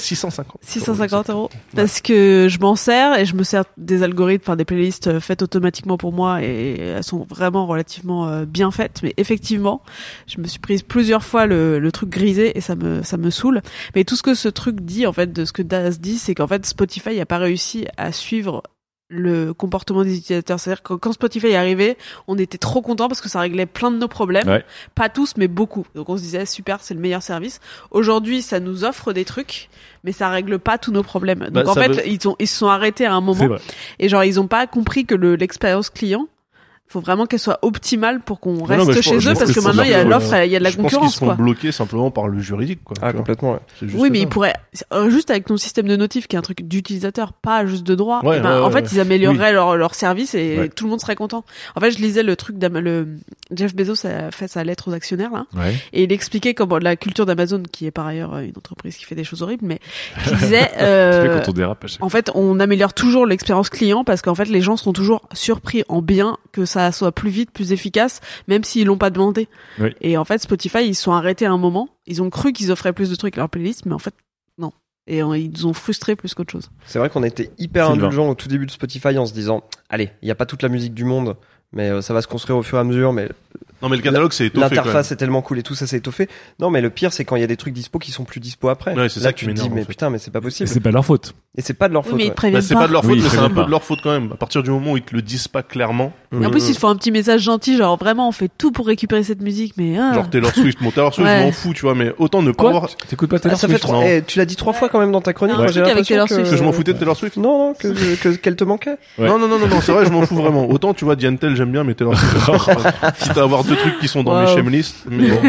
650 € parce que je m'en sers et je me sers des algorithmes, enfin des playlists faites automatiquement pour moi et elles sont vraiment relativement bien faites, mais effectivement je me suis prise plusieurs fois le truc grisé et ça me saoule. Mais tout ce que ce truc dit en fait, de ce que Daz dit, c'est qu'en fait Spotify a pas réussi à suivre le comportement des utilisateurs. C'est-à-dire que quand Spotify est arrivé, on était trop contents parce que ça réglait plein de nos problèmes. Pas tous, mais beaucoup. Donc on se disait super, c'est le meilleur service. Aujourd'hui, ça nous offre des trucs, mais ça règle pas tous nos problèmes. Donc en fait, ils se sont arrêtés à un moment. Et genre, ils ont pas compris que l'expérience client, faut vraiment qu'elle soit optimale pour qu'on reste chez eux parce que maintenant il y a l'offre, il y a de la concurrence. Je pense qu'ils sont bloqués simplement par le juridique, quoi. Ah, complètement. Oui, mais ils pourraient juste avec ton système de notif qui est un truc d'utilisateur, pas juste de droit. En fait, ils amélioreraient leur service et tout le monde serait content. En fait, je lisais le truc Jeff Bezos a fait sa lettre aux actionnaires là, et il expliquait comment la culture d'Amazon, qui est par ailleurs une entreprise qui fait des choses horribles, mais qui disait quand on dérape, en fait, on améliore toujours l'expérience client parce qu'en fait, les gens sont toujours surpris en bien que ça soit plus vite, plus efficace, même s'ils l'ont pas demandé. Et en fait, Spotify, ils se sont arrêtés à un moment. Ils ont cru qu'ils offraient plus de trucs à leur playlist, mais en fait, non. Et ils nous ont frustrés plus qu'autre chose. C'est vrai qu'on a été hyper indulgents au tout début de Spotify en se disant, allez, il n'y a pas toute la musique du monde, mais ça va se construire au fur et à mesure, mais... Non, mais le catalogue c'est étoffé. L'interface est tellement cool et tout ça c'est étoffé. Non, mais le pire c'est quand il y a des trucs dispo qui sont plus dispo après. Ouais, c'est là ça tu te dis mais putain, mais c'est pas possible. Et c'est pas leur faute. Et c'est pas de leur faute. Mais ils préviennent c'est pas de leur faute, mais c'est un peu de leur faute quand même. À partir du moment où ils te le disent pas clairement. En plus, ils te font un petit message gentil, genre vraiment on fait tout pour récupérer cette musique, mais genre Taylor Swift, je m'en fous, tu vois, mais autant ne pas avoir. T'écoutes pas Taylor Swift? Tu l'as dit 3 fois quand même dans ta chronique. J'ai l'impression que je m'en foutais de Taylor Swift. Non, qu'elle te manquait. Non, c'est vrai, je m'en fous vraiment. Autant tu vois Diantel, j'aime bien, mais Taylor Swift. Quitte à avoir 2 trucs qui sont dans mes shame list.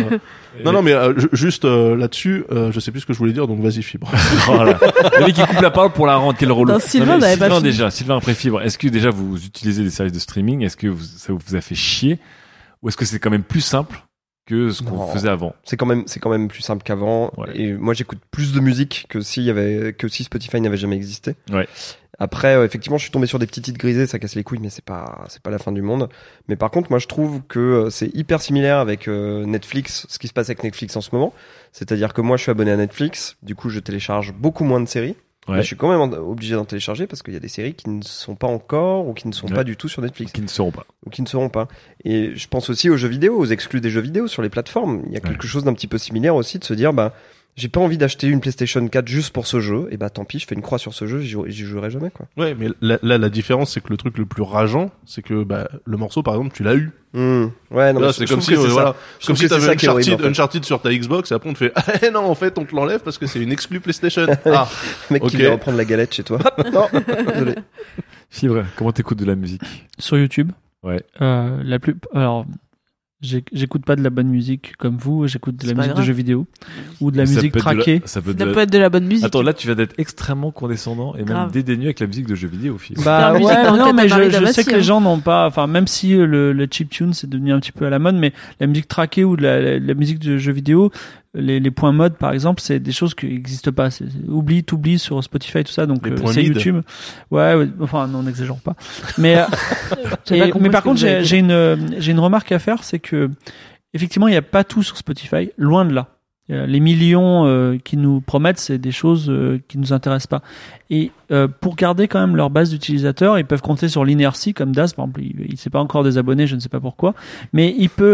Non, mais juste là-dessus, je sais plus ce que je voulais dire, donc vas-y Fibre. Voilà. Le mec qui coupe la parole pour la rendre, quel rôle. Sylvain après Fibre, est-ce que déjà vous utilisez des services de streaming? Est-ce que ça vous a fait chier? Ou est-ce que c'est quand même plus simple que ce qu'on faisait avant? C'est quand même plus simple qu'avant. Et moi j'écoute plus de musique que si Spotify n'avait jamais existé. Après, effectivement, je suis tombé sur des petits titres grisés, ça casse les couilles, mais c'est pas la fin du monde. Mais par contre, moi, je trouve que c'est hyper similaire avec Netflix, ce qui se passe avec Netflix en ce moment. C'est-à-dire que moi, je suis abonné à Netflix, du coup, je télécharge beaucoup moins de séries. Ouais. Mais je suis quand même obligé d'en télécharger parce qu'il y a des séries qui ne sont pas encore ou qui ne sont pas du tout sur Netflix. Qui ne seront pas. Ou qui ne seront pas. Et je pense aussi aux jeux vidéo, aux exclus des jeux vidéo sur les plateformes. Il y a quelque chose d'un petit peu similaire aussi de se dire, j'ai pas envie d'acheter une PlayStation 4 juste pour ce jeu, et tant pis, je fais une croix sur ce jeu, j'y jouerai jamais, quoi. Ouais, mais là, la différence, c'est que le truc le plus rageant, c'est que, le morceau, par exemple, tu l'as eu. Ouais, non, là, c'est comme si, comme si t'avais Uncharted sur ta Xbox, et après on te fait, non, en fait, on te l'enlève parce que c'est une exclue PlayStation. Ah. Mec qui vient reprendre la galette chez toi. Non, désolé. Fibre, comment t'écoutes de la musique? Sur YouTube. Ouais. Alors, j'écoute pas de la bonne musique comme vous, j'écoute de la musique de jeux vidéo ou de la musique traquée. Ça peut être de la bonne musique. Attends, là tu vas d'être extrêmement condescendant et même dédaigneux avec la musique de jeux vidéo, Phil. Non, mais je sais que les gens n'ont pas, enfin, même si le chiptune c'est devenu un petit peu à la mode, mais la musique traquée ou de la musique de jeux vidéo, les points mode par exemple, c'est des choses qui n'existent pas. T'oublies sur Spotify, tout ça, donc c'est YouTube. Ouais, enfin, non, n'exagère pas. Mais mais par contre, j'ai une remarque à faire, c'est que effectivement, il n'y a pas tout sur Spotify, loin de là. Les millions qui nous promettent, c'est des choses qui nous intéressent pas. Et pour garder quand même leur base d'utilisateurs, ils peuvent compter sur l'inertie comme Daz, par exemple. Il s'est pas encore désabonné, je ne sais pas pourquoi. Mais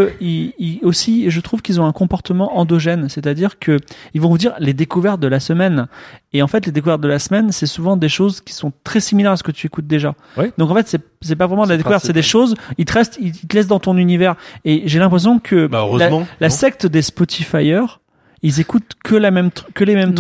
il aussi, je trouve qu'ils ont un comportement endogène, c'est-à-dire que ils vont vous dire les découvertes de la semaine. Et en fait, les découvertes de la semaine, c'est souvent des choses qui sont très similaires à ce que tu écoutes déjà. Ouais. Donc en fait, c'est pas vraiment de la découverte, c'est des choses. Ils te laissent dans ton univers. Et j'ai l'impression que la secte des Spotifyers, ils écoutent que les mêmes trucs.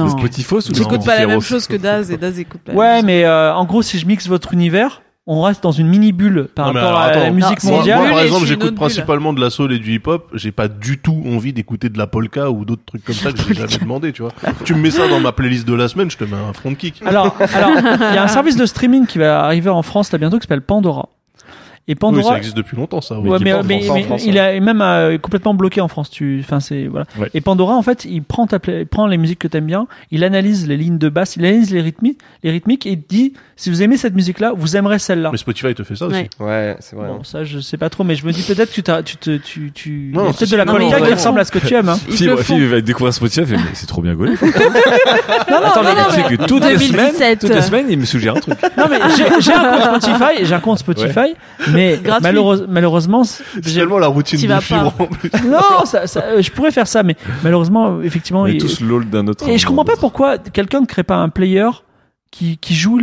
J'écoute pas la même chose que Daz et Daz écoute pas. Ouais, mais en gros, si je mixe votre univers, on reste dans une mini bulle par rapport à la musique mondiale. Moi, par exemple, j'écoute principalement de la soul et du hip-hop. J'ai pas du tout envie d'écouter de la polka ou d'autres trucs comme ça que j'ai jamais demandé, tu vois. Tu me mets ça dans ma playlist de la semaine, je te mets un front kick. Alors, il y a un service de streaming qui va arriver en France là bientôt qui s'appelle Pandora. Et Pandora, oui, ça existe depuis longtemps, ça. Oui, ouais, mais il est même complètement bloqué en France. Voilà. Ouais. Et Pandora, en fait, il prend les musiques que t'aimes bien, il analyse les lignes de basse, il analyse les rythmiques et il dit si vous aimez cette musique-là, vous aimerez celle-là. Mais Spotify te fait ça aussi. Ouais, c'est vrai. Bon, ça, je sais pas trop, mais je me dis peut-être que il y a peut-être de la polka qui ressemble à ce que tu aimes. Hein. Phil va découvrir Spotify, mais c'est trop bien gaulé. Attends, mais que toutes les semaines, il me suggère un truc. Non, mais j'ai un compte Spotify. Mais malheureusement, c'est tellement la routine du Fibre. Non, je pourrais faire ça, mais malheureusement, effectivement, on est tous l'ol d'un autre. Et je comprends pas pourquoi quelqu'un ne crée pas un player qui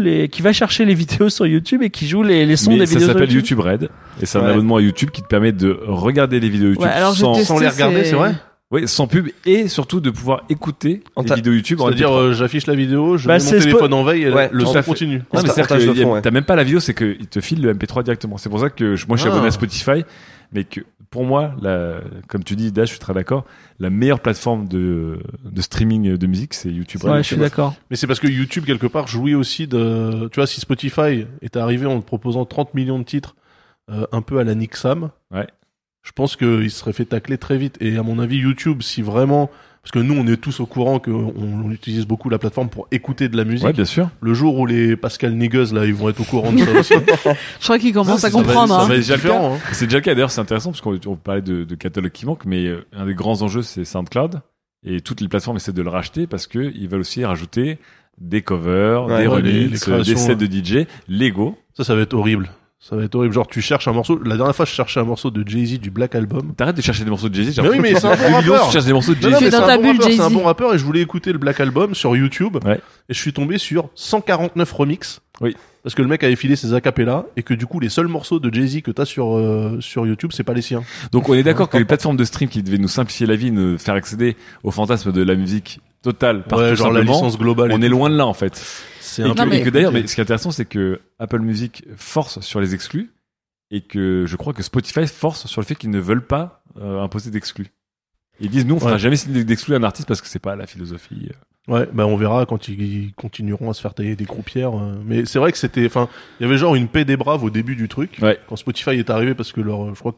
va chercher les vidéos sur YouTube et qui joue les sons des vidéos. Ça s'appelle YouTube Red et c'est un abonnement à YouTube qui te permet de regarder les vidéos YouTube sans les regarder, c'est vrai. Oui, sans pub et surtout de pouvoir écouter les vidéos YouTube. C'est-à-dire, j'affiche la vidéo, je mets mon téléphone en veille et le son continue. Non, mais c'est-à-dire que t'as même pas la vidéo, c'est qu'il te file le MP3 directement. C'est pour ça que moi, je suis abonné à Spotify, mais que pour moi, comme tu dis, Dash, je suis très d'accord, la meilleure plateforme de streaming de musique, c'est YouTube. Ouais, je suis d'accord. Mais c'est parce que YouTube, quelque part, jouit aussi tu vois, si Spotify est arrivé en te proposant 30 millions de titres, un peu à la Nick Sam. Ouais. Je pense qu'il se serait fait tacler très vite. Et à mon avis, YouTube, si vraiment... Parce que nous, on est tous au courant qu'on utilise beaucoup la plateforme pour écouter de la musique. Ouais, bien sûr. Le jour où les Pascal Niguez, là, ils vont être au courant de ça aussi. Je crois qu'ils commencent à comprendre. Ça va être différent. C'est déjà le cas. D'ailleurs, c'est intéressant parce qu'on parlait de catalogue qui manque, mais un des grands enjeux, c'est SoundCloud. Et toutes les plateformes essaient de le racheter parce qu'ils veulent aussi rajouter des covers, des remixes, des sets de DJ, Lego. Ça va être horrible. Ça va être horrible. Genre, tu cherches un morceau. La dernière fois, je cherchais un morceau de Jay-Z du Black Album. T'arrêtes de chercher des morceaux de Jay-Z. Mais oui, mais c'est un bon rappeur. Tu cherches des morceaux de Jay-Z. Non, mais c'est un bon rappeur et je voulais écouter le Black Album sur YouTube. Ouais. Et je suis tombé sur 149 remixes. Oui. Parce que le mec avait filé ses acapellas et que du coup, les seuls morceaux de Jay-Z que t'as sur YouTube, c'est pas les siens. Donc, on est d'accord que les plateformes de stream qui devaient nous simplifier la vie, nous faire accéder au fantasme de la musique totale, ouais, genre la licence globale. On est loin de là, en fait. Et que d'ailleurs, mais ce qui est intéressant, c'est que Apple Music force sur les exclus. Et que je crois que Spotify force sur le fait qu'ils ne veulent pas imposer d'exclus. Ils disent nous on fera jamais signer d'exclus à un artiste parce que c'est pas la philosophie. Ouais, bah on verra quand ils continueront à se faire tailler des croupières. Mais c'est vrai que il y avait genre une paix des braves au début du truc. Ouais. Quand Spotify est arrivé parce que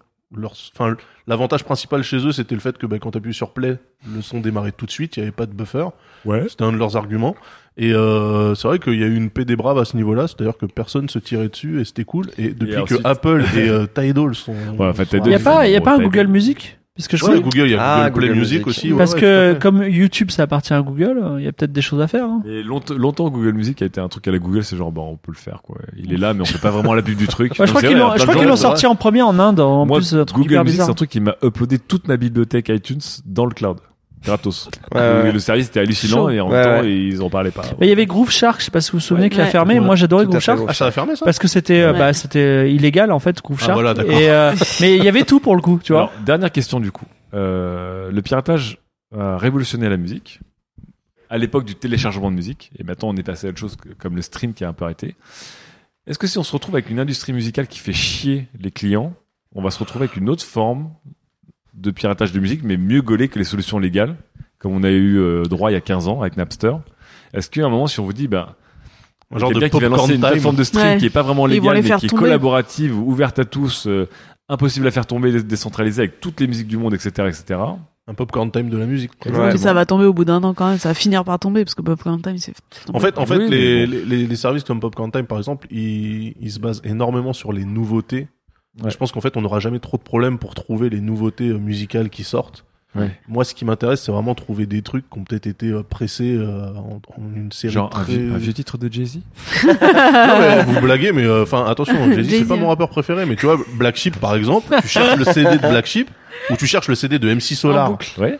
l'avantage principal chez eux c'était le fait que quand t'appuies sur play, le son démarrait tout de suite, il y avait pas de buffer. Ouais. C'était un de leurs arguments. Et c'est vrai qu'il y a eu une paix des braves à ce niveau-là, c'est-à-dire que personne se tirait dessus et c'était cool. Et depuis que Apple et Tidal sont... Ouais, en fait, il y a pas un Google Music? Puisque je Ouais, crois- Google, il y a Google Play Music aussi. Parce ouais, que tout à fait. comme YouTube ça appartient à Google, il y a peut-être des choses à faire. Hein. Et longtemps, Google Music a été un truc à la Google, c'est genre, on peut le faire, quoi. Il est là, mais on fait pas vraiment la pub du truc. Ouais, je crois qu'ils l'ont sorti en premier en Inde, en Moi, plus un truc Google hyper Music, bizarre. c'est un truc qui m'a uploadé toute ma bibliothèque iTunes dans le cloud. Gratos. Ouais. Le service était hallucinant Chaud. et en même temps, ils en parlaient pas. Mais il y avait Groove Shark, je sais pas si vous vous souvenez, qui a fermé. Ouais. Moi, j'adorais Tout à Groove fait, Shark. Groove Ah, ça a fermé, ça Parce que c'était, Ouais. c'était illégal, en fait, Groove Shark. voilà, d'accord. Et, mais il y avait tout pour le coup, tu vois. Alors, dernière question du coup. Le piratage a révolutionné la musique. À l'époque du téléchargement de musique, et maintenant on est passé à autre chose comme le stream qui a un peu arrêté. Est-ce que si on se retrouve avec une industrie musicale qui fait chier les clients, on va se retrouver avec une autre forme de piratage de musique, mais mieux gaulée que les solutions légales, comme on a eu droit il y a 15 ans avec Napster? Est-ce qu'à un moment, si on vous dit, Un genre quelqu'un de qui va popcorn lancer une time. plateforme de stream Ouais. qui est pas vraiment Ils vont légale, les mais faire qui est tomber. collaborative, ouverte à tous, impossible à faire tomber, décentralisée avec toutes les musiques du monde, etc., etc. Un popcorn time de la musique. quoi. Mais ça va tomber au bout d'un an quand même, ça va finir par tomber parce que Popcorn Time c'est. En fait, Oui, mais bon. les services comme Popcorn Time, par exemple, ils se basent énormément sur les nouveautés. Ouais. Je pense qu'en fait, on n'aura jamais trop de problèmes pour trouver les nouveautés musicales qui sortent. Ouais. Moi, ce qui m'intéresse, c'est vraiment trouver des trucs qui ont peut-être été pressés en une série Genre très... un vieux titre de Jay-Z? Non, mais vous blaguez, mais enfin attention, Jay-Z, c'est Jay-Z, pas mon rappeur préféré, mais tu vois, Black Sheep, par exemple, tu cherches le CD de Black Sheep, ou tu cherches le CD de MC Solar, Ouais.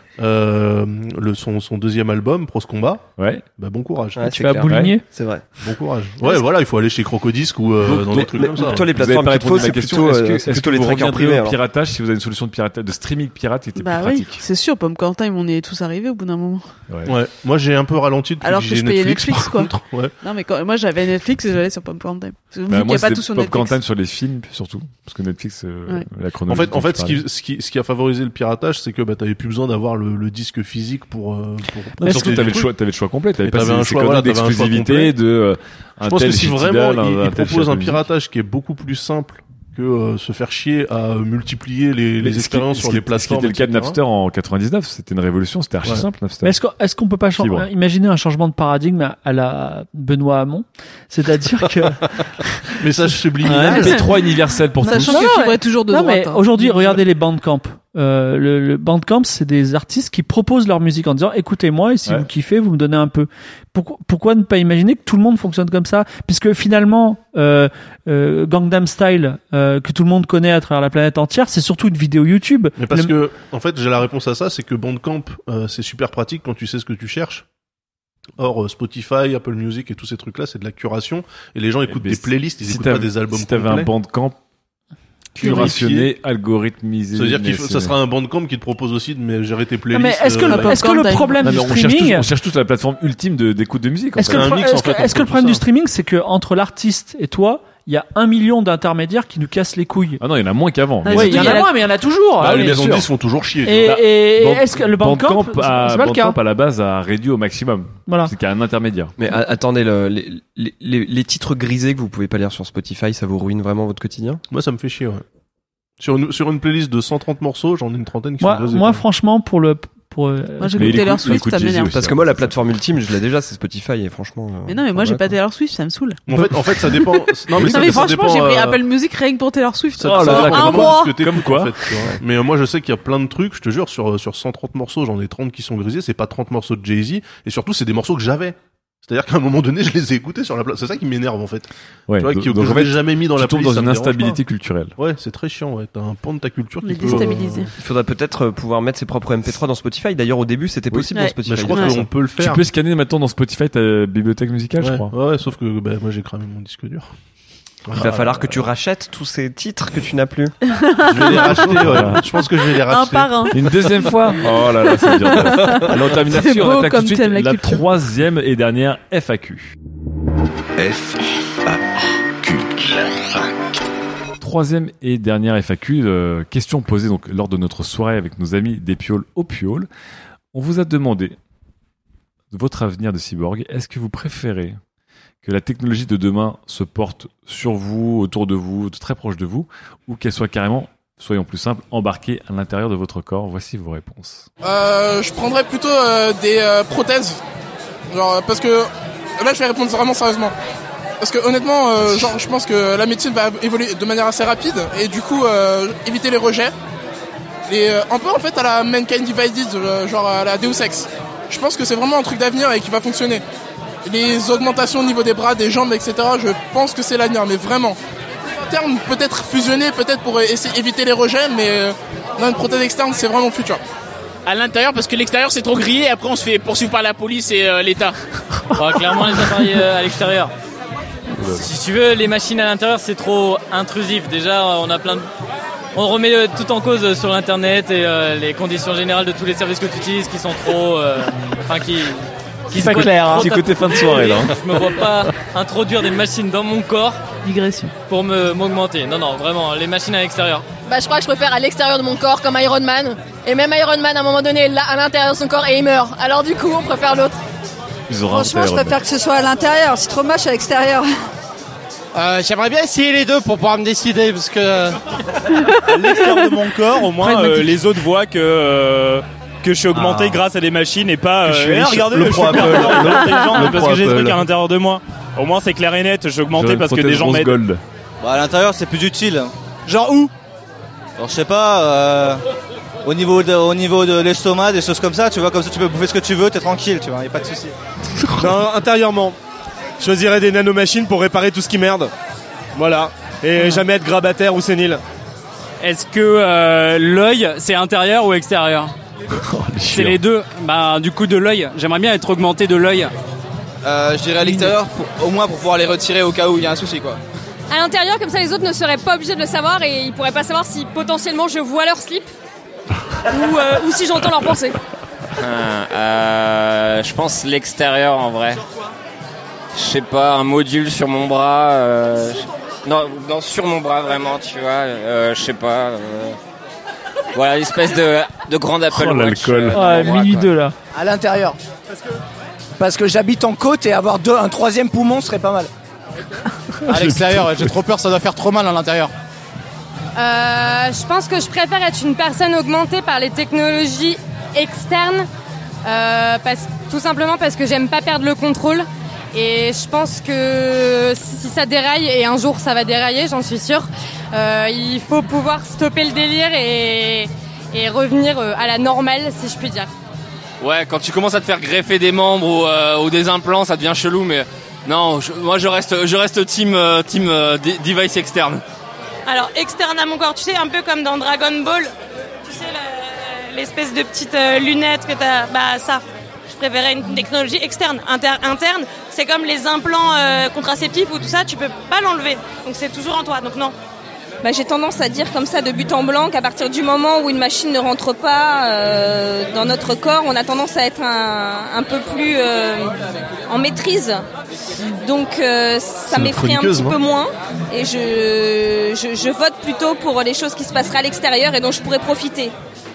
son deuxième album, Pros Combat, Ouais. bah bon courage. Ouais, Tu c'est vas clair. bouliner. C'est vrai. Bon courage. Ouais, voilà, il faut aller chez Crocodisc ou dans des trucs comme ça. Toi, les Vous avez plateformes pas qu'il te répondu faut, à ma c'est question. plutôt, Est-ce que les vous trackers reviendrez privés. au alors. piratage si vous avez une solution de piratage, de streaming pirate qui était Bah plus oui, pratique? c'est sûr, Popcorn Time, on y est tous arrivés au bout d'un moment. Ouais, moi j'ai un peu ralenti depuis Alors que que j'ai je payais Netflix, Netflix, par quoi. contre. Ouais. Non mais moi j'avais Netflix et j'allais sur Popcorn Time. Vu Bah, qu'il n'y moi, a pas c'était tout sur Popcorn Netflix. Time sur les films, surtout. Parce que Netflix, Ouais. la En chronologie. fait, dont tu parlais. ce qui a favorisé le piratage, c'est que t'avais plus besoin d'avoir le disque physique pour Mais surtout, profiter t'avais du le truc. choix complet. T'avais Et pas t'avais un ces choix, codes voilà, t'avais un choix d'exclusivité complet. de Je un pense tel que si J. vraiment Tidal, il tel propose un Chapel piratage qui est beaucoup plus simple que se faire chier à multiplier les expériences sur les plateformes. Ce qui était le cas de etc. Napster en 99, c'était une révolution, c'était archi Ouais. simple Napster. Mais est-ce qu'on peut pas Fibre. imaginer un changement de paradigme à la Benoît Hamon? C'est-à-dire que, Message subliminal. Un MP3 universel pour tous. Sachant que Fibre est toujours de non, droite. mais hein. aujourd'hui, regardez les Bandcamp. Le Bandcamp, c'est des artistes qui proposent leur musique en disant écoutez-moi et si Ouais. vous kiffez, vous me donnez un peu. Pourquoi ne pas imaginer que tout le monde fonctionne comme ça? Puisque finalement, Gangnam Style, que tout le monde connaît à travers la planète entière, c'est surtout une vidéo YouTube. Mais parce que, en fait, j'ai la réponse à ça, c'est que Bandcamp, c'est super pratique quand tu sais ce que tu cherches. Or, Spotify, Apple Music et tous ces trucs-là, c'est de la curation. Et les gens écoutent Mais des playlists, ils si écoutent pas t'avais- des albums Si t'avais un complets. Bandcamp curationné, algorithmisé. C'est-à-dire que ça nationalisé. sera un Bandcamp qui te propose aussi de gérer tes Non, playlists. mais est-ce que le problème Non, du mais on cherche streaming, tous, on cherche tous la plateforme ultime d'écoute de musique. en est-ce fait. que, un mix, en fait, est-ce que le entre problème tout du ça. streaming, c'est que entre l'artiste et toi, il y a 1 million d'intermédiaires qui nous cassent les couilles. Ah non, il y en a moins qu'avant. Oui, il y en a moins, mais il y en a toujours. Bah, Ah, les oui, maisons de bien disques sûr. font toujours chier. Et, Bah, et Band- est-ce que le Bandcamp, c'est pas le cas? Bandcamp à la base a réduit au maximum. Voilà. C'est qu'il y a un intermédiaire. Mais attendez, les titres grisés que vous pouvez pas lire sur Spotify, ça vous ruine vraiment votre quotidien? Moi, ça me fait chier, ouais. Sur une playlist de 130 morceaux, j'en ai une trentaine qui sont grisés. Moi, franchement, Moi j'écoute Taylor Swift, ça m'énerve. Parce que moi, la plateforme ultime, je l'ai déjà, c'est Spotify, et franchement. Mais non, mais moi j'ai pas Taylor Swift, ça me saoule. En fait, ça dépend. Non, mais franchement, dépend, j'ai pris Apple Music rien que pour Taylor Swift. Ça, Ça ça dépend dépend un vraiment mois. de ce que t'écoutes, Comme quoi. en fait, tu vois. Mais moi, je sais qu'il y a plein de trucs, je te jure, sur 130 morceaux, j'en ai 30 qui sont grisés, c'est pas 30 morceaux de Jay-Z, et surtout, c'est des morceaux que j'avais. C'est-à-dire qu'à un moment donné, je les ai écoutés sur la place. C'est ça qui m'énerve, en fait. Ouais, Tu vois, donc- que donc, je en fait, l'ai jamais mis dans tu la tombes playlist, dans ça une me dérange instabilité pas. culturelle. Ouais, c'est très chiant, ouais. T'as un pan de ta culture Les qui peut... déstabiliser. Il faudrait peut-être pouvoir mettre ses propres MP3 dans Spotify. D'ailleurs, au début, c'était possible Ouais. dans Spotify. Mais je crois qu'on peut le Tu faire. peux scanner maintenant dans Spotify ta bibliothèque musicale, je Ouais. crois. Ouais, sauf que, moi, j'ai cramé mon disque dur. Il va falloir que tu rachètes tous ces titres que tu n'as plus. Je vais les racheter, ouais. Je pense que je vais les Un racheter. par un. Une deuxième fois. Oh là là, c'est dur. Alors, on termine C'est là-dessus. On beau attaque tout comme de suite thème, la la culture. troisième et dernière FAQ. Troisième et dernière FAQ, question posée donc lors de notre soirée avec nos amis des Pioles au Piole. On vous a demandé votre avenir de cyborg. Est-ce que vous préférez que la technologie de demain se porte sur vous, autour de vous, très proche de vous, ou qu'elle soit carrément, soyons plus simples, embarquée à l'intérieur de votre corps? Voici vos réponses. Je prendrais plutôt des prothèses. Genre, parce que là, je vais répondre vraiment sérieusement. Parce que honnêtement, genre, je pense que la médecine va évoluer de manière assez rapide et du coup, éviter les rejets. Et un peu en fait à la Mankind Divided, genre à la Deus Ex. Je pense que c'est vraiment un truc d'avenir et qui va fonctionner. Les augmentations au niveau des bras, des jambes, etc. Je pense que c'est l'avenir, mais vraiment. Interne, peut-être fusionner, peut-être pour essayer éviter les rejets, mais dans une prothèse externe, c'est vraiment le futur. À l'intérieur, parce que l'extérieur c'est trop grillé et après on se fait poursuivre par la police et l'État. Clairement les appareils à l'extérieur. Si tu veux, les machines à l'intérieur c'est trop intrusif. Déjà on remet tout en cause sur l'internet et les conditions générales de tous les services que tu utilises qui sont trop... qui pas clair, hein. Petit côté fin de soirée là. Je me vois pas introduire des machines dans mon corps. Digression. Pour m'augmenter. Non, vraiment, les machines à l'extérieur. Bah, je crois que je préfère à l'extérieur de mon corps comme Iron Man. Et même Iron Man, à un moment donné, là, à l'intérieur de son corps et il meurt. Alors du coup, on préfère l'autre. Franchement, je préfère que ce soit à l'intérieur. C'est trop moche à l'extérieur. J'aimerais bien essayer les deux pour pouvoir me décider parce que à l'extérieur de mon corps, au moins les autres voient que je suis augmenté grâce à des machines et pas regardez le pro Apple, parce que j'ai des trucs à l'intérieur de moi. Au moins c'est clair et net, je suis augmenté parce que des gens m'aident. Gold. Bah, à l'intérieur c'est plus utile. Genre où? Alors je sais pas, au niveau de l'estomac, des choses comme ça, tu vois, comme ça tu peux bouffer ce que tu veux, t'es tranquille, tu vois, y a pas de souci. Non, intérieurement, je choisirais des nanomachines pour réparer tout ce qui merde. Voilà. Et jamais être grabataire ou sénile. Est-ce que l'œil c'est intérieur ou extérieur? C'est les deux. Bah, du coup, de l'œil. J'aimerais bien être augmenté de l'œil. Je dirais à l'extérieur, au moins pour pouvoir les retirer au cas où il y a un souci, quoi. À l'intérieur, comme ça les autres ne seraient pas obligés de le savoir et ils pourraient pas savoir si potentiellement je vois leur slip ou si j'entends leur pensée. Je pense l'extérieur en vrai. Je sais pas, un module sur mon bras. Non, sur mon bras vraiment, tu vois. Je sais pas. Voilà, une espèce de grande Apple Watch. L'alcool. Minuit 2 là. À l'intérieur. Parce que j'habite en côte et avoir un troisième poumon serait pas mal. À l'extérieur, j'ai trop peur, ça doit faire trop mal à l'intérieur. Je pense que je préfère être une personne augmentée par les technologies externes, tout simplement parce que j'aime pas perdre le contrôle. Et je pense que si ça déraille, et un jour ça va dérailler, j'en suis sûre, il faut pouvoir stopper le délire et revenir à la normale, si je puis dire. Ouais, quand tu commences à te faire greffer des membres ou des implants, ça devient chelou, mais non, moi je reste team device externe. Alors externe à mon corps, tu sais, un peu comme dans Dragon Ball, tu sais l'espèce de petite lunette que t'as, bah ça. Je préférais une technologie externe. Interne, c'est comme les implants contraceptifs ou tout ça, tu peux pas l'enlever. Donc c'est toujours en toi, donc non. Bah, j'ai tendance à dire comme ça de but en blanc qu'à partir du moment où une machine ne rentre pas dans notre corps, on a tendance à être un peu plus en maîtrise. Donc ça m'effraie un petit peu moins et je vote plutôt pour les choses qui se passeraient à l'extérieur et dont je pourrais profiter.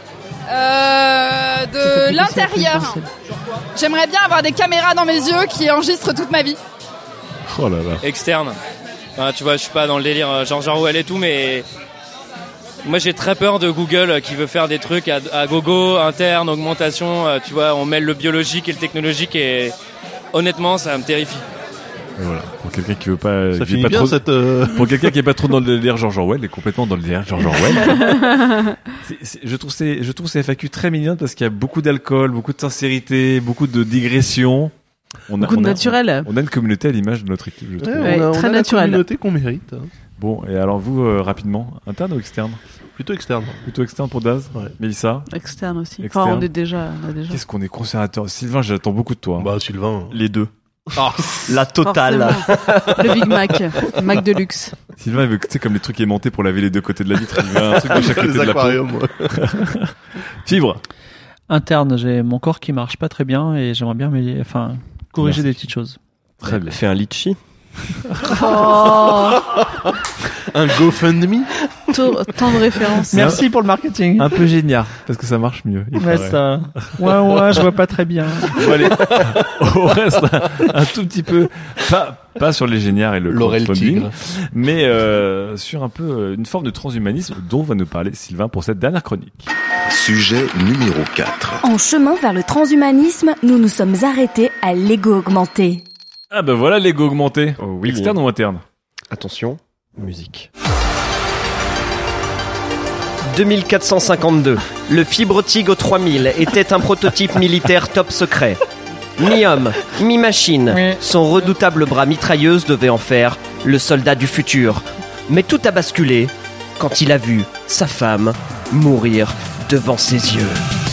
De l'intérieur. J'aimerais bien avoir des caméras dans mes yeux qui enregistrent toute ma vie. Oh là là. Externe. Enfin, tu vois, je suis pas dans le délire George Orwell et tout, mais moi j'ai très peur de Google qui veut faire des trucs à gogo, interne, augmentation. Tu vois, on mêle le biologique et le technologique et honnêtement, ça me terrifie. Et voilà, pour quelqu'un qui veut pas, ça finit pas bien trop, cette pour quelqu'un qui est pas trop dans le délire George Orwell, est complètement dans le délire George Orwell. Je trouve ces FAQ très mignonnes parce qu'il y a beaucoup d'alcool, beaucoup de sincérité, beaucoup de digression. Beaucoup de naturel. On a une communauté à l'image de notre équipe, je trouve. Ouais, très on a naturel. la communauté qu'on mérite. Bon, et alors vous, rapidement, interne ou externe? Plutôt externe. Plutôt externe pour Daz. Ouais. Mélissa? Externe aussi. Externe. Enfin, on a déjà. Qu'est-ce qu'on est conservateur. Sylvain, j'attends beaucoup de toi. Bah, Sylvain. Les deux. Oh, la totale. Le Big Mac. Mac de luxe. Sylvain, il veut, tu sais, comme les trucs aimantés pour laver les deux côtés de la vitre. Il veut un truc de chaque côté de la peau. Fibre. Interne, j'ai mon corps qui marche pas très bien et j'aimerais bien corriger des petites choses. Très bien. Fais un litchi. Oh. Un GoFundMe. Tant de références. Merci pour le marketing. Un peu génial, parce que ça marche mieux. Ouais, ça. Ouais, je vois pas très bien. Bon, allez, on reste un tout petit peu, pas sur les géniards et le crowdfunding, mais sur un peu une forme de transhumanisme dont va nous parler Sylvain pour cette dernière chronique. Sujet numéro 4. En chemin vers le transhumanisme, nous nous sommes arrêtés à l'ego augmenté. Ah ben voilà l'ego augmenté. Oh, oui. Externe ou interne? Attention, musique. 2452. Le Fibre Tigre 3000 était un prototype militaire top secret. Mi-homme, mi-machine, son redoutable bras mitrailleuse devait en faire le soldat du futur. Mais tout a basculé quand il a vu sa femme mourir devant ses yeux.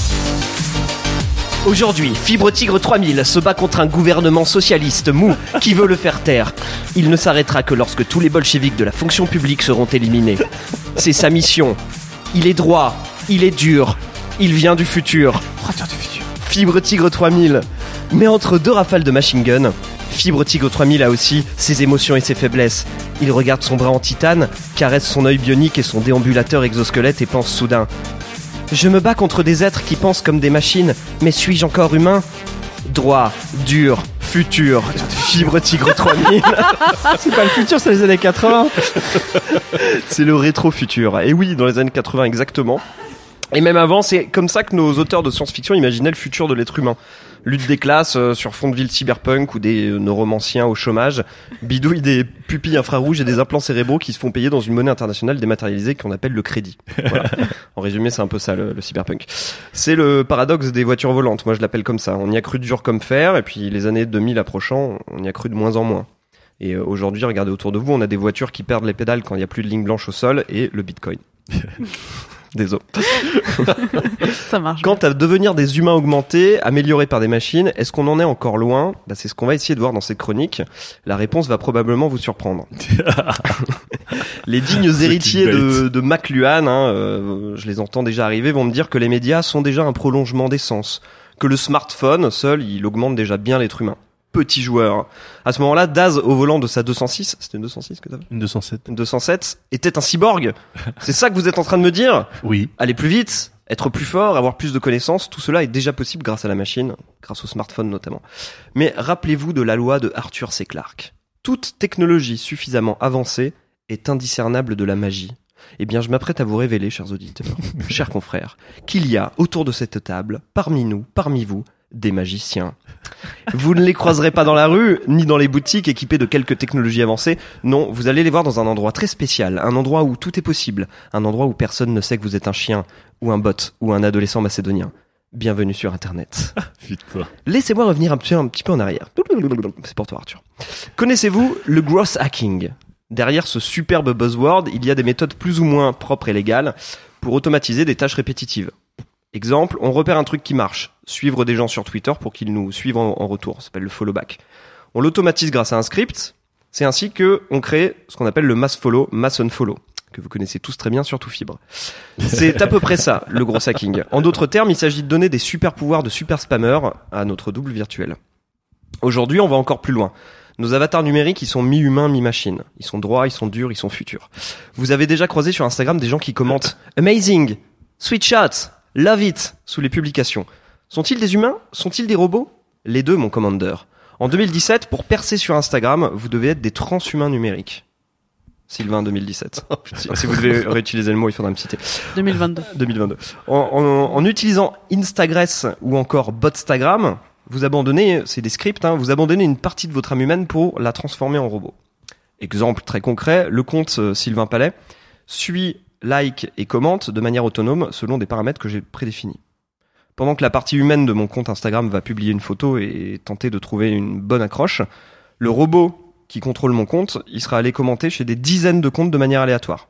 Aujourd'hui, Fibre Tigre 3000 se bat contre un gouvernement socialiste mou qui veut le faire taire. Il ne s'arrêtera que lorsque tous les bolcheviks de la fonction publique seront éliminés. C'est sa mission. Il est droit, il est dur, il vient du futur. Fibre Tigre 3000. Mais entre deux rafales de machine gun, Fibre Tigre 3000 a aussi ses émotions et ses faiblesses. Il regarde son bras en titane, caresse son œil bionique et son déambulateur exosquelette et pense soudain: je me bats contre des êtres qui pensent comme des machines, mais suis-je encore humain ? Droit, dur, futur, Fibre Tigre 3000. C'est pas le futur, c'est les années 80. C'est le rétro-futur. Et oui, dans les années 80 exactement. Et même avant, c'est comme ça que nos auteurs de science-fiction imaginaient le futur de l'être humain. Lutte des classes sur fond de ville cyberpunk ou des neuromanciens au chômage, bidouille des pupilles infrarouges et des implants cérébraux qui se font payer dans une monnaie internationale dématérialisée qu'on appelle le crédit. Voilà. En résumé, c'est un peu ça le cyberpunk. C'est le paradoxe des voitures volantes, moi je l'appelle comme ça. On y a cru dur comme fer et puis les années 2000 approchant, on y a cru de moins en moins. Et aujourd'hui, regardez autour de vous, on a des voitures qui perdent les pédales quand il n'y a plus de ligne blanche au sol et le bitcoin. Désolé. Ça marche. Quant à devenir des humains augmentés, améliorés par des machines, est-ce qu'on en est encore loin ? C'est ce qu'on va essayer de voir dans cette chronique. La réponse va probablement vous surprendre. Les dignes héritiers de McLuhan, je les entends déjà arriver, vont me dire que les médias sont déjà un prolongement des sens, que le smartphone seul, il augmente déjà bien l'être humain. Petit joueur. À ce moment-là, Daz, au volant de sa 206, c'était une 206 que t'avais ? Une 207. Une 207, était un cyborg. C'est ça que vous êtes en train de me dire ? Oui. Aller plus vite, être plus fort, avoir plus de connaissances, tout cela est déjà possible grâce à la machine, grâce au smartphone notamment. Mais rappelez-vous de la loi de Arthur C. Clarke. Toute technologie suffisamment avancée est indiscernable de la magie. Eh bien, je m'apprête à vous révéler, chers auditeurs, chers confrères, qu'il y a autour de cette table, parmi nous, parmi vous, des magiciens. Vous ne les croiserez pas dans la rue, ni dans les boutiques équipées de quelques technologies avancées. Non, vous allez les voir dans un endroit très spécial, un endroit où tout est possible, un endroit où personne ne sait que vous êtes un chien, ou un bot, ou un adolescent macédonien. Bienvenue sur Internet. Putain. Laissez-moi revenir un petit peu en arrière. C'est pour toi, Arthur. Connaissez-vous le gross hacking ? Derrière ce superbe buzzword, il y a des méthodes plus ou moins propres et légales pour automatiser des tâches répétitives. Exemple, on repère un truc qui marche. Suivre des gens sur Twitter pour qu'ils nous suivent en retour. Ça s'appelle le follow back. On l'automatise grâce à un script. C'est ainsi que on crée ce qu'on appelle le mass follow, mass unfollow, que vous connaissez tous très bien, surtout Fibre. C'est à peu près ça, le gros hacking. En d'autres termes, il s'agit de donner des super pouvoirs de super spammers à notre double virtuel. Aujourd'hui, on va encore plus loin. Nos avatars numériques, ils sont mi-humains, mi-machines. Ils sont droits, ils sont durs, ils sont futurs. Vous avez déjà croisé sur Instagram des gens qui commentent « Amazing »,« Sweet shot »,« Love it » sous les publications. Sont-ils des humains ? Sont-ils des robots ? Les deux, mon commander. En 2017, pour percer sur Instagram, vous devez être des transhumains numériques. Sylvain, 2017. Oh, si vous devez réutiliser le mot, il faudra me citer. 2022. En utilisant Instagress ou encore Botstagram, vous abandonnez, c'est des scripts, vous abandonnez une partie de votre âme humaine pour la transformer en robot. Exemple très concret, le compte Sylvain Palais suit, like et commente de manière autonome selon des paramètres que j'ai prédéfinis. Pendant que la partie humaine de mon compte Instagram va publier une photo et tenter de trouver une bonne accroche, le robot qui contrôle mon compte, il sera allé commenter chez des dizaines de comptes de manière aléatoire.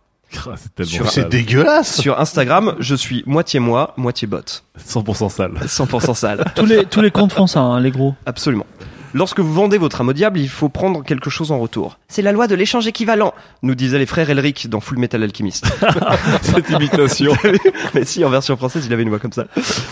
C'est dégueulasse. Sur Instagram, je suis moitié moi, moitié bot. 100% sale. 100% sale. Tous les comptes font ça, les gros. Absolument. Lorsque vous vendez votre âme au diable, il faut prendre quelque chose en retour. C'est la loi de l'échange équivalent, nous disaient les frères Elric dans Full Metal Alchemist. Cette imitation. Mais si, en version française, il avait une voix comme ça.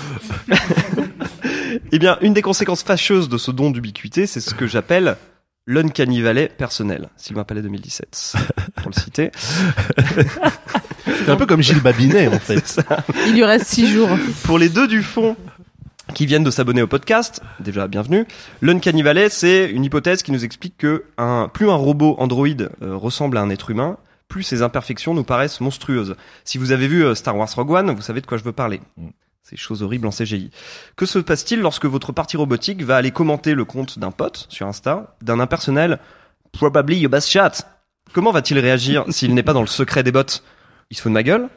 Eh bien, une des conséquences fâcheuses de ce don d'ubiquité, c'est ce que j'appelle l'Uncanny Valley personnel. Sylvain Palais 2017, pour le citer. C'est un peu comme Gilles Babinet, en fait. C'est ça. Il lui reste 6 jours. Pour les deux du fond qui viennent de s'abonner au podcast, déjà bienvenue. L'Uncanny Valley, c'est une hypothèse qui nous explique que plus un robot Android ressemble à un être humain, plus ses imperfections nous paraissent monstrueuses. Si vous avez vu Star Wars Rogue One, vous savez de quoi je veux parler. Ces choses horribles en CGI. Que se passe-t-il lorsque votre partie robotique va aller commenter le compte d'un pote sur Insta, d'un impersonnel « Probably your best shot ». Comment va-t-il réagir s'il n'est pas dans le secret des bots ? il se fout de ma gueule.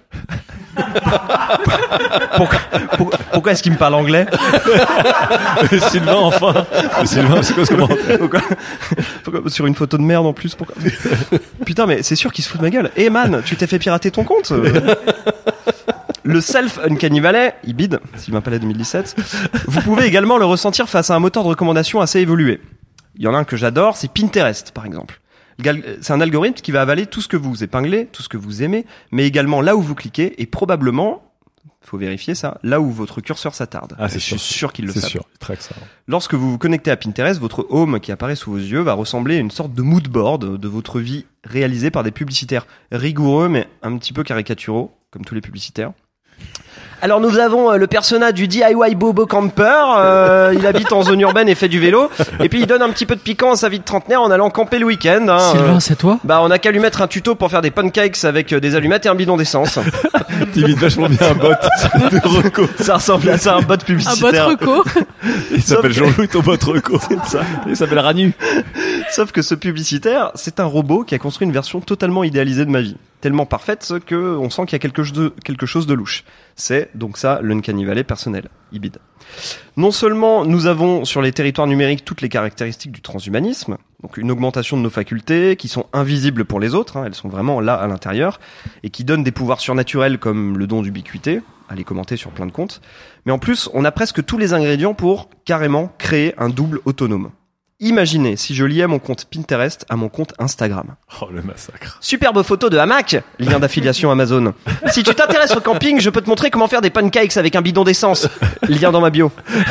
Pourquoi est-ce qu'il me parle anglais? Sylvain, enfin. Sylvain, c'est quoi ce commentaire? Pourquoi sur une photo de merde en plus? Pourquoi? Putain, mais c'est sûr qu'il se fout de ma gueule. Eh man, tu t'es fait pirater ton compte? Le self-Uncanny Valley, Ibid, Sylvain Palais 2017, vous pouvez également le ressentir face à un moteur de recommandation assez évolué. Il y en a un que j'adore, c'est Pinterest, par exemple. C'est un algorithme qui va avaler tout ce que vous épinglez, tout ce que vous aimez, mais également là où vous cliquez et probablement, faut vérifier ça, là où votre curseur s'attarde. Ah, c'est sûr. Je suis sûr qu'il le sait. savent. C'est sûr, il traque ça. Lorsque vous vous connectez à Pinterest, votre home qui apparaît sous vos yeux va ressembler à une sorte de mood board de votre vie réalisée par des publicitaires rigoureux mais un petit peu caricaturaux, comme tous les publicitaires. Alors nous avons le persona du DIY Bobo Camper, il habite en zone urbaine et fait du vélo, et puis il donne un petit peu de piquant à sa vie de trentenaire en allant camper le week-end. Hein, Sylvain, c'est toi? Bah on a qu'à lui mettre un tuto pour faire des pancakes avec des allumettes et un bidon d'essence. T'imites vachement bien un bot de reco. Ça ressemble à ça, un bot publicitaire. Un bot reco. Il s'appelle Jean-Louis ton bot reco. C'est ça. Il s'appelle Ranu. Sauf que ce publicitaire, c'est un robot qui a construit une version totalement idéalisée de ma vie. Tellement parfaite que on sent qu'il y a quelque chose de louche. C'est donc ça l'Uncanny Valley personnel, Ibid. Non seulement nous avons sur les territoires numériques toutes les caractéristiques du transhumanisme, donc une augmentation de nos facultés qui sont invisibles pour les autres, hein, elles sont vraiment là à l'intérieur, et qui donnent des pouvoirs surnaturels comme le don d'ubiquité, à les commenter sur plein de comptes, mais en plus on a presque tous les ingrédients pour carrément créer un double autonome. Imaginez si je liais mon compte Pinterest à mon compte Instagram. Oh, le massacre. Superbe photo de hamac, lien d'affiliation Amazon. Si tu t'intéresses au camping, je peux te montrer comment faire des pancakes avec un bidon d'essence. Lien dans ma bio.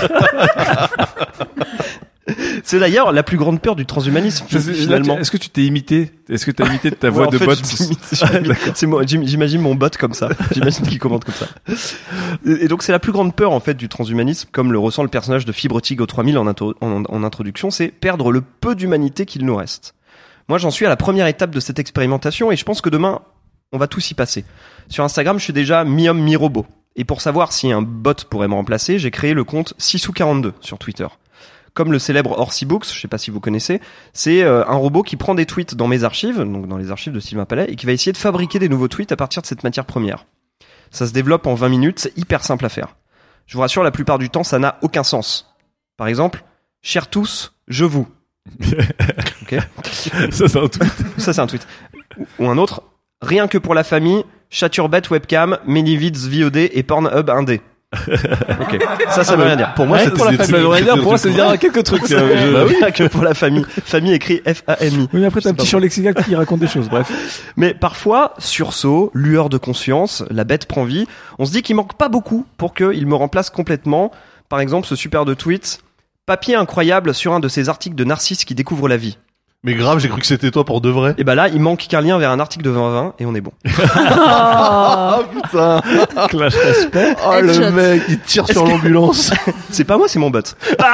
C'est d'ailleurs la plus grande peur du transhumanisme, finalement. Est-ce que tu t'es imité? Est-ce que t'as imité ta voix de bot? C'est moi, j'imagine mon bot comme ça. J'imagine qu'il commente comme ça. Et donc c'est la plus grande peur en fait du transhumanisme, comme le ressent le personnage de Fibre Tigre 3000 en introduction, c'est perdre le peu d'humanité qu'il nous reste. Moi j'en suis à la première étape de cette expérimentation et je pense que demain on va tous y passer. Sur Instagram je suis déjà mi-homme mi-robot. Et pour savoir si un bot pourrait me remplacer, j'ai créé le compte 6ou42 sur Twitter. Comme le célèbre Horsey-Books, je sais pas si vous connaissez, c'est un robot qui prend des tweets dans mes archives, donc dans les archives de Sylvain Palais, et qui va essayer de fabriquer des nouveaux tweets à partir de cette matière première. Ça se développe en 20 minutes, c'est hyper simple à faire. Je vous rassure, la plupart du temps, ça n'a aucun sens. Par exemple, chers tous, je vous. Ok. Ça c'est un tweet. Ça c'est un tweet. Ou un autre, rien que pour la famille, chaturbette webcam, Manyvids VOD et Pornhub indé. Ok, ça veut rien dire. Pour moi, c'est pour la famille. Ça veut rien dire. Pour moi, ça veut dire quelques trucs. Bah oui, que pour la famille. Famille écrit F-A-M-I. Oui, mais après, t'as un petit champ lexical qui raconte des choses, bref. Mais parfois, sursaut, lueur de conscience, la bête prend vie. On se dit qu'il manque pas beaucoup pour qu'il me remplace complètement. Par exemple, ce super de tweet. Papier incroyable sur un de ces articles de Narcisse qui découvre la vie. Mais grave, j'ai cru que c'était toi pour de vrai. Et bah là, il manque qu'un lien vers un article de 2020 et on est bon. Oh putain. Clash respect. Oh le mec, il tire sur l'ambulance. C'est pas moi, c'est mon bot.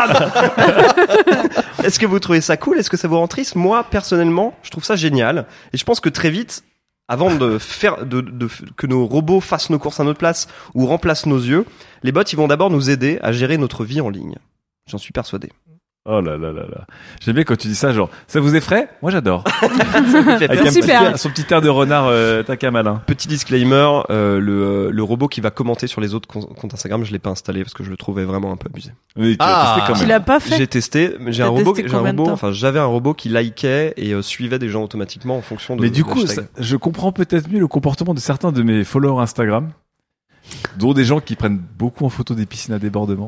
Est-ce que vous trouvez ça cool? Est-ce que ça vous rend triste? Moi, personnellement, je trouve ça génial. Et je pense que très vite, avant de faire que nos robots fassent nos courses à notre place ou remplacent nos yeux, les bots, ils vont d'abord nous aider à gérer notre vie en ligne. J'en suis persuadé. Oh là là là là. J'aime bien quand tu dis ça, genre, ça vous effraie? Moi j'adore. Avec son petit air de renard taquin malin. Petit disclaimer, le robot qui va commenter sur les autres comptes Instagram, je l'ai pas installé parce que je le trouvais vraiment un peu abusé. Oui, tu l'as testé quand même. Tu l'as pas fait? J'ai testé, mais j'avais un robot qui likait et suivait des gens automatiquement en fonction de. Mais du coup, je comprends peut-être mieux le comportement de certains de mes followers Instagram. Dont des gens qui prennent beaucoup en photo des piscines à débordement.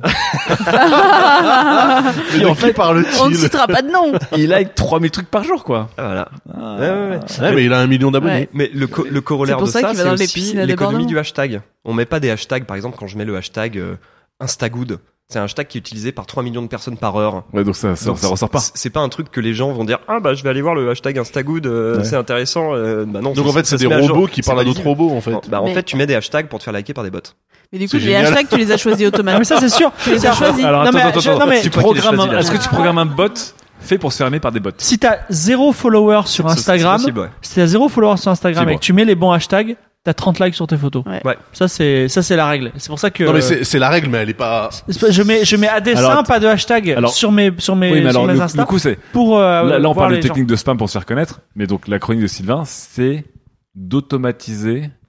Et en fait, on ne citera pas de nom. Il like 3000 trucs par jour, quoi. Voilà. Ouais, mais il a 1 million d'abonnés. Ouais. Mais le corollaire de ça, c'est aussi l'économie du hashtag. On met pas des hashtags, par exemple, quand je mets le hashtag Instagood. C'est un hashtag qui est utilisé par 3 millions de personnes par heure. Ouais, donc ça ressort pas. C'est pas un truc que les gens vont dire, ah bah je vais aller voir le hashtag Instagood, c'est intéressant. Bah non. Donc en fait, c'est des robots qui parlent à d'autres robots, en fait. Bah en fait, tu mets des hashtags pour te faire liker par des bots. Mais du coup, les hashtags, tu les as choisis automatiquement. Mais ça, c'est sûr. Tu les as choisis. Alors, attends. est-ce Est-ce que tu programmes un bot fait pour se faire aimer par des bots? Si t'as 0 followers sur Instagram, si t'as 0 followers sur Instagram et que tu mets les bons hashtags, t'as 30 likes sur tes photos. Ouais. Ça c'est la règle. C'est pour ça que. Non mais c'est la règle, mais elle est pas. Je mets à dessein pas de hashtag sur mes Insta. Du coup c'est pour là on parle de gens. technique de spam pour se faire connaître, mais donc la chronique de Sylvain c'est d'automatiser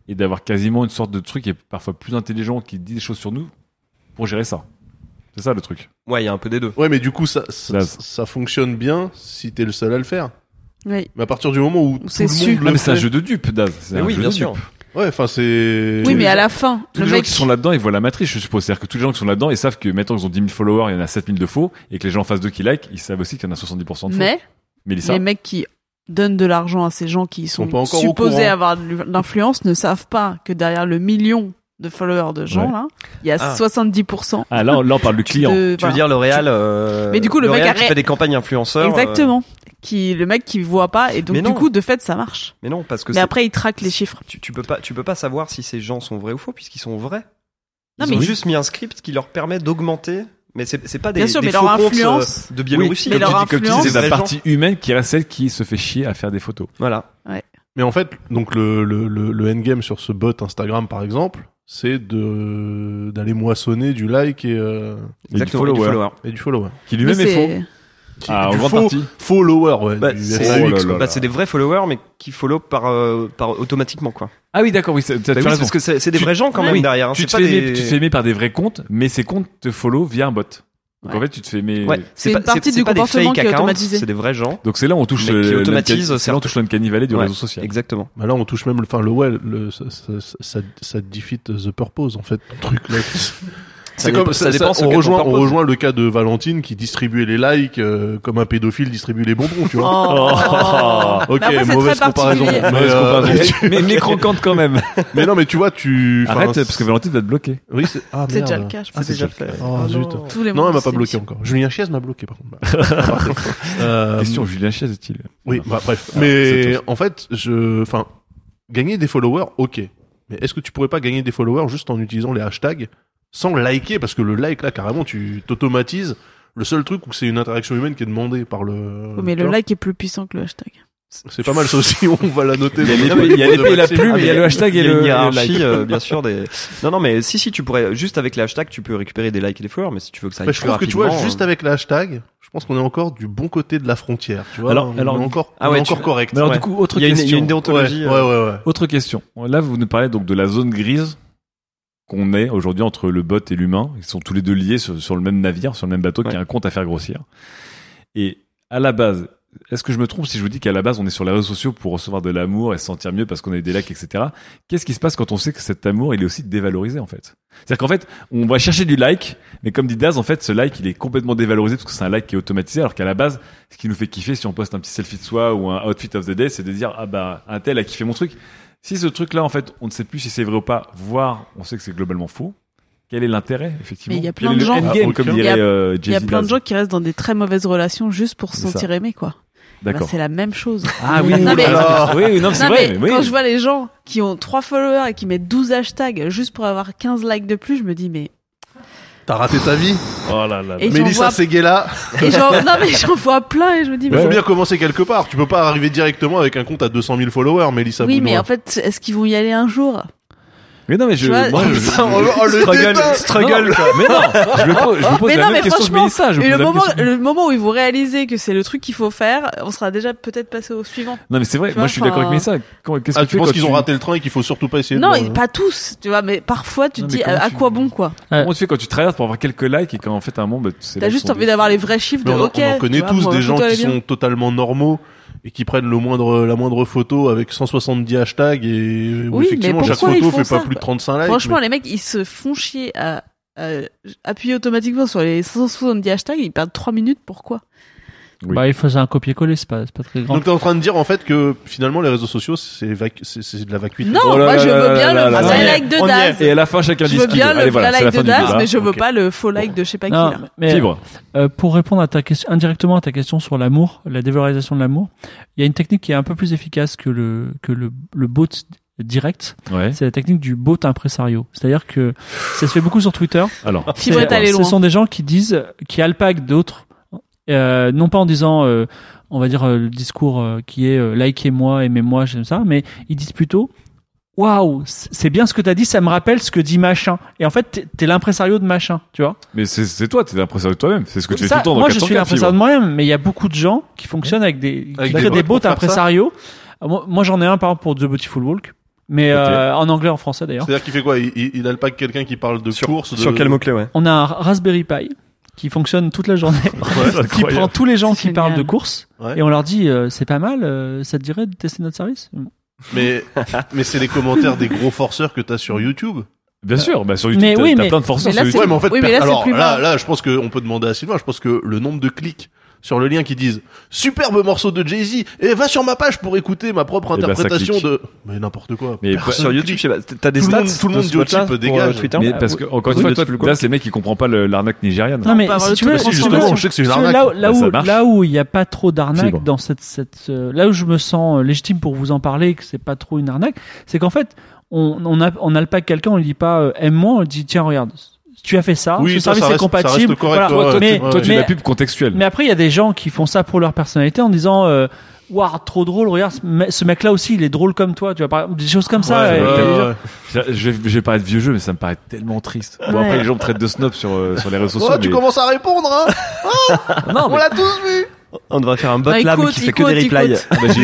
et d'avoir quasiment une sorte de truc qui est parfois plus intelligent, qui dit des choses sur nous pour gérer ça. C'est ça le truc. Ouais, il y a un peu des deux. Ouais, mais du coup, ça fonctionne bien si t'es le seul à le faire. Oui. Mais à partir du moment où tout C'est le su. monde Non, le mais c'est un fait... jeu de dupe, Daz. C'est un oui, jeu bien de sûr. dupe. Ouais, enfin, c'est... Oui, mais à la fin, Tous le les gens mec. qui sont là-dedans, ils voient la matrice, je suppose. C'est-à-dire que tous les gens qui sont là-dedans, ils savent que, mettons, ils ont 10 000 followers, il y en a 7 000 de faux, et que les gens en face d'eux qui like, ils savent aussi qu'il y en a 70% de faux. Mais Mélissa. les mecs qui donnent de l'argent à ces gens qui sont pas encore au supposés courant. avoir de l'influence ne savent pas que derrière le million de followers de gens Ouais. là, il y a 70%. Ah, là, on parle du client. Tu veux dire L'Oréal Mais du coup, le L'Oréal mec qui fait des campagnes influenceurs. Exactement. Le mec qui voit pas, et donc Mais du non. coup, de fait, ça marche. Mais non, parce que Mais après, il traque les chiffres. tu peux pas savoir si ces gens sont vrais ou faux puisqu'ils sont vrais. Non, Ils ont mais- juste mis un script qui leur permet d'augmenter. Mais c'est pas des, Bien sûr, des mais faux leur comptes influence- de Biélorussie. Oui, mais leur Comme tu dis, influence- c'est la Des vrais partie humaine qui reste celle qui se fait chier à faire des photos. Voilà. Ouais. Mais en fait, donc le endgame sur ce bot Instagram, par exemple, c'est d'aller moissonner du like et Exactement, du et du follower. Et du follower. Qui lui-même Mais est c'est- faux. Ah, en Du grande faux partie. follower, ouais. Bah, du c'est FAX, oh là quoi. là. bah, c'est des vrais followers, mais qui follow par automatiquement, quoi. Ah oui, d'accord, oui, tu as Bah oui, raison. parce que c'est des Tu- vrais gens quand Ah même oui, derrière. Hein. Tu C'est te pas fais des... aimer, tu te fais aimer par des vrais comptes, mais ces comptes te follow via un bot. Donc Ouais. en fait, tu te fais aimer. Ouais, C'est une pas- partie c'est du pas des comportement fake qui est accounts, automatisé. C'est des vrais gens. Donc c'est là où on touche Mais qui automatise c'est là où on touche l'uncanny valley du Ouais, réseau social. Exactement. Bah là, on touche même ça defeat the purpose, en fait, ton truc là. Ça C'est dépend- comme ça dépend ce on qu'est ton rejoint purpose. le cas de Valentine qui distribuait les likes comme un pédophile distribue les bonbons, tu vois. Oh. Ok, Mais après, c'est mauvaise très comparaison. particulier. mais croquante quand même. mais non, mais tu vois, Arrête, parce que Valentine va te bloquer. Oui, c'est C'est déjà le cas, je pense. C'est déjà fait. Oh, zut. Tous les Non, mois elle m'a de pas cette bloqué émission. encore. Julien Chiez m'a bloqué par contre. Question, Julien Chiez est-il? Oui, bah bref. Alors, Mais c'est en fait, gagner des followers, ok. Mais est-ce que tu pourrais pas gagner des followers juste en utilisant les hashtags sans liker? Parce que le like, là, carrément, tu t'automatises. Le seul truc où c'est une interaction humaine qui est demandée par le... Oui, mais tu le vois. like est plus puissant que le hashtag. C'est pas mal ça aussi, on va la noter. Il y a l'épée et la plume, il y a le hashtag et Il y a le une hiérarchie, like. bien sûr. Non, mais si, tu pourrais, juste avec les hashtags, tu peux récupérer des likes et des followers, mais si tu veux que ça aille Bah, je plus trouve que tu vois, rapidement, juste avec le hashtag, je pense qu'on est encore du bon côté de la frontière, tu vois. Alors, on est encore, ah on est ouais, encore correct. Mais alors Ouais. du coup, autre il y a question. une déontologie. Ouais. Autre question. Là, vous nous parlez donc de la zone grise qu'on est aujourd'hui entre le bot et l'humain. Ils sont tous les deux liés sur le même navire, sur le même bateau, qui a un compte à faire grossir. Et à la base, est-ce que je me trompe si je vous dis qu'à la base, on est sur les réseaux sociaux pour recevoir de l'amour et se sentir mieux parce qu'on a eu des likes, etc. Qu'est-ce qui se passe quand on sait que cet amour, il est aussi dévalorisé, en fait? C'est-à-dire qu'en fait, on va chercher du like, mais comme dit Daz, en fait, ce like, il est complètement dévalorisé parce que c'est un like qui est automatisé, alors qu'à la base, ce qui nous fait kiffer si on poste un petit selfie de soi ou un outfit of the day, c'est de dire, ah bah, un tel a kiffé mon truc. Si ce truc-là, en fait, on ne sait plus si c'est vrai ou pas, voire on sait que c'est globalement faux, quel est l'intérêt, effectivement? Mais il y a plein Quel est de le gens- endgame, comme Il y a- dirait Il y a Jay-Z plein de Daz. gens qui restent dans des très mauvaises relations juste pour se C'est ça. sentir aimé, quoi. Bah, D'accord. c'est la même chose. Ah oui, Non, mais- oui, non, c'est Non, vrai, mais mais oui. quand je vois les gens qui ont 3 followers et qui mettent 12 hashtags juste pour avoir 15 likes de plus, je me dis, mais. T'as raté ta vie. Oh là là. Et j'en Mélissa vois- Seguela. Non, mais j'en vois plein et je me dis, Il faut bien commencer quelque part. Tu peux pas arriver directement avec un compte à 200 000 followers, Mélissa oui, mais Bounois. en fait, est-ce qu'ils vont y aller un jour? Mais non, mais Tu vois, moi, Oh, le dédain. struggle, quoi. Mais non, je me pose Mais la non, même mais question que franchement, Mélissa. Je me pose la même question. le moment où ils vont réaliser que c'est le truc qu'il faut faire, on sera déjà peut-être passé au suivant. Non, mais c'est vrai, Tu moi vois, je suis d'accord avec enfin- Mélissa. Qu'est-ce Ah, que tu penses qu'ils ont raté le train et qu'il faut surtout pas essayer Non, de... pas tous, tu vois, mais parfois tu te Non, mais dis comment à tu- quoi bon, quoi. Comment tu fais quand tu traverses pour avoir quelques likes et qu'en fait à un moment, bah, c'est T'as juste envie d'avoir les vrais chiffres de Mais on, ok. on en connaît tu vois, tous moi, des ma gens photo, elle qui est bien. sont totalement normaux et qui prennent la moindre photo avec 170 hashtags et où Oui, effectivement mais chaque pourquoi photo ils font fait ça, pas plus de 35 likes. Franchement, mais- les mecs, ils se font chier à appuyer automatiquement sur les 170 hashtags, ils perdent 3 minutes, pourquoi? Oui. Bah, il faisait un copier-coller, c'est pas très grand. Donc t'es en train de dire en fait que finalement les réseaux sociaux c'est de la vacuité. Non, Oh là moi là je là veux là bien là le là vrai là. like de On y Daz. est. Et à la fin, chacun Je dit veux ce qu'il bien veut. le Allez, voilà, vrai c'est la like fin de du Daz, débat. mais je veux Ok. pas le faux like de je sais pas qui, Non, là. mais Fibre. pour répondre à ta question, indirectement à ta question sur l'amour, la dévalorisation de l'amour, il y a une technique qui est un peu plus efficace que le bot direct. Ouais. C'est la technique du bot impresario. C'est-à-dire que ça se fait beaucoup sur Twitter. Alors, Fibre est allé Ce loin. sont des gens qui disent, qui alpaguent d'autres, non pas en disant, on va dire le discours qui est likez-moi, aimez-moi, j'aime ça, mais ils disent plutôt waouh, c'est bien ce que t'as dit, ça me rappelle ce que dit machin. Et en fait, t'es l'impresario de machin, tu vois. mais c'est toi, t'es l'impresseur de toi-même. C'est ce que tu fais Ça, tout le temps dans moi, je suis 404 l'impresario de Fibre. moi-même, mais il y a beaucoup de gens qui fonctionnent avec qui Avec créent des des bots bots pour faire ça. impresario. Moi, j'en ai un par exemple pour The Beautiful Walk. Mais en anglais, en français d'ailleurs. C'est-à-dire qu'il fait quoi? Il alpague quelqu'un qui parle de course. Sur quel mot-clé, ouais. On a un Raspberry Pi qui fonctionne toute la journée, qui prend tous les gens qui parlent de course et on leur dit c'est pas mal, ça te dirait de tester notre service? Mais c'est les commentaires des gros forceurs que t'as sur YouTube. Bien sûr, sur YouTube, t'as plein de forceurs sur YouTube. Ouais, mais en fait, alors plus là, je pense qu'on peut demander à Sylvain, je pense que le nombre de clics sur le lien qui disent superbe morceau de Jay-Z et va sur ma page pour écouter ma propre interprétation de mais n'importe quoi. Mais sur YouTube, je sais pas, t'as des stats, tout le monde du type dégage. Twitter. Mais parce que encore une fois, là, c'est le mec qui comprend pas l'arnaque nigériane. Non mais si tu veux, justement, je sais que c'est une arnaque. Là où il y a pas trop d'arnaque dans là où je me sens légitime pour vous en parler, que c'est pas trop une arnaque, c'est qu'en fait, on alpague quelqu'un, on lui dit pas aime-moi, on lui dit tiens regarde. Tu as fait ça, ce service est compatible. Voilà. Toi, tu es la pub contextuelle. Mais après, il y a des gens qui font ça pour leur personnalité en disant, waouh, trop drôle, regarde, ce mec-là aussi, il est drôle comme toi, tu vois, des choses comme ça. Je vais pas être vieux jeu, mais ça me paraît tellement triste. Bon, après, les gens me traitent de snob sur les réseaux sociaux. Tu commences à répondre, hein? On l'a tous vu! On devrait faire un bot lab qui fait que des replies.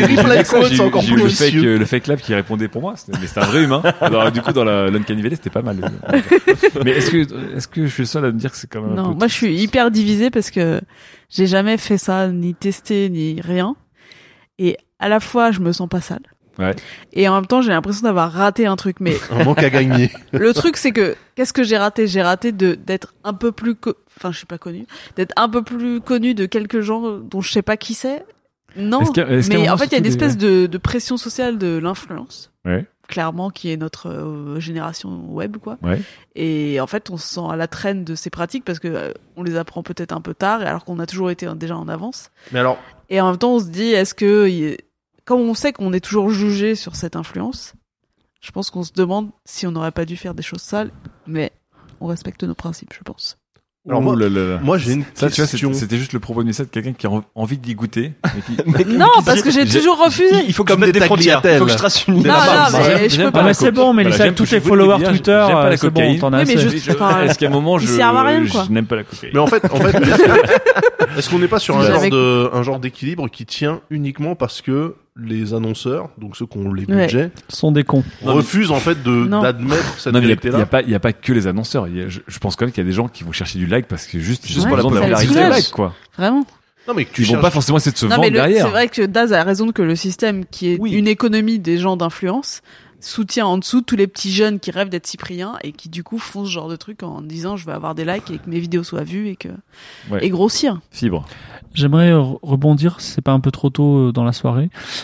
J'ai eu le fake lab qui répondait pour moi, mais c'était un vrai humain. Alors du coup dans l'Uncanny Valley c'était pas mal. Mais est-ce que je suis le seul à me dire que c'est quand même un peu moi je suis hyper divisée parce que j'ai jamais fait ça, ni testé, ni rien. Et à la fois je me sens pas sale. Ouais. Et en même temps, j'ai l'impression d'avoir raté un truc, mais un manque à gagner. Le truc, c'est que qu'est-ce que j'ai raté? J'ai raté d'être un peu plus, je suis pas connu, d'être un peu plus connu de quelques gens dont je sais pas qui c'est. Non, mais en fait, il y a une espèce de pression sociale de l'influence. Ouais. Clairement, qui est notre génération web, quoi. Ouais. Et en fait, on se sent à la traîne de ces pratiques parce que on les apprend peut-être un peu tard, alors qu'on a toujours été déjà en avance. Mais alors. Et en même temps, on se dit, est-ce que comme on sait qu'on est toujours jugé sur cette influence, je pense qu'on se demande si on n'aurait pas dû faire des choses sales, mais on respecte nos principes, je pense. Alors moi j'ai une question. Tu vois, c'était juste le propos de message de quelqu'un qui a envie d'y goûter. Non, parce que j'ai toujours refusé. Il faut que je mette des frontières. Il faut que je trace une ligne. Non, mais je peux pas. Mais c'est bon, mais tous tes followers Twitter, c'est bon, t'en as assez. Est-ce qu'à un moment je n'aime pas la cocaïne? Mais en fait, est-ce qu'on n'est pas sur un genre d'équilibre qui tient uniquement parce que les annonceurs, donc ceux qui ont les budgets, sont des cons. Refusent en fait d'admettre cette vérité-là. Il y a pas que les annonceurs. Je pense quand même qu'il y a des gens qui vont chercher du like parce que juste pour la popularité du like, quoi. Vraiment. Non, mais ils vont pas forcément essayer de se vendre derrière. C'est vrai que Daz a raison que le système qui est une économie des gens d'influence soutient en dessous tous les petits jeunes qui rêvent d'être Cyprien et qui du coup font ce genre de truc en disant je vais avoir des likes et que mes vidéos soient vues et grossir. Fibre. J'aimerais rebondir, si c'est pas un peu trop tôt dans la soirée,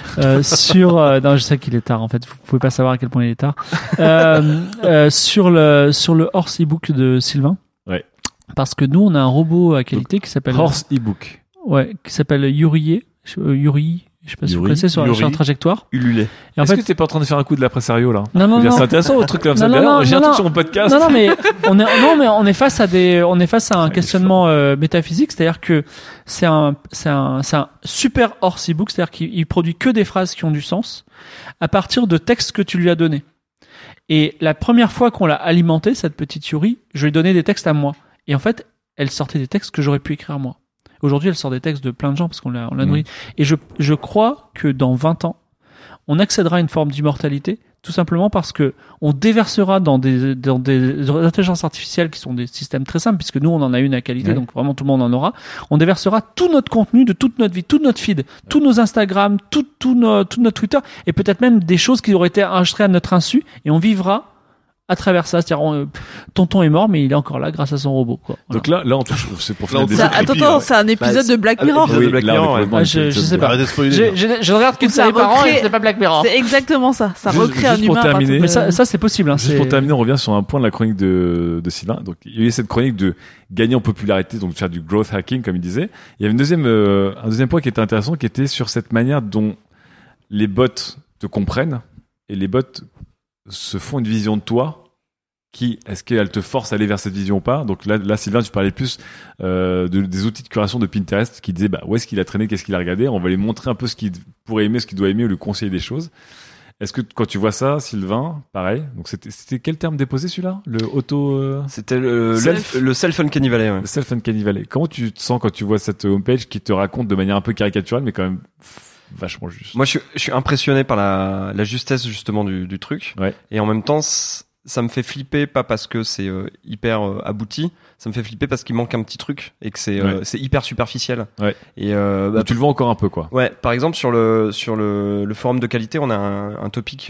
sur non, je sais qu'il est tard en fait, vous pouvez pas savoir à quel point il est tard. Sur le Horse ebook de Sylvain. Ouais. Parce que nous on a un robot à qualité qui s'appelle Horse ebook. Ouais, qui s'appelle Yuri, je sais pas si vous connaissez sur la trajectoire. Ululé. Est-ce que t'es pas en train de faire un coup de l'appresario là? Non. C'est intéressant votre truc comme ça. D'ailleurs, j'ai un truc sur mon podcast. Non, mais on est face à un questionnement métaphysique, c'est-à-dire que c'est un super horse ebook, c'est-à-dire qu'il produit que des phrases qui ont du sens à partir de textes que tu lui as donnés. Et la première fois qu'on l'a alimenté, cette petite Yuri, je lui ai donné des textes à moi. Et en fait, elle sortait des textes que j'aurais pu écrire moi. Aujourd'hui, elle sort des textes de plein de gens parce qu'on l'a nourri. Et je crois que dans 20 ans, on accédera à une forme d'immortalité, tout simplement parce que on déversera dans des intelligences artificielles qui sont des systèmes très simples, puisque nous, on en a une à qualité, donc vraiment tout le monde en aura. On déversera tout notre contenu de toute notre vie, toute notre feed, tous nos Instagram, tout notre Twitter, et peut-être même des choses qui auraient été enregistrées à notre insu, et on vivra à travers ça, c'est-à-dire tonton est mort mais il est encore là grâce à son robot, quoi. Voilà. Donc là on touche, c'est pour faire des attends, c'est un épisode de Black Mirror. Oui, Black Mirror. Je sais pas. Je regarde qu'une série par an et c'est pas Black Mirror. C'est exactement ça. Ça recrée un humain. Mais ça c'est possible. Juste pour terminer, on revient sur un point de la chronique de Sylvain. Donc il y a eu cette chronique de gagner en popularité, donc de faire du growth hacking comme il disait. Il y avait un deuxième point qui était intéressant, qui était sur cette manière dont les bots te comprennent et les bots se font une vision de toi est-ce qu'elle te force à aller vers cette vision ou pas. Donc là Sylvain, tu parlais plus des outils de curation de Pinterest qui disaient où est-ce qu'il a traîné, qu'est-ce qu'il a regardé, on va lui montrer un peu ce qu'il pourrait aimer, ce qu'il doit aimer, ou lui conseiller des choses. Est-ce que quand tu vois ça, Sylvain, pareil, donc c'était quel terme déposé celui-là? Le auto C'était le self-uncanny valley. Ouais. Le self-uncanny valley. Comment tu te sens quand tu vois cette homepage qui te raconte de manière un peu caricaturale mais quand même vachement juste. Moi, je suis impressionné par la justesse justement du truc. Ouais. Et en même temps, ça me fait flipper, pas parce que c'est hyper abouti, ça me fait flipper parce qu'il manque un petit truc et que c'est hyper superficiel. Ouais. Et tu le vois encore un peu, quoi. Ouais. Par exemple, sur le forum de qualité, on a un topic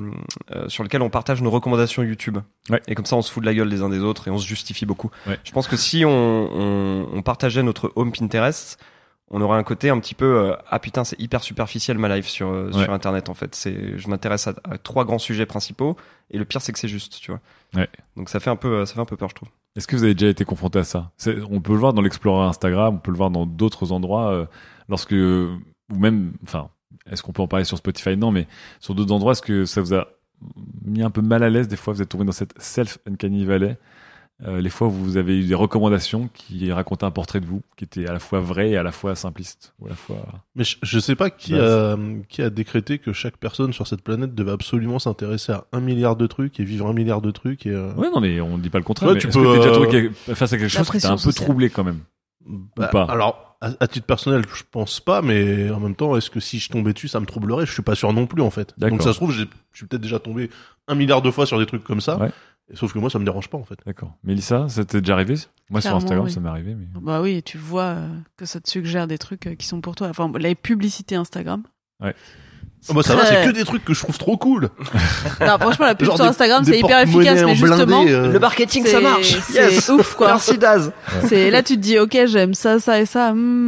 sur lequel on partage nos recommandations YouTube. Ouais. Et comme ça, on se fout de la gueule les uns des autres et on se justifie beaucoup. Ouais. Je pense que si on partageait notre home Pinterest, on aurait un côté un petit peu ah putain, c'est hyper superficiel ma life sur internet en fait. Je m'intéresse à 3 grands sujets principaux et le pire c'est que c'est juste, tu vois. Ouais. Donc ça fait un peu peur, je trouve. Est-ce que vous avez déjà été confronté à ça? On peut le voir dans l'Explorer Instagram, on peut le voir dans d'autres endroits lorsque ou même enfin, est-ce qu'on peut en parler sur Spotify? Non, mais sur d'autres endroits, est-ce que ça vous a mis un peu mal à l'aise des fois, vous êtes tombé dans cette self-uncanny valley? Les fois où vous avez eu des recommandations qui racontaient un portrait de vous, qui était à la fois vrai et à la fois simpliste, ou à la fois. Mais je sais pas qui a décrété que chaque personne sur cette planète devait absolument s'intéresser à 1 milliard de trucs et vivre 1 milliard de trucs et. Ouais, non, mais on dit pas le contraire. Ouais, mais tu est-ce peux, que t'es déjà trouvé face à quelque chose qui t'a un peu sociale. troublé quand même? Bah, ou pas? Alors, à titre personnel, je pense pas, mais en même temps, est-ce que si je tombais dessus, ça me troublerait? Je suis pas sûr non plus, en fait. D'accord. Donc ça se trouve, je suis peut-être déjà tombé 1 milliard de fois sur des trucs comme ça. Ouais. Et sauf que moi, ça me dérange pas, en fait. D'accord. Mélissa, ça t'est déjà arrivé? Moi, Clairement, sur Instagram, oui. ça m'est arrivé, mais. Bah oui, tu vois que ça te suggère des trucs qui sont pour toi. Enfin, les publicités Instagram. Ouais. Ah bah ça va, c'est que des trucs que je trouve trop cool. Non, franchement, la pub Genre sur des- Instagram, des c'est hyper porte-monnaies efficace, en mais justement, blindé, Le marketing, c'est- ça marche. c'est Yes. ouf, quoi. Merci Daz. C'est là, tu te dis, ok, j'aime ça et ça.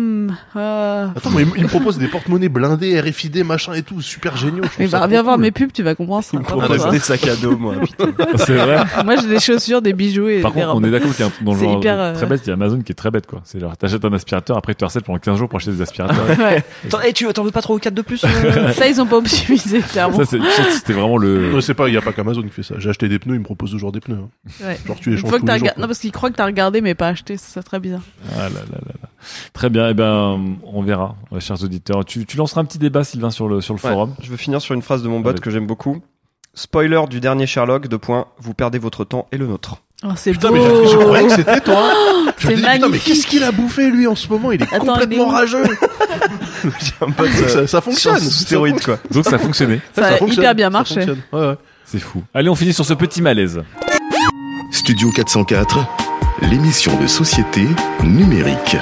Attends, mais il me propose des porte-monnaies blindés, RFID, machin et tout, super géniaux. je trouve Mais ça bah, trop viens voir cool. mes pubs, tu vas comprendre. C'est On a des sacs à dos, moi. Putain. C'est vrai. Moi, j'ai des chaussures, des bijoux et Par des contre, on robes. est d'accord qu'il y a un truc dans le C'est genre hyper, très bête. Il y a Amazon qui est très bête, quoi. C'est genre, t'achètes un aspirateur, après tu te harcèles pendant 15 jours pour acheter des aspirateurs. Ouais. Attends, tu t'en veux pas 3 ou 4 de plus? Ça, ils ont pas optimisé, clairement. Ça, c'était vraiment le. Non, c'est pas, il y a pas qu'Amazon qui fait ça. J'ai acheté des pneus, ils me proposent toujours des pneus. hein. Ouais. Genre tu les Une changes fois que tous t'as les jours. regardé, non, parce qu'ils croient que t'as regardé, mais pas acheté, c'est très bizarre. Ah là là là là. Très bien. Eh ben, on verra, chers auditeurs. Tu lanceras un petit débat, Sylvain, sur le Ouais. forum. Je veux finir sur une phrase de mon bot Allez. que j'aime beaucoup. Spoiler du dernier Sherlock, : vous perdez votre temps et le nôtre. Oh, c'est Putain, beau. mais je croyais que c'était toi. Je me C'est dis, putain, mais magnifique. qu'est-ce qu'il a bouffé lui en ce moment? Il est Attends, il est complètement où rageux. J'ai un bot Ça fonctionne. sous stéroïdes, quoi. Donc ça a fonctionné. Ça a fonctionne, hyper bien ça marché. fonctionne. Ouais, ouais. C'est fou. Allez, on finit sur ce petit malaise. Studio 404, l'émission de société numérique.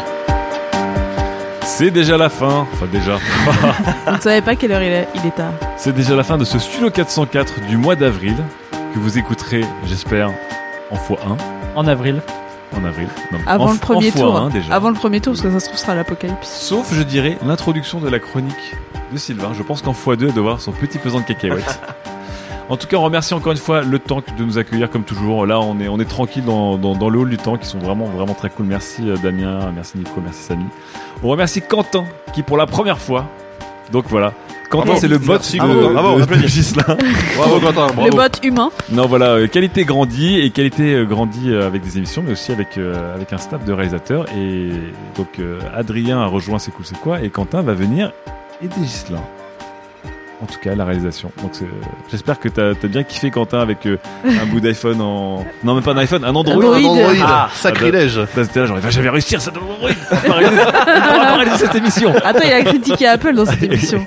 C'est déjà la fin. Enfin, déjà. On ne savait pas quelle heure il est tard. C'est déjà la fin de ce Studio 404 du mois d'avril que vous écouterez, j'espère, en x1. En avril. En avril. Non, Avant en le premier fois tour. un, déjà. Avant le premier tour, parce que ça se trouve, ce sera l'apocalypse. Sauf, je dirais, l'introduction de la chronique de Sylvain. Je pense qu'en x2, elle doit avoir son petit pesant de cacahuètes. En tout cas, on remercie encore une fois le Tank de nous accueillir comme toujours. Là, on est tranquille dans le hall du Tank, qui sont vraiment très cool. Merci Damien, merci Nico, merci Samy. On remercie Quentin, qui pour la première fois, donc voilà. Quentin, Bravo. c'est le bot Merci, de applaudis. Ghislain. Bravo Quentin, bravo. Le bot humain. Non, voilà, qualité grandie et qualité grandie avec des émissions, mais aussi avec un staff de réalisateurs. Et donc Adrien a rejoint C'est cool, c'est quoi, et Quentin va venir aider Ghislain. En tout cas, à la réalisation. Donc j'espère que t'as bien kiffé Quentin avec un bout d'iPhone en... Non, même pas un iPhone, un Android. Android. Un Android. Ah, Sacrilège. Là, c'était là, genre, j'avais réussi ça de Android. On pourra réaliser cette émission. Attends, il a critiqué Apple dans cette émission.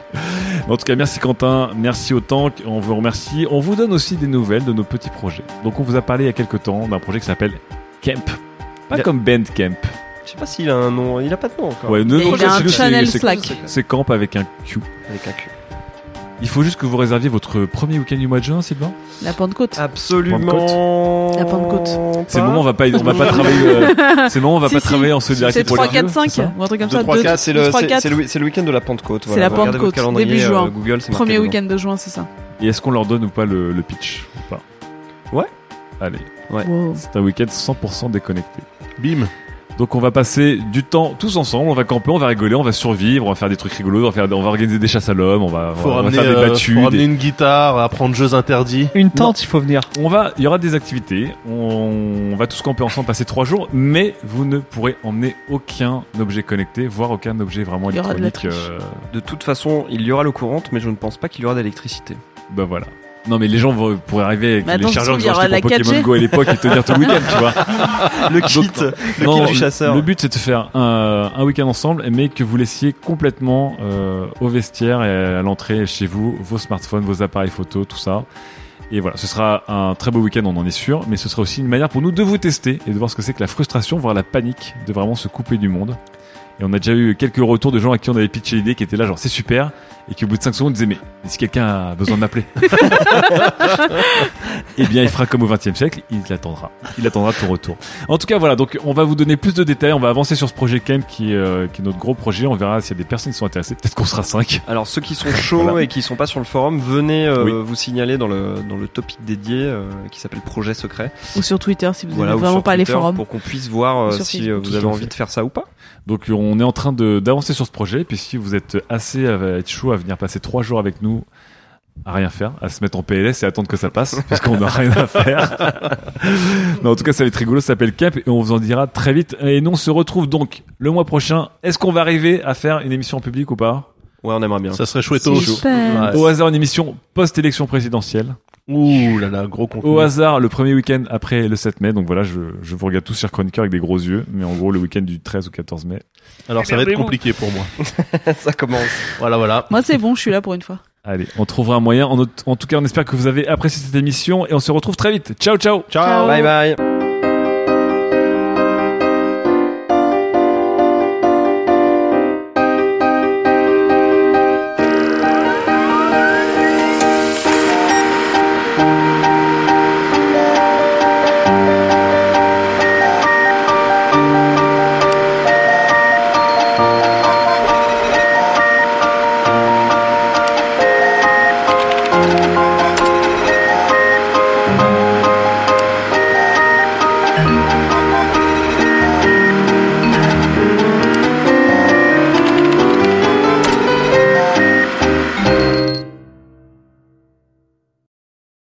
En tout cas, merci Quentin, merci au Tank, on vous remercie. On vous donne aussi des nouvelles de nos petits projets. Donc on vous a parlé il y a quelques temps d'un projet qui s'appelle Camp. Pas comme Bandcamp. Je sais pas s'il a un nom. Il a pas de nom encore. Ouais, Et il a un channel Slack. C'est Camp avec un Q. Avec un cul. Il faut juste que vous réserviez votre premier week-end du mois de juin, Sylvain. La Pentecôte. Absolument. La Pentecôte. C'est le moment, on va pas travailler. C'est le moment, on va pas travailler en solidarité C'est pour 3, les 4, vieux, 5 c'est ça ou un truc comme 2, ça. 3, 4, c'est 3, 4. le week-end de la Pentecôte. C'est la Pentecôte, début juin. Google, c'est marqué Premier dedans. week-end de juin, c'est ça. Et est-ce qu'on leur donne ou pas le pitch ou pas? Ouais. Allez. Ouais. Wow. C'est un week-end 100% déconnecté. Bim. Donc on va passer du temps tous ensemble, on va camper, on va rigoler, on va survivre, on va faire des trucs rigolos, on va organiser des chasses à l'homme, on va faire des battues. Faut ramener une guitare, apprendre jeux interdits. Une tente, il faut venir. Il y aura des activités, on va tous camper ensemble, passer 3 jours, mais vous ne pourrez emmener aucun objet connecté, voire aucun objet vraiment Il y aura de la électronique. triche. De toute façon, il y aura l'eau courante, mais je ne pense pas qu'il y aura d'électricité. Bah voilà. Non, mais les gens pourraient arriver avec Mais les attends, chargeurs que il y j'ai aura achetés pour la Pokémon 4G. Go à l'époque et tenir tout le week-end, tu vois. Le kit, Non, kit du chasseur. Le but c'est de faire un week-end ensemble, mais que vous laissiez complètement au vestiaire et à l'entrée chez vous vos smartphones, vos appareils photo, tout ça. Et voilà, ce sera un très beau week-end, on en est sûr, mais ce sera aussi une manière pour nous de vous tester et de voir ce que c'est que la frustration, voire la panique de vraiment se couper du monde. Et on a déjà eu quelques retours de gens à qui on avait pitché l'idée qui étaient là, genre c'est super, et qui au bout de 5 secondes disaient mais si quelqu'un a besoin de m'appeler, eh bien il fera comme au XXe siècle, il attendra ton retour. En tout cas voilà, donc on va vous donner plus de détails, on va avancer sur ce projet Camp qui est notre gros projet, on verra s'il y a des personnes qui sont intéressées, peut-être qu'on sera 5. Alors ceux qui sont chauds Voilà. et qui sont pas sur le forum, venez Oui. vous signaler dans le topic dédié qui s'appelle Projet Secret. Ou sur Twitter si vous Voilà, n'aimez ou vraiment sur pas les Twitter, forums. pour qu'on puisse voir Sur si Facebook. vous avez envie de faire ça ou pas. Donc on est en train d'avancer sur ce projet, puis si vous êtes assez à être chaud à venir passer 3 jours avec nous à rien faire, à se mettre en PLS et attendre que ça passe, parce qu'on n'a rien à faire. Mais en tout cas, ça va être rigolo, ça s'appelle Cap, et on vous en dira très vite. Et nous, on se retrouve donc le mois prochain. Est-ce qu'on va arriver à faire une émission en public ou pas? Ouais, on aimerait bien. Ça serait chouettos. Super. Au hasard, une émission post-élection présidentielle. Ouh là là, gros contenu. Au hasard, le premier week-end après le 7 mai. Donc voilà, je vous regarde tous, chers chroniqueurs, avec des gros yeux. Mais en gros, le week-end du 13 ou 14 mai. Alors ça va être compliqué pour moi. Ça commence. Voilà. Moi c'est bon, je suis là pour une fois. Allez, on trouvera un moyen. En tout cas, on espère que vous avez apprécié cette émission et on se retrouve très vite. Ciao, ciao. Ciao. Bye bye.